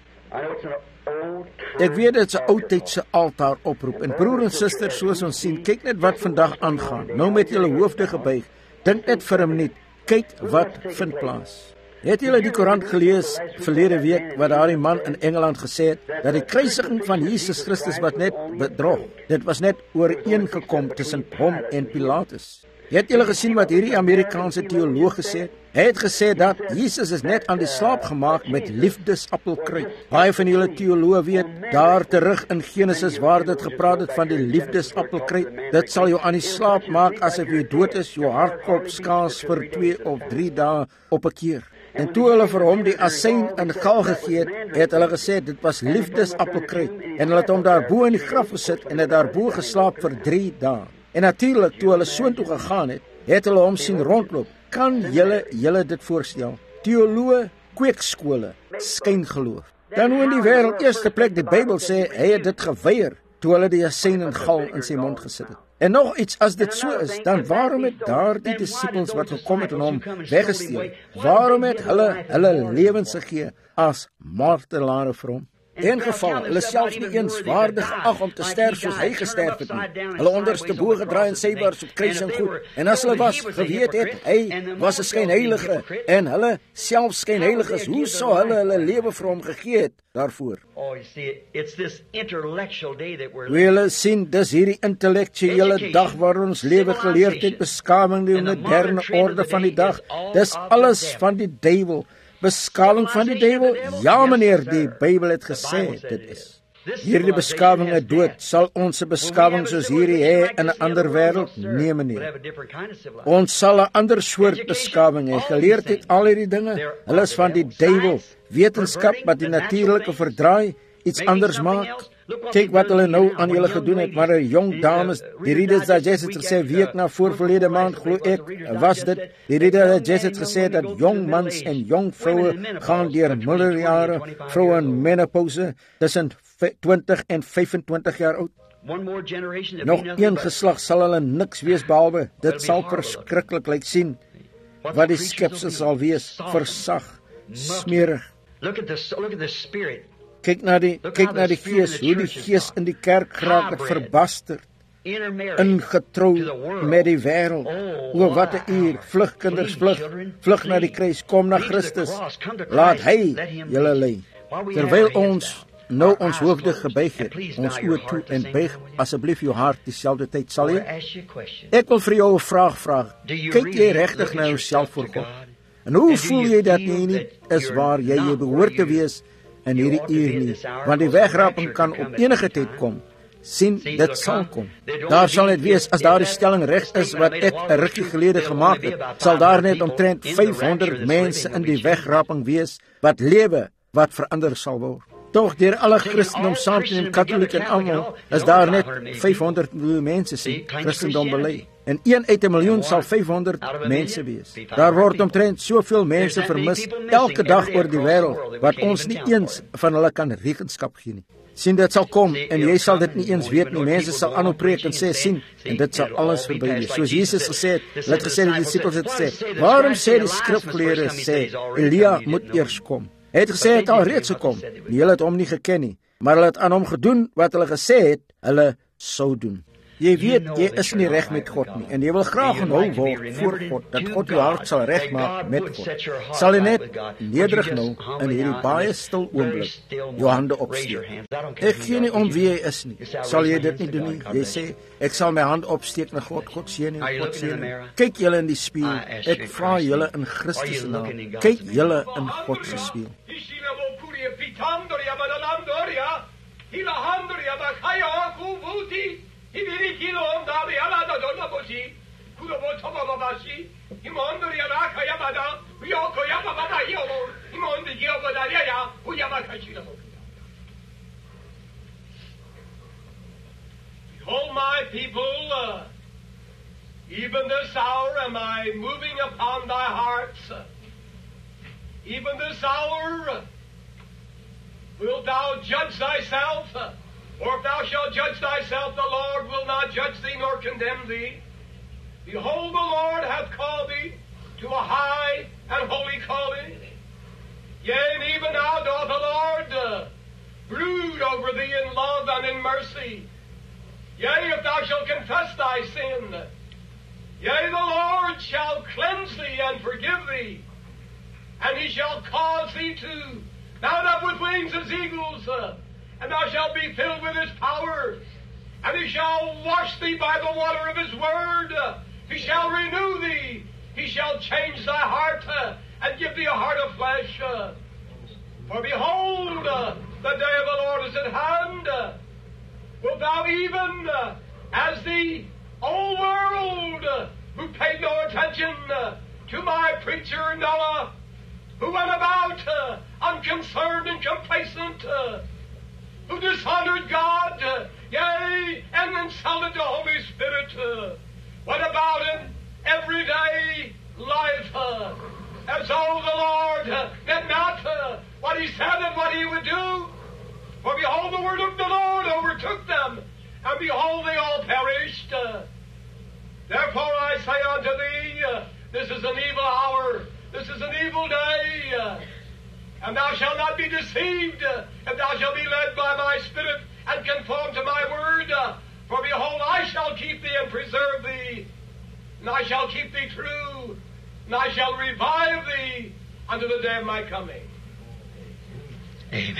Ek weet dit is 'n ou tydse altaar oproep en broer en suster, soos ons sien, kyk net wat vandag aangaan. Nou met julle hoofde gebuig, dink net vir 'n minuut, kyk wat vind plaas. Het julle die koerant gelees verlede week wat daardie man in Engeland gesê het dat die kruisiging van Jesus Christus was net bedrog. Dit was net ooreengekom tussen hom en Pilatus. Het julle gesien wat hierdie Amerikaanse teoloog gesê het? Hy het gesê dat Jesus is net aan die slaap gemaak met liefdesappelkruid. Baie van julle teoloë weet daar terug in Genesis waar dit gepraat het van die liefdesappelkruid. Dit sal jou aan die slaap maak asof jy dood is, jou hartklop skaars vir 2 of 3 dae op 'n keer. En toe hulle vir hom die asyn in gal gegee het, het hulle gesê dit was liefdesappelkruid. En hulle het hom daarbo in die graf gesit en het daarbo geslaap vir 3 dae. En natuurlik toe hulle soontoe gegaan het hulle hom sien rondloop. Kan julle dit voorstel? Teoloë, kweekskole, skyngeloof. Dan hoe in die wêreld eerste plek die Bybel sê hy het dit geweier toe hulle die asyn en gal in sy mond gesit het. En nog iets, as dit so is, dan waarom het daardie disippels wat gekom het en hom weggesteel, waarom het hulle lewens gegee as martelare vir hom? In geval, hulle selfs nie eens waardig geag om te sterf soos hy gesterf het nie. Hulle onderste bo gedraai en sybaars op kruis en goed. En as hulle geweet het, hy was 'n skynheilige en hulle self skynheiliges, hoe sou hulle lewe vir hom gegee het daarvoor? Julle sien, dis hierdie intellektuele dag waar ons lewe geleerdheid, beskaaming, die moderne orde van die dag. Dis alles van die duiwel. Beskaling van die duiwel? Ja, meneer, die Bybel het gesê dit is. Hierdie beskawing is dood. Sal ons 'n beskawing soos hierdie hê in 'n ander wêreld? Nee, meneer. Ons sal 'n ander soort beskawing hê. Geleerdheid, al hierdie dinge, hulle is van die duiwel. Wetenskap wat die natuurlike verdraai, iets anders maak. Kyk wat hulle nou aan julle gedoen het, maar 'n jong dames, die Reader's Digest het gesê week na voorverlede maand, glo ek, was dit, die Reader's Digest het gesê dat jong mans en jong vroue gaan deur middeljare, vroue in menopause, tussen 20 en 25 jaar oud. Nog een geslag sal hulle niks wees behalwe, dit sal verskriklik lyk sien, wat die skepsel sal wees, versag, smerig. Look at the spirit. Kyk na die gees, hoe die gees in die kerk geraak het verbasterd, ingetrou met die wêreld. O, wat 'n uur, vlug kinders, vlug na die kruis, kom na Christus, laat hy julle lei. Terwyl ons nou ons hoofde gebuig het, ons oë toe en buig asseblief jou hart dieselfde tyd, sal jy? Ek wil vir jou 'n vraag vra. Kyk jy regtig na jouself voor God? En hoe voel jy dat jy nie is waar jy behoort te wees in hierdie uur nie? Want die wegraping kan op enige tyd kom. Sien, dit sal kom. Daar sal net wees, as daardie stelling reg is wat ek 'n rukkie gelede gemaak het, sal daar net omtrent 500 mense in die wegraping wees wat lewe, wat verander sal word. Tog deur alle Christendom saam te neem, Katoliek en almal, is daar net 500 mense sien Christendom bely. En 1 uit 'n miljoen sal 500 mense wees. Daar word omtrent soveel mense vermis elke dag oor die wêreld, wat ons nie eens van hulle kan rekenskap gee nie. Sien, dit sal kom, en jy sal dit nie eens weet nie. Mense sal aanhou preek en sê, sien, en dit sal alles verby wees. Soos Jesus gesê het, het gesê, die disippels het gesê, waarom sê die skrifgeleerde sê, Elia moet eers kom? Hy het gesê, hy het al reeds gekom. Hulle het hom nie geken nie, maar hulle het aan hom gedoen wat hulle gesê het, hulle sou doen. Jy weet, jy is nie reg met God nie, en jy wil graag onthou word voor God, dat God jou hart sal regmaak met God. Sal jy net nederig nou, in hierdie baie stil oomblik, jou hande opsteek. Ek gee nie om wie jy is nie. Sal jy dit nie doen nie? Jy sê, ek sal my hand opsteek na God, God seën jou, God seën jou. Kyk julle in die spieël, ek vra julle in Christus se naam, kyk julle in God se spieël. Ibirikilo ondari alada donaboshi, kurobo tobababashi, imondori alaka yamada, uyoko yamababa yomo, imondi yobada yaya, uyamakashi. Behold, my people, even this hour am I moving upon thy hearts. Even this hour wilt thou judge thyself. For if thou shalt judge thyself, the Lord will not judge thee nor condemn thee. Behold, the Lord hath called thee to a high and holy calling. Yea, and even now doth the Lord brood over thee in love and in mercy. Yea, if thou shalt confess thy sin, yea, the Lord shall cleanse thee and forgive thee, and he shall cause thee to mount up with wings as eagles, and thou shalt be filled with his power. And he shall wash thee by the water of his word. He shall renew thee. He shall change thy heart and give thee a heart of flesh. For behold, the day of the Lord is at hand. Wilt thou even, as the old world, who paid no attention to my preacher Noah, who went about unconcerned and complacent, who dishonored God, yea, and insulted the Holy Spirit, what about in everyday life? As though the Lord did not what he said and what he would do. For behold, the word of the Lord overtook them, and behold, they all perished. Therefore I say unto thee, this is an evil hour, this is an evil day. And thou shalt not be deceived, if thou shalt be led by my Spirit, and conform to my word. For behold, I shall keep thee and preserve thee, and I shall keep thee true, and I shall revive thee unto the day of my coming. Amen.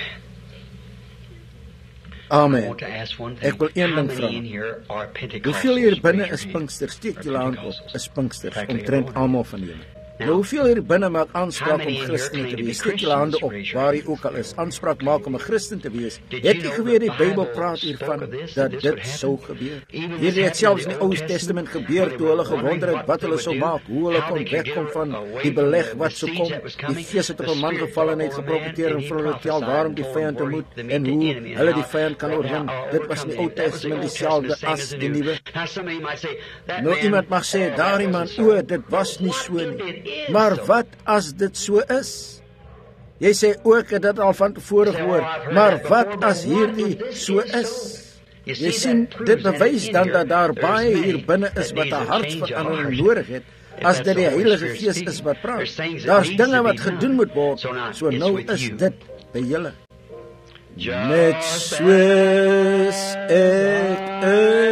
Amen. Ek wil een ding vra. Hoeveel hier binne is Pinkster? Steek julle hand op. Is Pinkster omtrent almal van julle. Nou, hoeveel hier binne maak aanspraak om Christen te wees? Steek julle hande op, waar jy ook al is. Aanspraak maak om 'n Christen te wees. Het jy geweet die Bybel praat hiervan, dat dit sou gebeur? Hierdie het selfs in die Ou Testament gebeur, toe hulle gewonder het wat hulle sou maak, hoe hulle kon wegkom van die beleg wat sou kom. Die Gees het op 'n man geval en het geprofeteer en vir hulle vertel waarom die vyand te moet, en hoe hulle die vyand kan oorwin. Dit was in die Ou Testament dieselfde as die Nuwe. Nou, iemand mag sê, daardie man, dit was nie so nie. Maar wat as dit so is? Jy sê ook dit al van tevore gehoor, maar wat as hierdie so is? Jy sien, dit bewys dan dat daar baie hier binne is wat 'n hartsverandering nodig het, as dit die Heilige Gees is wat praat. Daar's dinge wat gedoen moet word, so nou is dit by julle. Net soos ek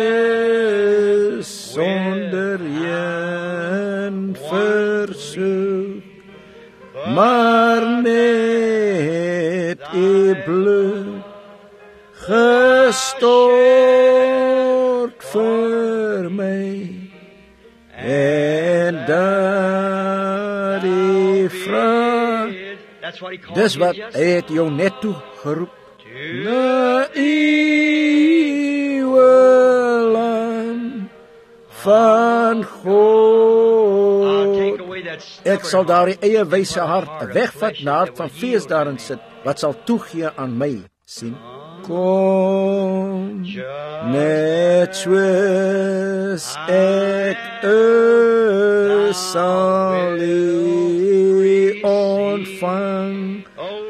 is, sonder een versoek, maar net bloed gestort vir my, en dat die vraag, dis wat hy het jou net toe geroep, na eeuwe land van God. Ek sal daar die eie wyse hart wegvat, na hart van vlees daarin sit, wat sal toegee aan my, sien. Kom, net soos ek sal u ontvang,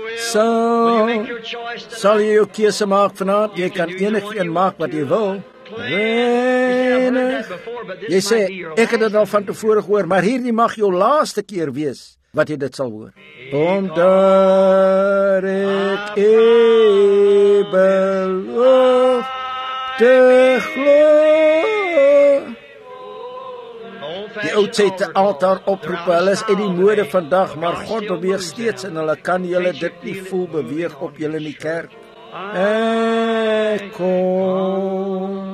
sal jy jou keuse maak vanaand. Jy kan enigeen maak wat jy wil. Reinig. Jy sê, ek het dit al van tevore gehoor, maar hierdie mag jou laaste keer wees wat jy dit sal hoor. Omdat ek beloof te glo. Die oudste altaar oproepe, hulle is uit die mode vandag, maar God beweeg steeds en hulle kan julle dit nie voel beweeg op julle in die kerk. Ek kom.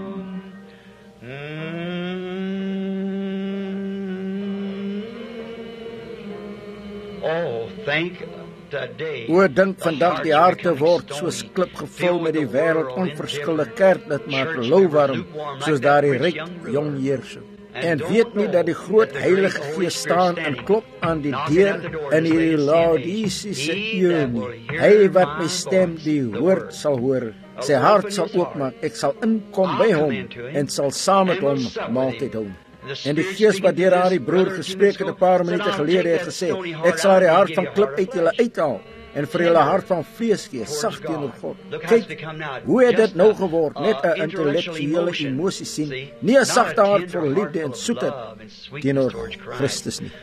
O, dink vandag die harte word soos klip gevul met die wêreld onverskilde kerk, dit maak louwarm, soos daardie ryk jong heerser. En weet nie dat die groot Heilige Gees staan en klop aan die deur in hierdie Laodicese eeu nie. Hy wat my stem die woord sal hoor, sy hart sal oopmaak, ek sal inkom by hom en sal saam met hom maaltyd hou. En die Gees wat deur haar die broer gespreek het 'n paar minute gelede het gesê, ek sal die hart van klip uit julle uithaal en vir julle hart van vlees gee, sag teenoor God. Kyk, hoe het dit nou geword, net 'n intellektuele emosie sien, nie 'n sagte hart vol liefde en soetheid teenoor Christus nie.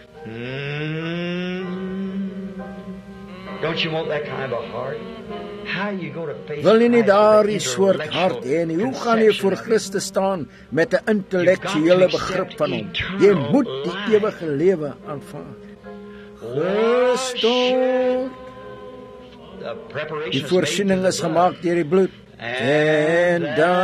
Don't you want that kind of a heart? Wil jy nie daardie soort hart hê nie? Hoe gaan jy voor Christus staan met 'n intellektuele begrip van hom? Jy moet die ewige lewe aanvaar. Christus, die voorsiening is gemaak deur die bloed. En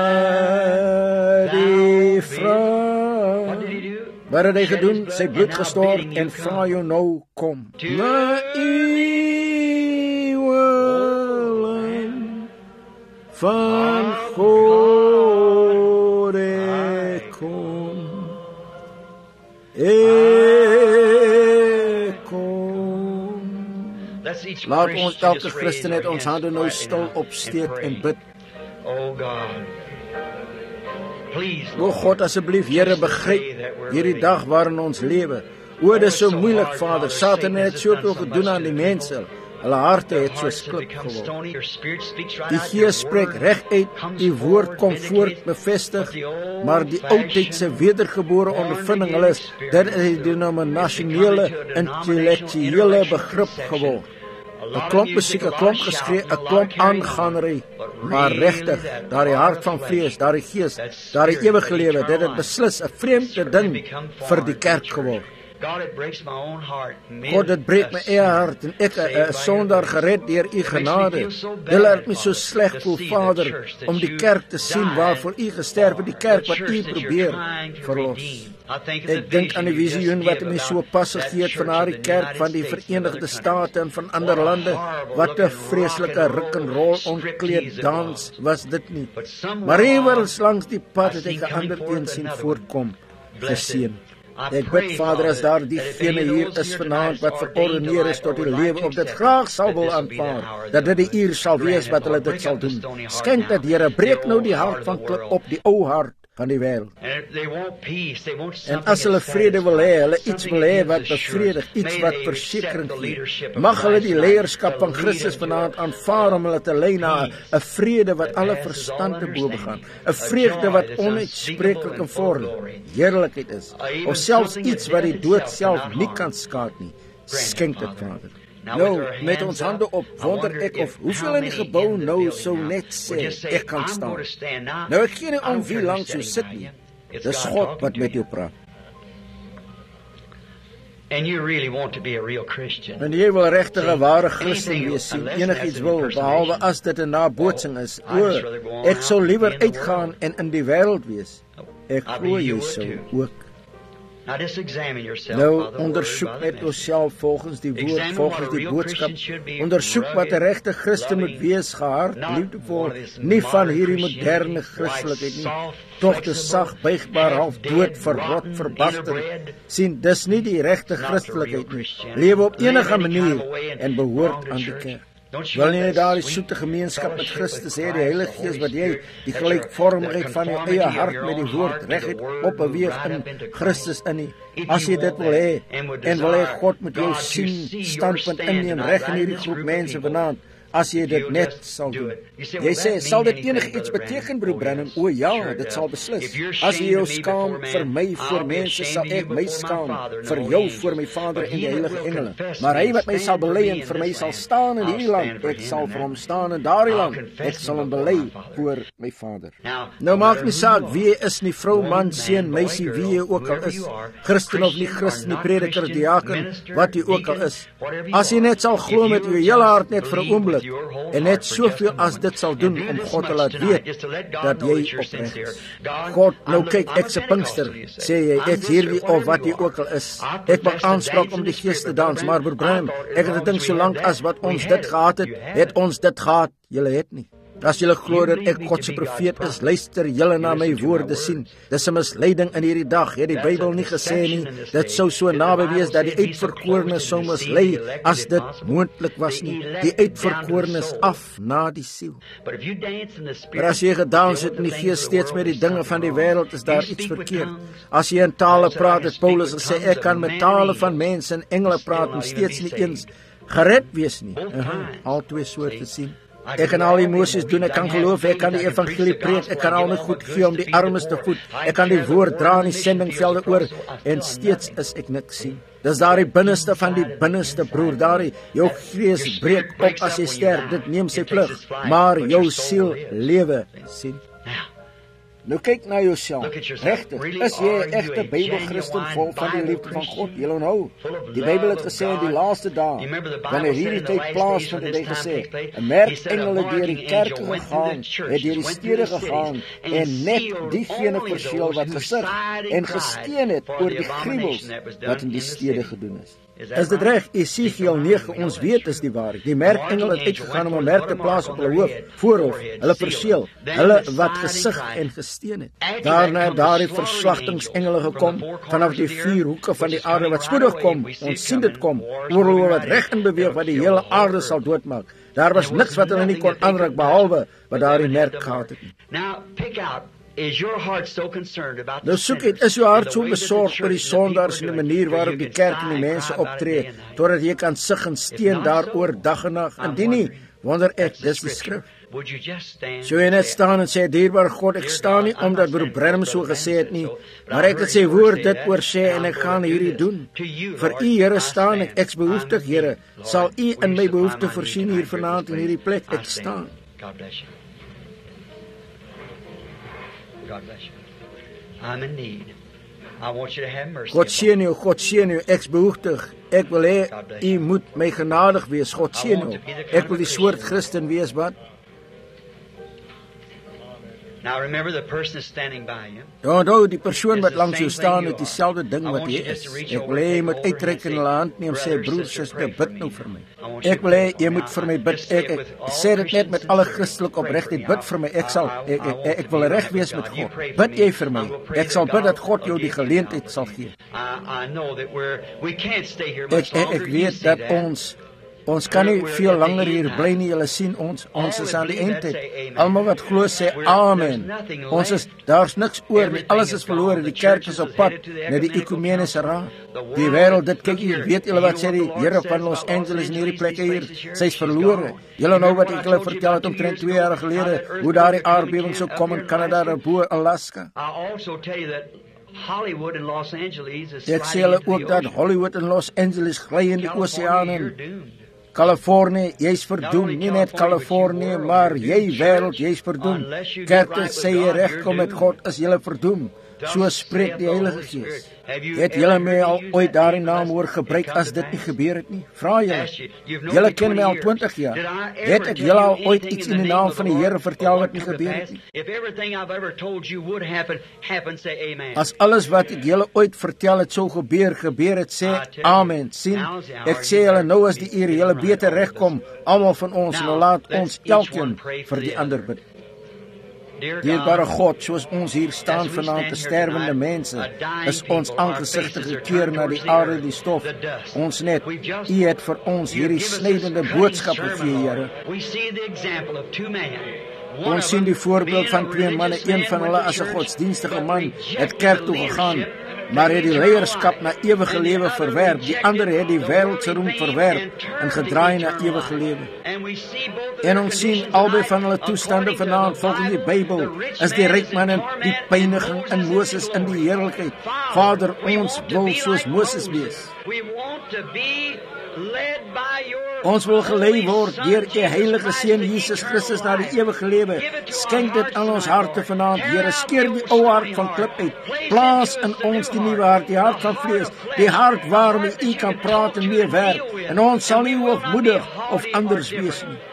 daardie vrou, wat het hy gedoen? Sy bloed gestort en vra jou nou, kom. Na van God ek kom, ek kom. Laat ons elke Christen net ons hande nou stil opsteek en bid. O God, asseblief, Here, begryp hierdie dag waarin ons lewe. O, dit is so moeilik, Vader. Satan het soveel gedoen aan die mense. Hulle harte het soos klip geword. Die Gees spreek reg uit, die woord kom voort bevestig, maar die oudtydse wedergebore ondervinding, hulle is, dit is die denominasionele, intellektuele begrip geword. 'n klomp musiek, 'n klomp geskree, 'n klomp aanganery, maar regtig, daardie hart van vlees, daardie Gees, daardie ewige lewe, dit het beslis 'n vreemde ding vir die kerk geword. God, dit breek my eie hart en ek 'n sondaar gered deur u genade. Dit laat my so sleg voel, Vader, om die kerk te sien waarvoor u gesterf het, die kerk wat u probeer verlos. Ek dink aan die visioen wat my so pas gegee het van daardie kerk van die Verenigde State en van ander lande. Wat 'n vreeslike ruk en rol ontkleed dans was dit nie. Maar iewers langs die pad het ek 'n ander een sien voorkom, geseën. Ek bid, Vader, as daar diegene hier is vanaand wat verordeneer is tot die lewe op dit graag sal wil aanvaar, dat dit die uur sal wees wat hulle dit sal doen. Skenk dat, Here, breek nou die hart van klip op, die ou hart van die wêreld. En as hulle vrede wil hê, hulle iets wil hê wat bevredig, iets wat versekering gee, mag hulle die leierskap van Christus vanaand aanvaar om hulle te lei na 'n vrede wat alle verstand te bowe gaan, 'n vreugde wat onuitspreeklik en vol heerlikheid is, of selfs iets wat die dood self nie kan skaad nie. Skenk dit, Vader. Nou, met ons hande op, wonder ek of hoeveel in die gebou nou sou net sê, ek kan staan. Nou, ek gee nie om wie langs jou sit nie. Dis God wat met jou praat. and you really want to be a real Christian. En jy wil regtig 'n ware Christen wees, sien enigiets wil, behalwe as dit 'n nabootsing is. O, ek sou liewer uitgaan en in die wêreld wees. Ek glo jy sou ook. Now just examine yourself. Nou, ondersoek net jouself volgens die woord, volgens die boodskap. Ondersoek wat 'n regte Christen moet wees, gehard, liefdevol, nie van hierdie moderne Christelikheid nie. Tog te sag, buigbaar, half dood, verrot, verbasterd. Sien, dis nie die regte Christelikheid nie. Lewe op enige manier en behoort aan die kerk. Wil jy net daardie soete gemeenskap met Christus hê, die Heilige Gees wat jy die gelykvormigheid van jou eie hart met die woord reguit opbeweeg in Christus in nie. As jy dit wil hê en wil hê God moet jou sien, standpunt inneem reg in hierdie groep mense vanaand, as jy dit net sal doen. Jy sê, sal dit enigiets beteken, broer Branham? O ja, dit sal beslis. As jy jou skaam vir my voor mense, sal ek my skaam vir jou voor my Vader en die heilige engele. Maar hy wat my sal bely en vir my sal staan in hierdie land, ek sal vir hom staan in daardie land. Ek sal hom bely voor my Vader. Nou maak nie saak wie jy is nie, vrou, man, seun, meisie, wie jy ook al is, Christen of nie Christen, die prediker, diaken, wat jy ook al is. As jy net sal glo met jou hele hart net vir 'n oomblik, en net soveel as dit sal doen om God te laat weet dat jy opreg is. God, nou kyk, ek's 'n Pinkster, sê jy, ek's hierdie of wat jy ook al is. Ek maak aanspraak om die Gees te dans, maar broer Branham, ek het gedink solank as wat ons dit gehad het ons dit gehad, julle het nie. As julle glo dat ek God se profeet is, luister julle na my woorde sien. Dis 'n misleiding in hierdie dag. Het die Bybel nie gesê nie, dit sou so naby wees dat die uitverkorenes sou mislei as dit moontlik was nie. Die uitverkorenes af na die siel. Maar as jy gedans het in die Gees steeds met die dinge van die wêreld, is daar iets verkeerd. As jy in tale praat, het Paulus gesê, ek kan met tale van mense en engele praat en steeds nie eens gered wees nie. Al twee soorte sien. Ek kan al emosies doen, ek kan geloof, ek kan die evangelie preek, ek kan al my goed gee om die armes te voed, ek kan die woord dra in die sendingvelde oor, en steeds is ek niks sien. Dis daar die binneste van die binneste, broer, daar jou gees breek op as jy sterf, dit neem sy vlug, maar jou siel lewe, sien. Nou kyk na jouself, regtig, is jy 'n egte Bybelchristen vol van die liefde van God? Jy onthou, die Bybel het gesê in die laaste dae, wanneer hierdie tyd plaasvind, het hy gesê, 'n merkengele deur die kerke gegaan, het deur die stede gegaan, en net diegene verseël wat gesig en gesteen het oor die gruwels wat in die stede gedoen is. Is dit reg? Esegiel 9, ons weet is die waarheid. Die merkengel het uitgegaan om 'n merk te plaas op hulle hoof, voorhoof, hulle perseel, hulle wat gesig en gesteen het. Daarna het daardie verslagtingsengele gekom, vanaf die 4 hoeke van die aarde wat spoedig kom, ons sien dit kom, oorloë wat reg in beweeg, wat die hele aarde sal doodmaak. Daar was niks wat hulle nie kon aanraak, behalwe wat daardie merk gehad het. Nou soek het, is jou hart so besorg oor die sondaars en die manier waarop die kerk en die mense optree, totdat jy kan sig en steen daaroor dag en nag. Indien nie, wonder ek, dis die skrif. So jy net staan en sê, dierbare God, ek staan nie omdat broer Branham so gesê het nie, maar ek het sy woord dit oor sê en ek gaan hierdie doen. Vir u, Here, staan ek, ek's behoeftig, Here, sal u in my behoefte voorsien hier vanaand in hierdie plek, ek staan. God bless you. God bless you. I'm in need. I want you to have mercy. God seën jou, ek's behoeftig. Ek wil hê u moet my genadig wees. God seën jou. Ek wil die soort Christen wees wat. Now remember the person is standing by you. Onthou, die persoon wat langs jou staan het dieselfde ding wat jy is. Ek wil hê jy moet uitreik en hulle hand neem, sê broer, suster, bid nou vir my. Ek wil hê jy moet vir my bid. Ek sê dit net met alle Christelike opregtheid, bid vir my. Ek wil reg wees met God. Bid jy vir my. Ek sal bid dat God jou die geleentheid sal gee. Ek weet dat ons kan nie veel langer hier bly nie. Julle sien ons is aan die eindtyd. Almal wat glo sê amen. Daar's niks oor nie. Alles is verlore. Die kerk is op pad na die ekumeniese raad. Die wêreld, dit kyk hier, weet julle wat sê die Here van Los Angeles in hierdie plekke hier? Sy's verlore. Julle nou wat ek julle vertel het omtrent 2 jaar gelede, hoe daardie aardbewing sou kom in Canada, daarbo Alaska. Hollywood en Los Angeles is ek sê hulle ook dat Hollywood en Los Angeles gly in die oseaan in. Californië, jy's verdoem, nie net Californië, maar jy wêreld, jy's verdoem. Kerke sê jy regkom met God, is jy verdoem. So spreek die Heilige Gees. Het julle my al ooit daardie naam hoor gebruik as dit nie gebeur het nie? Vra julle. Julle ken my al 20 jaar. Het ek julle al ooit iets in die naam van die Here vertel wat nie gebeur het nie? As alles wat ek julle ooit vertel het sou gebeur het, sê amen. Sien, ek sê julle nou as die uur julle beter regkom, almal van ons, en laat ons elkeen vir die ander bid. Dierbare God, soos ons hier staan vanaand te sterwende mense, is ons aangesigte gekeer na die aarde, die stof. Ons net, U het vir ons hierdie snydende boodskap gegee, Here. Ons sien die voorbeeld van 2 manne, een van hulle as 'n godsdienstige man, het kerk toe gegaan, maar het die leierskap na ewige lewe verwerp. Die ander het die wêreldse roem verwerp en gedraai na ewige lewe. En ons sien albei van hulle toestande vanaand volgens die Bybel, is die ryk man in die pyniging en Moses in die heerlikheid. Vader, ons wil soos Moses wees. Ons wil gelei word deur U heilige Seun Jesus Christus na die ewige lewe. Skenk dit aan ons harte vanaand, Here. Skeer die ou hart van klip uit. Plaas in ons die nuwe hart, die hart van vlees, die hart waarmee U kan praat en mee werk. En ons sal nie hoogmoedig of anders wees nie.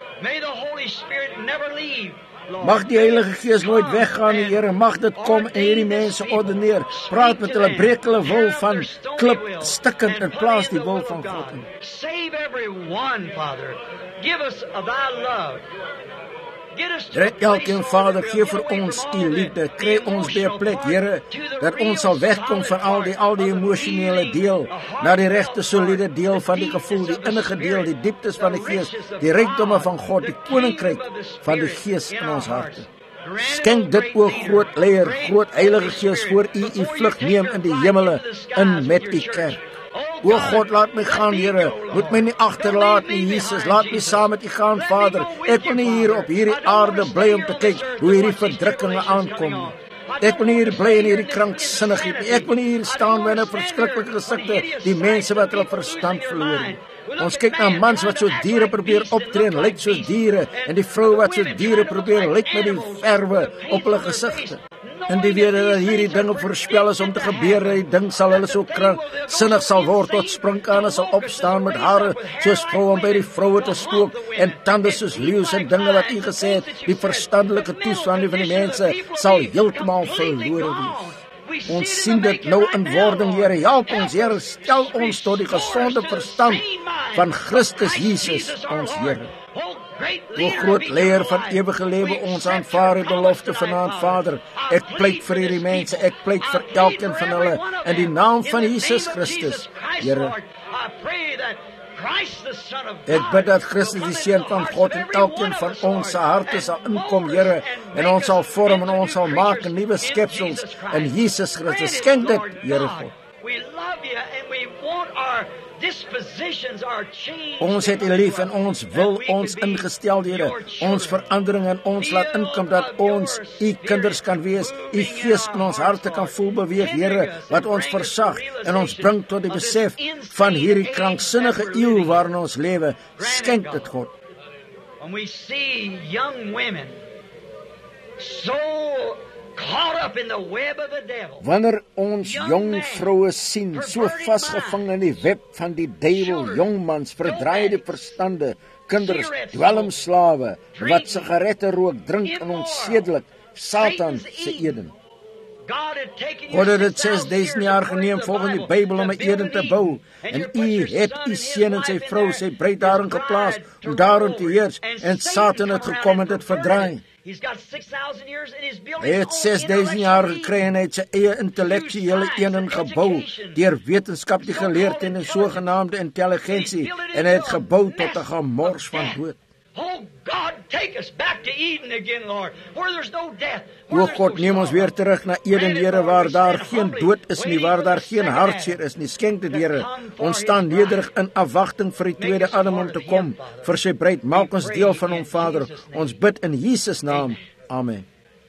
Mag die Heilige Gees nooit weggaan, Here. Mag dit kom en hierdie mense ordeneer. Praat met hulle, breek hulle wil van klip stikkend in plaas die wil van God. Save everyone, Father. Give us of thy love. Red elkeen, Vader, gee vir ons U liefde. Kry ons by 'n plek, Here, dat ons sal wegkom van al die emosionele deel, na die regte soliede deel van die gevoel, die innige deel, die dieptes van die Gees, die rykdomme van God, die koninkryk van die Gees in ons harte. Skenk dit, o groot leier, groot Heilige Gees, voor U vlug neem in die hemele, in met U kerk. O God, laat my gaan, Here. Moet my nie agterlaat nie, Jesus. Laat my saam met U gaan, Vader. Ek wil nie hier op hierdie aarde bly om te kyk hoe hierdie verdrukkinge aankom. Ek wil nie hier bly in hierdie kranksinnigheid nie. Ek wil nie hier staan met 'n verskriklike gesigte, die mense wat hulle verstand verloor. Ons kyk na mans wat so diere probeer optree en lyk soos diere, en die vrou wat so diere probeer lyk met die verwe op hulle gesigte. En die weet dat hierdie dinge voorspel is om te gebeur, die ding sal hulle so kranksinnig sal word, tot sprinkane sal opstaan met hare soos vrou om by die vroue te spook, en tande soos leeu's, en dinge wat U gesê het, die verstandelike toestand van die mense sal heeltemal verlore wees. Ons sien dit nou in wording, Here. Help ons, Here. Stel ons tot die gesonde verstand van Christus Jesus, ons Here. O groot leier van ewige lewe, ons aanvaar U belofte vanaand, Vader. Ek pleit vir hierdie mense, ek pleit vir elkeen van hulle in die naam van Jesus Christus, Here. Ek bid dat Christus die Seun van God in elkeen van ons se harte sal inkom, Here, en ons sal vorm en ons sal maak 'n nuwe skepsels in Jesus Christus. Skenk dit, Here God. Ons het U lief en ons wil ons ingesteldhede, ons verandering in ons laat inkom, dat ons U kinders kan wees, U Gees in ons harte kan voel beweeg, Here, wat ons versag en ons bring tot die besef van hierdie kranksinnige eeu waarin ons lewe. Skenk dit, God. When we see young women so caught up in the web of the devil. Wanneer ons jong vroue sien, so vasgevang in die web van die duiwel, jongmans, verdraaide verstande, kinders, dwelmslawe, wat sigarette rook, drink en onsedelik, Satan se Eden. God het dit 6000 jaar geneem volgens die Bybel om 'n Eden te bou, en U het U seun en sy vrou, sy bruid daarin geplaas om daarin te heers, en Satan het gekom en dit verdraai. Hy het 6000 jaar gekry en hy het sy eie intellektuele Eden gebou, deur wetenskap, die geleerdheid en die sogenaamde intelligensie, en hy het gebou tot 'n gemors van dood. O God, neem ons weer terug na Eden, Here, waar daar geen dood is nie, waar daar geen hartseer is nie. Skenk dit, Here. Ons staan nederig in afwagting vir die tweede Adam om te kom, vir sy bruid. Maak ons deel van hom, Vader. Ons bid in Jesus naam. Amen.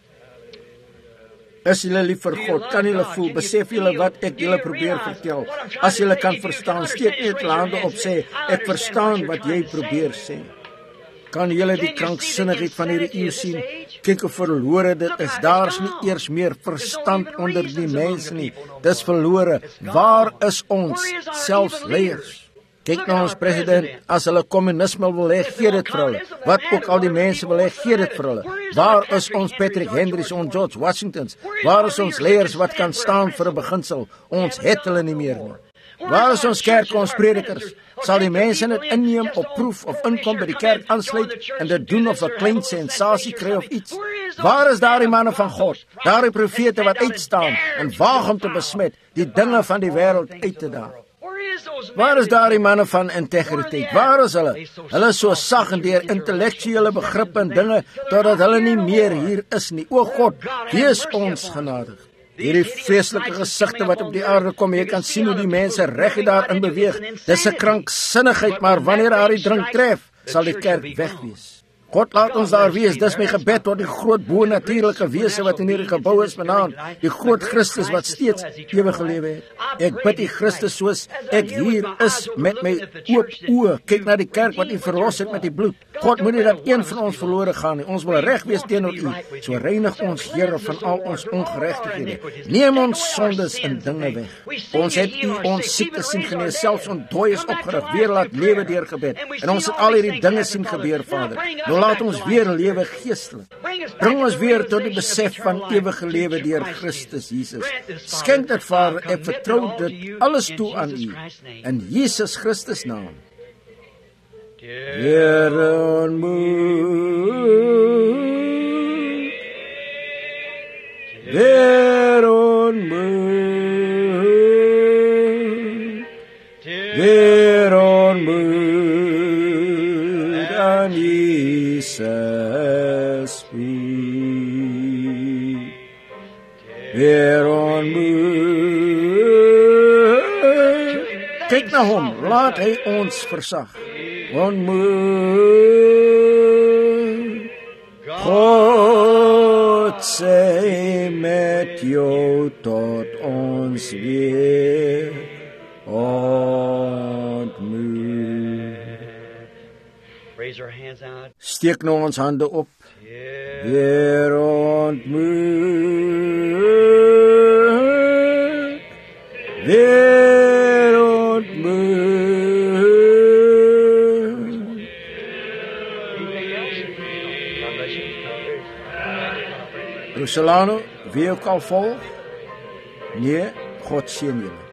Is julle lief vir God? Kan julle voel? Besef julle wat ek julle probeer vertel? As julle kan verstaan, steek net julle hande op, sê, ek verstaan wat jy probeer sê. Kan julle die kranksinnigheid van hierdie eeu sien? Kyk hoe verlore dit is. Daar's nie eers meer verstand onder die mense nie. Dis verlore. Waar is ons, selfs leiers? Kyk na ons president, as hulle kommunisme wil hê, gee dit vir hulle. Wat ook al die mense wil hê, gee dit vir hulle. Waar is ons Patrick Henrys, ons George Washingtons? Waar is ons leiers wat kan staan vir 'n beginsel? Ons het hulle nie meer nie. Waar is ons kerk, ons predikers? Sal die mense dit inneem op proef of inkom by die kerk aansluit en dit doen of 'n klein sensasie kry of iets? Waar is daardie manne van God? Daardie profete wat uitstaan en waag om te besmet, die dinge van die wêreld uit te daag? Waar is daardie manne van integriteit? Waar is hulle? Hulle is so sag en deur intellektuele begrippe en dinge, totdat hulle nie meer hier is nie. O God, wees ons genadig. Hierdie vreeslike gesigte wat op die aarde kom, jy kan sien hoe die mense reguit daarin beweeg. Dis 'n kranksinnigheid, maar wanneer daardie drink tref, sal die kerk wegwees. God laat ons daar wees, dis my gebed tot die groot bo-natuurlike wese wat in hierdie gebou is vanaand, die groot Christus wat steeds ewige lewe het. Ek bid die Christus soos ek hier is met my oop oë, kyk na die kerk wat U verlos het met die bloed. God, moet nie dat een van ons verlore gaan nie. Ons wil reg wees teenoor U. So reinig ons, Here, van al ons ongeregtighede. Neem ons sondes en dinge weg. Ons het U ons siektes sien genees, selfs ons dooies opgerig, weer laat lewe deur gebed. En ons het al hierdie dinge sien gebeur, Vader. Laat ons weer lewe geestelik. Bring ons weer tot die besef van ewige lewe deur Christus Jesus. Skenk dit, Vader, ek vertrou dit alles toe aan U. In Jesus Christus naam. Dear onmoed, dear onmoed, dear onmoed, aan Jesus feet, dear onmoed. Kyk na hom, laat hy ons versag. Onmoed, God sê met jou tot ons weer ontmoet. Steek nou ons hande op. Weer ontmoet, weer ontmoet. Rosalano, wie ook al volg? Nee, God seën julle.